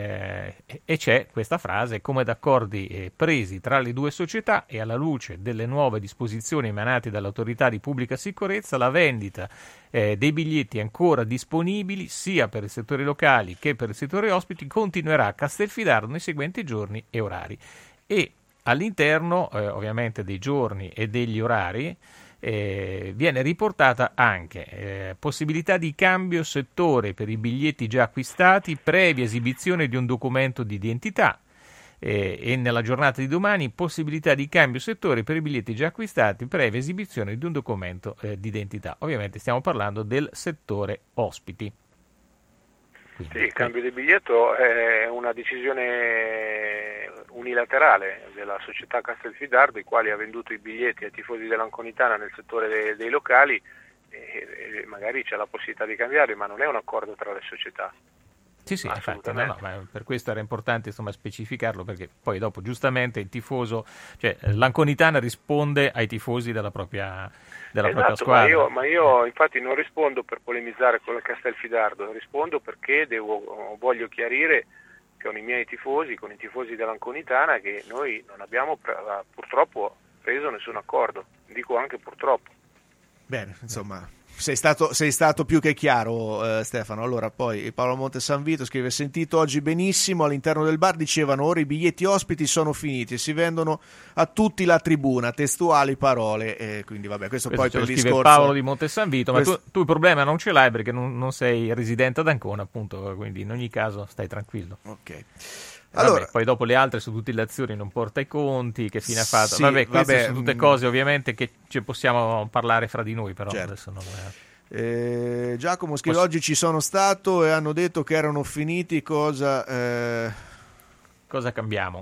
e c'è questa frase: come d'accordi presi tra le due società e alla luce delle nuove disposizioni emanate dall'autorità di pubblica sicurezza, la vendita dei biglietti ancora disponibili sia per il settore locali che per il settore ospiti continuerà a Castelfidardo nei seguenti giorni e orari. E all'interno ovviamente dei giorni e degli orari viene riportata anche possibilità di cambio settore per i biglietti già acquistati previa esibizione di un documento di identità, e nella giornata di domani possibilità di cambio settore per i biglietti già acquistati previa esibizione di un documento di identità. Ovviamente stiamo parlando del settore ospiti. Quindi, sì, il cambio di biglietto è una decisione unilaterale della società Castelfidardo, i quali ha venduto i biglietti ai tifosi dell'Anconitana nel settore dei locali, e magari c'è la possibilità di cambiare, ma non è un accordo tra le società. Sì, infatti, no, ma per questo era importante specificarlo, perché poi dopo giustamente il tifoso, cioè l'Anconitana risponde ai tifosi della propria squadra. Ma io infatti non rispondo per polemizzare con il Castelfidardo, rispondo perché voglio chiarire con i miei tifosi, con i tifosi dell'Anconitana, che noi non abbiamo purtroppo preso nessun accordo, dico anche purtroppo. Bene, insomma, sei stato più che chiaro, Stefano. Allora, poi Paolo Montesanvito scrive: sentito oggi benissimo, all'interno del bar dicevano ora i biglietti ospiti sono finiti e si vendono a tutti la tribuna, testuali parole, quindi vabbè, questo poi per il discorso Paolo di Montesanvito, ma tu il problema non ce l'hai perché non sei residente ad Ancona, appunto, quindi in ogni caso stai tranquillo. Ok. Allora, vabbè, poi dopo le altre sono tutte le azioni, non porta i conti, che fine ha fatto. Queste sono tutte cose ovviamente che ci possiamo parlare fra di noi, però certo. Adesso non è... Giacomo scrive: oggi ci sono stato e hanno detto che erano finiti, cosa cambiamo?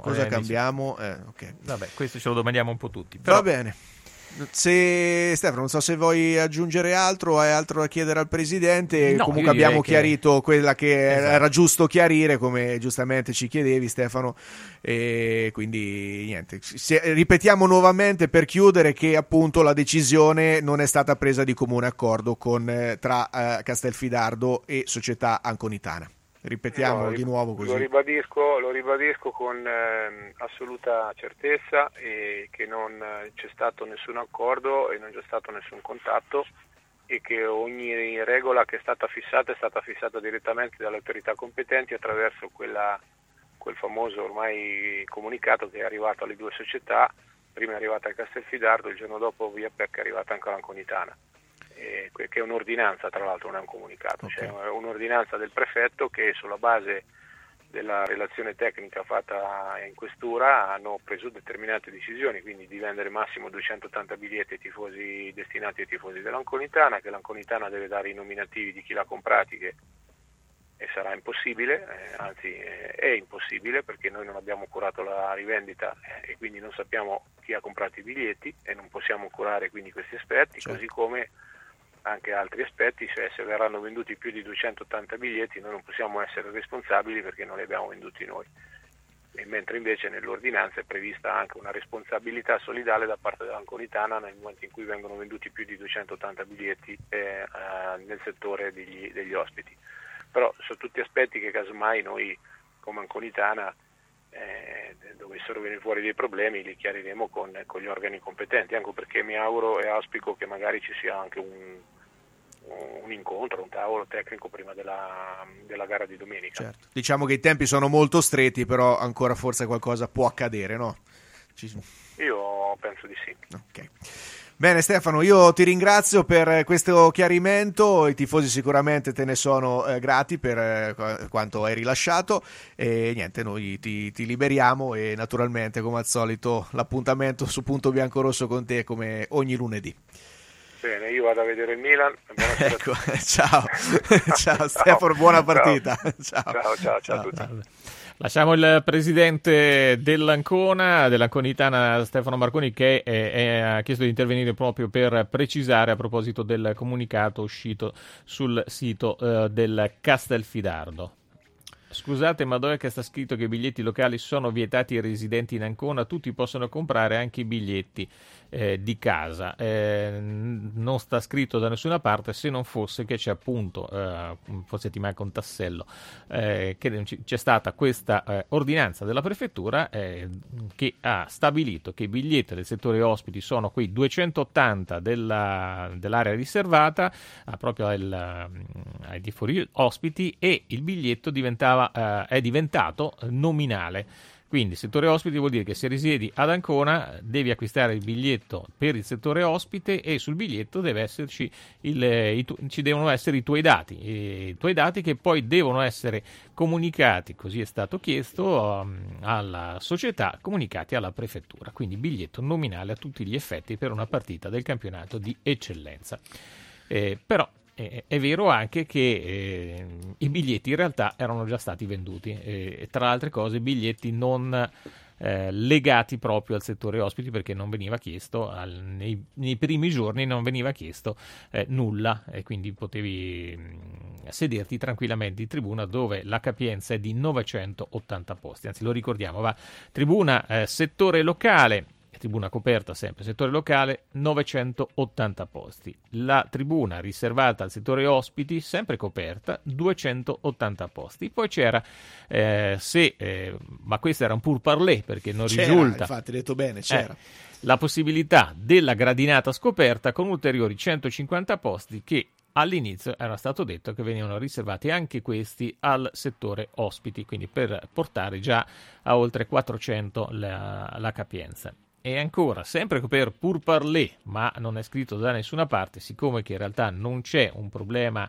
Ok. Vabbè, questo ce lo domandiamo un po' tutti. Però... Va bene. Stefano, non so se vuoi aggiungere altro, hai altro da chiedere al presidente. No, comunque abbiamo chiarito quella che era giusto chiarire, come giustamente ci chiedevi, Stefano, e quindi niente, ripetiamo nuovamente per chiudere che appunto la decisione non è stata presa di comune accordo tra Castelfidardo e società Anconitana. Ripetiamo di nuovo così. Lo ribadisco con assoluta certezza, che non c'è stato nessun accordo e non c'è stato nessun contatto, e che ogni regola che è stata fissata direttamente dalle autorità competenti attraverso quel famoso ormai comunicato che è arrivato alle due società. Prima è arrivata a Castelfidardo, il giorno dopo via PEC è arrivata anche all'Anconitana. Che è un'ordinanza, tra l'altro non è un comunicato, okay. Cioè un'ordinanza del prefetto che sulla base della relazione tecnica fatta in questura hanno preso determinate decisioni, quindi di vendere massimo 280 biglietti ai tifosi destinati ai tifosi dell'Anconitana, che l'Anconitana deve dare i nominativi di chi l'ha comprati, che sarà impossibile, anzi è impossibile perché noi non abbiamo curato la rivendita e quindi non sappiamo chi ha comprato i biglietti e non possiamo curare quindi questi aspetti, certo. Così come anche altri aspetti, cioè se verranno venduti più di 280 biglietti noi non possiamo essere responsabili perché non li abbiamo venduti noi, e mentre invece nell'ordinanza è prevista anche una responsabilità solidale da parte dell'Anconitana nel momento in cui vengono venduti più di 280 biglietti nel settore degli ospiti. Però sono tutti aspetti che casomai noi come Anconitana dovessero venire fuori dei problemi li chiariremo con gli organi competenti, anche perché mi auguro e auspico che magari ci sia anche un incontro, un tavolo tecnico prima della gara di domenica. Certo. Diciamo che i tempi sono molto stretti, però ancora forse qualcosa può accadere, no? Io penso di sì. Ok. Bene Stefano, io ti ringrazio per questo chiarimento, i tifosi sicuramente te ne sono grati per quanto hai rilasciato e niente, noi ti liberiamo e naturalmente come al solito l'appuntamento su Punto Biancorosso con te come ogni lunedì. Bene, io vado a vedere il Milan. Ecco, ciao. Ciao Stefano, buona partita. Ciao a tutti. Lasciamo il presidente dell'Anconitana Stefano Marconi che ha chiesto di intervenire proprio per precisare a proposito del comunicato uscito sul sito del Castelfidardo. Scusate, ma dov'è che sta scritto che i biglietti locali sono vietati ai residenti in Ancona? Tutti possono comprare anche i biglietti di casa. Non sta scritto da nessuna parte, se non fosse che c'è appunto, forse ti manca un tassello, che c'è stata questa ordinanza della prefettura che ha stabilito che i biglietti del settore ospiti sono quei 280 dell'area riservata proprio ai tifosi ospiti, e il biglietto è diventato nominale. Quindi settore ospiti vuol dire che se risiedi ad Ancona devi acquistare il biglietto per il settore ospite e sul biglietto deve esserci ci devono essere i tuoi dati che poi devono essere comunicati, così è stato chiesto, alla società, comunicati alla prefettura. Quindi biglietto nominale a tutti gli effetti per una partita del campionato di eccellenza. Però È vero anche che i biglietti in realtà erano già stati venduti, e tra le altre cose biglietti non legati proprio al settore ospiti, perché non veniva chiesto nei primi giorni non veniva chiesto nulla, e quindi potevi sederti tranquillamente in tribuna, dove la capienza è di 980 posti, anzi lo ricordiamo, va tribuna settore locale, tribuna coperta sempre, settore locale 980 posti, la tribuna riservata al settore ospiti sempre coperta 280 posti, poi c'era ma questo era un pourparlers, perché non risulta, infatti detto bene, c'era la possibilità della gradinata scoperta con ulteriori 150 posti, che all'inizio era stato detto che venivano riservati anche questi al settore ospiti, quindi per portare già a oltre 400 la capienza. E ancora, sempre per pourparlers, ma non è scritto da nessuna parte, siccome che in realtà non c'è un problema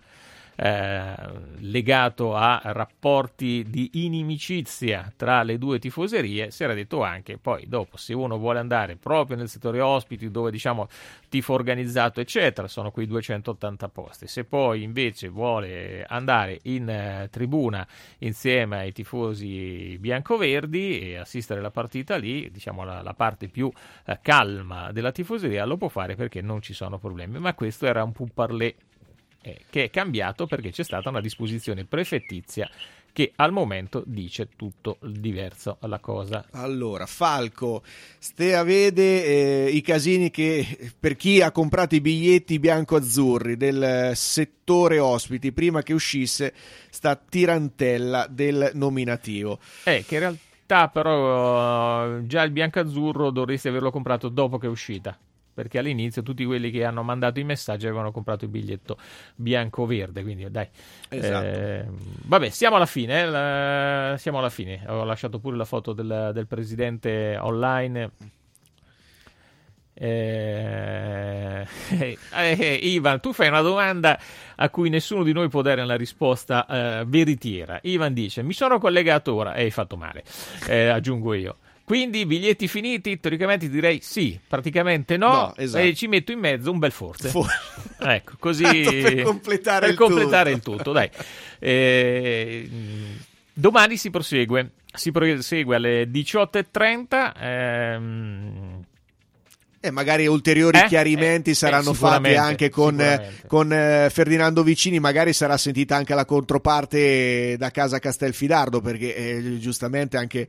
legato a rapporti di inimicizia tra le due tifoserie, si era detto anche, poi dopo, se uno vuole andare proprio nel settore ospiti, dove diciamo tifo organizzato eccetera, sono quei 280 posti. Se poi invece vuole andare in tribuna insieme ai tifosi biancoverdi e assistere alla partita lì, diciamo la parte più calma della tifoseria, lo può fare, perché non ci sono problemi. Ma questo era un pourparlers che è cambiato, perché c'è stata una disposizione prefettizia che al momento dice tutto diverso alla cosa. Allora, Falco, Stea vede i casini che per chi ha comprato i biglietti bianco-azzurri del settore ospiti prima che uscisse sta tirantella del nominativo. Che in realtà però già il bianco-azzurro dovresti averlo comprato dopo che è uscita, perché all'inizio tutti quelli che hanno mandato i messaggi avevano comprato il biglietto bianco-verde, quindi dai. Esatto. Vabbè, siamo alla fine, siamo alla fine. Ho lasciato pure la foto del presidente online. Ivan, tu fai una domanda a cui nessuno di noi può dare una risposta veritiera. Ivan dice: mi sono collegato ora, hai fatto male, aggiungo io. Quindi biglietti finiti? Teoricamente direi sì, praticamente no, esatto. E ci metto in mezzo un bel forse. Ecco, così per completare il tutto. Dai. Domani si prosegue alle 18:30. Magari ulteriori chiarimenti saranno fatti anche con Ferdinando Vicini, magari sarà sentita anche la controparte da casa Castelfidardo, perché giustamente anche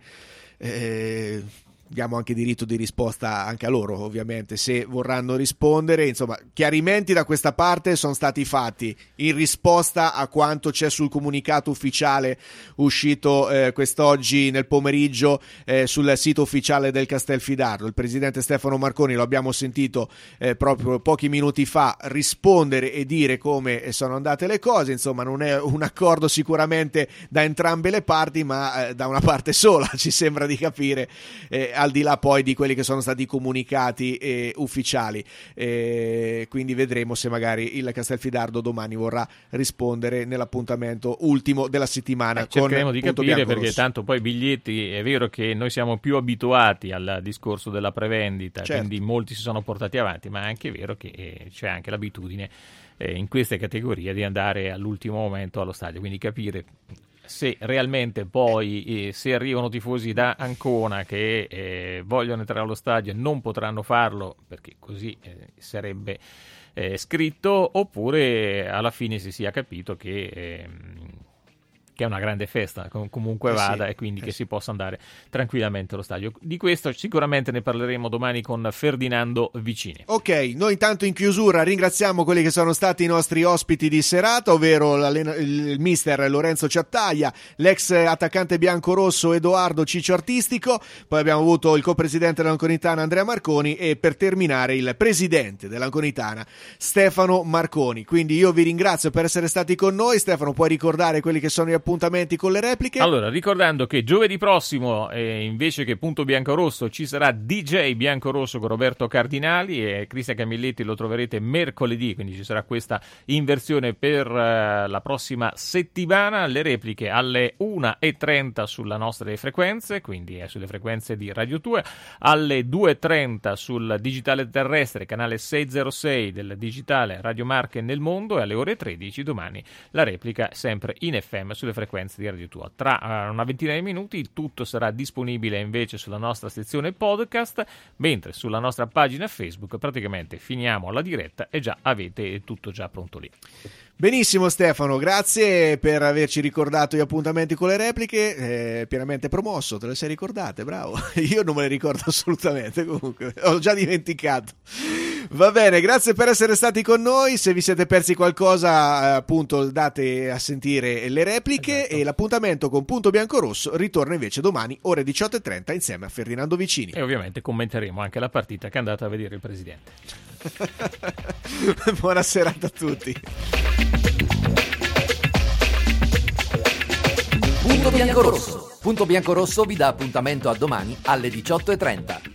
diamo anche diritto di risposta anche a loro, ovviamente, se vorranno rispondere. Insomma, chiarimenti da questa parte sono stati fatti in risposta a quanto c'è sul comunicato ufficiale uscito quest'oggi nel pomeriggio sul sito ufficiale del Castelfidardo. Il presidente Stefano Marconi, lo abbiamo sentito proprio pochi minuti fa, rispondere e dire come sono andate le cose. Insomma, non è un accordo sicuramente da entrambe le parti, ma da una parte sola, ci sembra di capire, al di là poi di quelli che sono stati comunicati ufficiali. Quindi vedremo se magari il Castelfidardo domani vorrà rispondere nell'appuntamento ultimo della settimana. Cercheremo di capire, perché tanto poi biglietti, è vero che noi siamo più abituati al discorso della prevendita, certo, quindi molti si sono portati avanti, ma è anche vero che c'è anche l'abitudine in queste categorie di andare all'ultimo momento allo stadio, quindi capire se realmente poi se arrivano tifosi da Ancona che vogliono entrare allo stadio e non potranno farlo perché così sarebbe scritto, oppure alla fine si sia capito che è una grande festa, comunque vada, e quindi che si possa andare tranquillamente allo stadio. Di questo sicuramente ne parleremo domani con Ferdinando Vicini. Ok, noi intanto in chiusura ringraziamo quelli che sono stati i nostri ospiti di serata, ovvero il mister Lorenzo Ciattaglia, l'ex attaccante biancorosso Edoardo Ciccio Artistico, poi abbiamo avuto il copresidente dell'Anconitana Andrea Marconi e per terminare il presidente dell'Anconitana Stefano Marconi. Quindi io vi ringrazio per essere stati con noi. Stefano, puoi ricordare quelli che sono gli appuntamenti con le repliche. Allora, ricordando che giovedì prossimo, invece che Punto Biancorosso, ci sarà DJ Biancorosso con Roberto Cardinali, e Cristian Camilletti lo troverete mercoledì, quindi ci sarà questa inversione per la prossima settimana. Le repliche alle 1:30 sulle nostre frequenze, quindi sulle frequenze di Radio 2, alle 2:30 sul digitale terrestre, canale 606 del digitale Radio Marche nel mondo, e alle ore 13 domani la replica sempre in FM sulle frequenze di Radio 2. Tra una ventina di minuti il tutto sarà disponibile invece sulla nostra sezione podcast, mentre sulla nostra pagina Facebook praticamente finiamo la diretta e già avete tutto già pronto lì. Benissimo Stefano, grazie per averci ricordato gli appuntamenti con le repliche, pienamente promosso, te le sei ricordate, bravo. Io non me le ricordo assolutamente, comunque ho già dimenticato. Va bene, grazie per essere stati con noi. Se vi siete persi qualcosa, appunto, date a sentire le repliche, esatto. E l'appuntamento con Punto Biancorosso ritorna invece domani ore 18:30 insieme a Ferdinando Vicini. E ovviamente commenteremo anche la partita che è andata a vedere il presidente. Buona serata a tutti. Punto Biancorosso. Punto Biancorosso vi dà appuntamento a domani alle 18:30.